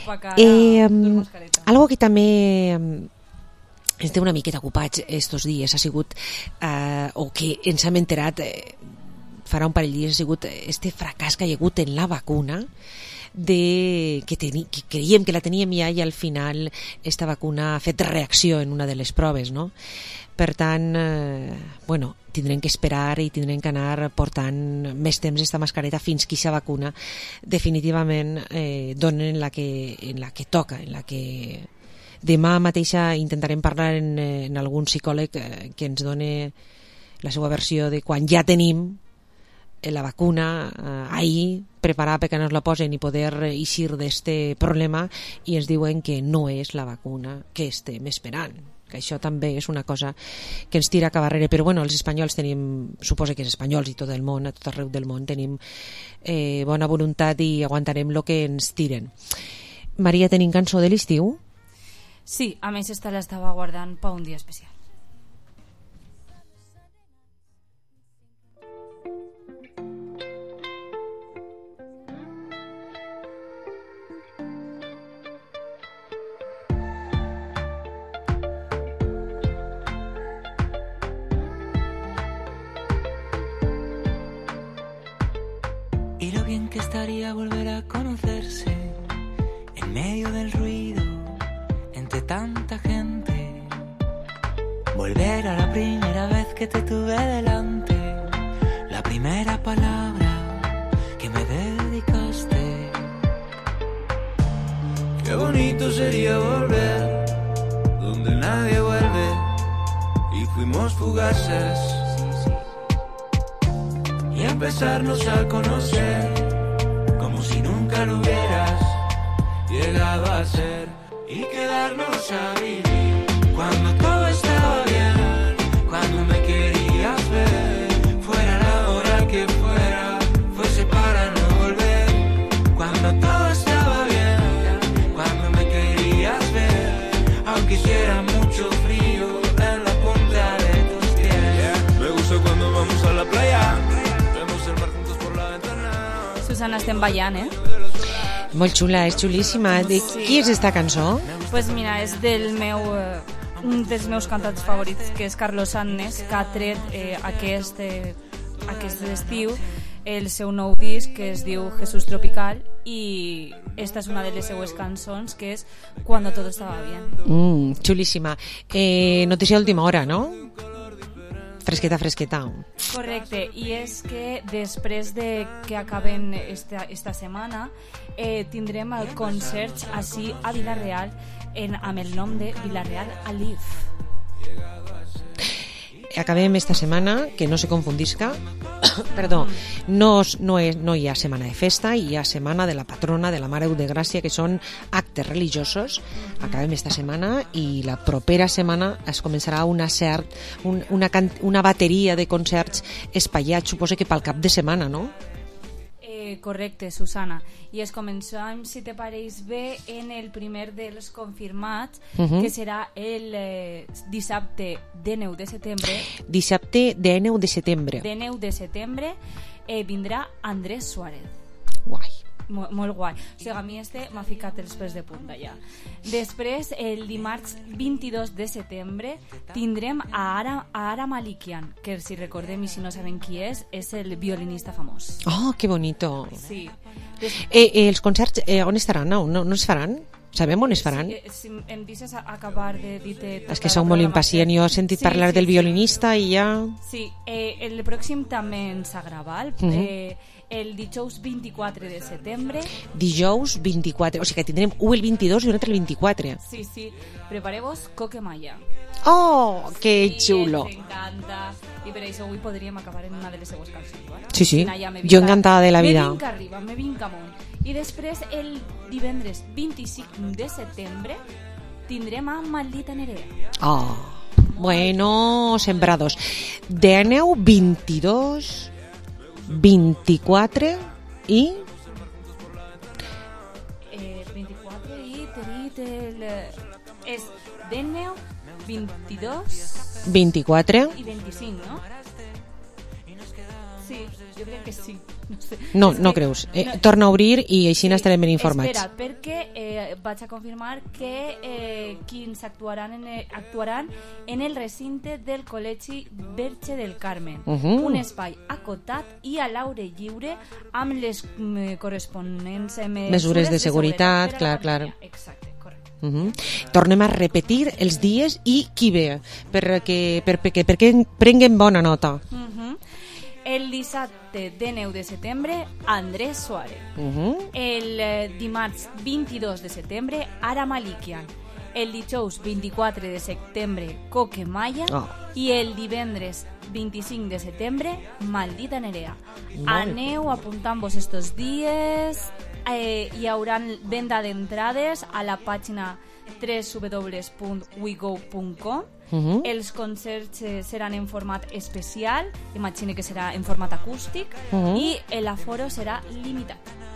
Algo que també ens té una miqueta ocupats estos dies ha sigut, o que ens hem enterat farà un parell de dies, ha sigut este fracàs que hi ha hagut en la vacuna, que creiem que la teníem ja i al final esta vacuna ha fet reacció en una de les proves, no? Per tant, tindrem que esperar i tindrem que anar portant més temps esta mascareta fins que aquesta vacuna definitivament donen en la que toca, en la que demà mateixa intentarem parlar en algun psicòleg que ens doni la seva versió de quan ja tenim la vacuna ahí preparada perquè no ens la posen i poder eixir d'este problema, i ens diuen que no és la vacuna que estem esperant, que això també és una cosa que ens tira cap arrere. Però els espanyols tenim, suposo que els espanyols i tot el món, a tot arreu del món tenim bona voluntat i aguantarem el que ens tiren. Maria, tenim cançó de l'estiu? Sí, a més esta l'estava guardant per un dia especial. Y lo bien que estaría volver a conocerse en medio del ruido, entre tanta gente. Volver a la primera vez que te tuve delante, la primera palabra que me dedicaste. Qué bonito sería volver donde nadie vuelve y fuimos fugaces. Y empezarnos a conocer como si nunca lo hubieras llegado a ser, y quedarnos a vivir cuando todo estaba bien, cuando me querías ver, fuera la hora que fuera, fuese para no volver, cuando todo estaba bien, cuando me querías ver, aunque hiciera mucho frío en la punta de tus pies. Me gusta cuando vamos a la playa, Susana, estem ballant, Molt xula, és xulíssima. De qui és esta cançó? Pues mira, és un dels meus cantats favorits, que és Carlos Annes, que ha tret aquest estiu el seu nou disc, que es diu Jesús Tropical, i esta és una de les seues cançons, que és Cuando todo estaba bien. Xulíssima. Notícia d'última hora, no? Fresqueta. Correcte, i és que després de que acabem esta setmana tindrem el concert així a Vila-real amb el nom de Vila-real Alive. Acabem esta setmana, que no se confundisca, perdó, no hi ha setmana de festa, hi ha setmana de la patrona de la Mare de Gràcia, que són actes religiosos. Acabem esta setmana i la propera setmana es començarà una bateria de concerts espaiats, suposo que pel cap de setmana, no? Correcte, Susana. I es començam, si te pareix bé, en el primer dels confirmats, que serà el dissabte 19 de setembre. Dissabte 19 de setembre. 19 de setembre vindrà Andrés Suárez. Guai. Molt guai. O sigui, a mi m'ha ficat els pèls de punta ja. Després, el dimarts 22 de setembre tindrem a Ara Malikian, que si recordem i si no sabem qui és el violinista famós. Oh, que bonito. Sí. Els concerts on estaran? No es faran? Sabem on es faran? Si em deixes acabar de dir-te... És que sou molt impacient. Jo he sentit parlar del violinista i ja... Sí, el pròxim també ens agrada, el dijous 24 de setembre. Dijous 24, o sigui que tindrem un el 22 i un altre el 24. Sí, prepareu-vos Coquemaya. Oh, que xulo. Ens encanta, i per això avui podríem acabar en una de les seues cançons. Sí, jo encantada de la vida. Me vinc arriba, me vinc amunt. I després, el divendres 25 de setembre, tindrem a Maldita Nerea. Oh, bueno, sembrados. 19, 22... 24 i 24 i és 19, 22 24 i 25, no? Sí, jo crec que sí. No creus. Torna a obrir i així n'estarem ben informats. Espera, perquè vaig a confirmar que quins actuaran en el recinte del Col·legi Verge del Carmen. Un espai acotat i a l'aire lliure amb les corresponents mesures de seguretat, clar. Exacte. Tornem a repetir els dies i qui ve, perquè prenguen bona nota. El dissabte de 9 de setembre, Andrés Suárez. El dimarts 22 de setembre, Ara Malikian. El dijous 24 de setembre, Coque Maya. I el divendres 25 de setembre, Maldita Nerea. Aneu apuntant-vos estos dies. Hi haurà venda d'entrades a la pàgina www.wego.com. Els concerts seran en format especial, imagine que serà en format acústic, i l'aforo serà limitat.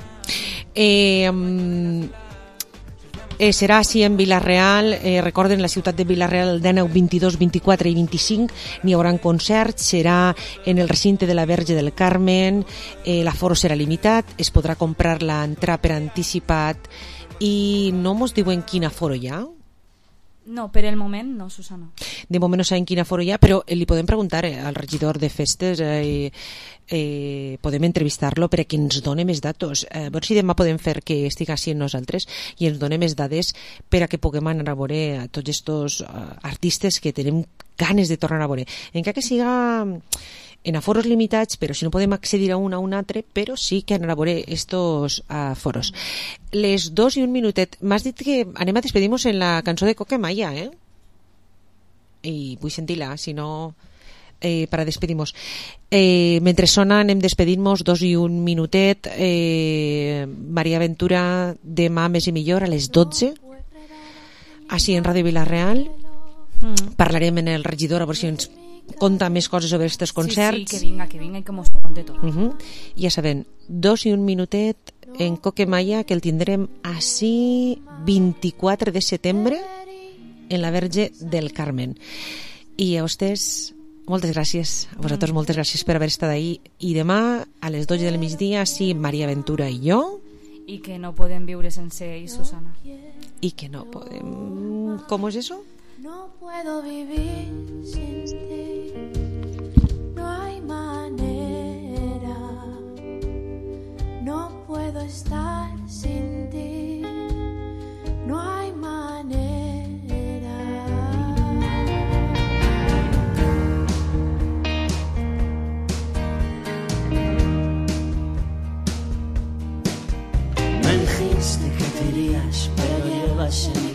Serà així en Vila-real. Recorden, la ciutat de Vila-real el 19, 22, 24 i 25 n'hi haurà concerts. Serà en el recinte de la Verge del Carmen. L'aforo serà limitat, es podrà comprar l'entrada per anticipat i no mos diuen quin aforo hi ha? No, per el moment no, Susana. De moment no sabem quin aforo hi ha, però li podem preguntar al regidor de festes, podem entrevistar-lo perquè ens doni més datos. A veure si demà podem fer que estigui així amb nosaltres i ens doni més dades per a que puguem anar a veure a tots estos artistes que tenim ganes de tornar a veure. Encara que siga en aforos limitats, però si no podem accedir a un altre, però sí que anar a veure estos aforos. Les 2 i 1 minutet. M'has dit que anem a despedir-nos en la cançó de Coque Maya, I vull sentir-la, si no, per a despedir-nos. Mentre sona anem despedint-nos 2 i 1 minutet. Maria Ventura, demà més i millor a les 12, així en Ràdio Vila-real. Parlarem en el regidor a veure si ens conta més coses sobre aquests concerts. Sí, que vinga i que mos conte tot. Ja sabem, 2 i 1 minutet en Coque Maya, que el tindrem així 24 de setembre en la Verge del Carmen. I a vostès, moltes gràcies. A vosaltres moltes gràcies per haver estat ahí. I demà a les 12 del migdia, sí, Maria Ventura i jo. I que no podem viure sense ell, Susana. I que no podem... ¿Cómo es eso? No puedo vivir sin ti, no hay manera, no puedo estar sin ti, no hay manera. Me dijiste que te irías, pero llevas en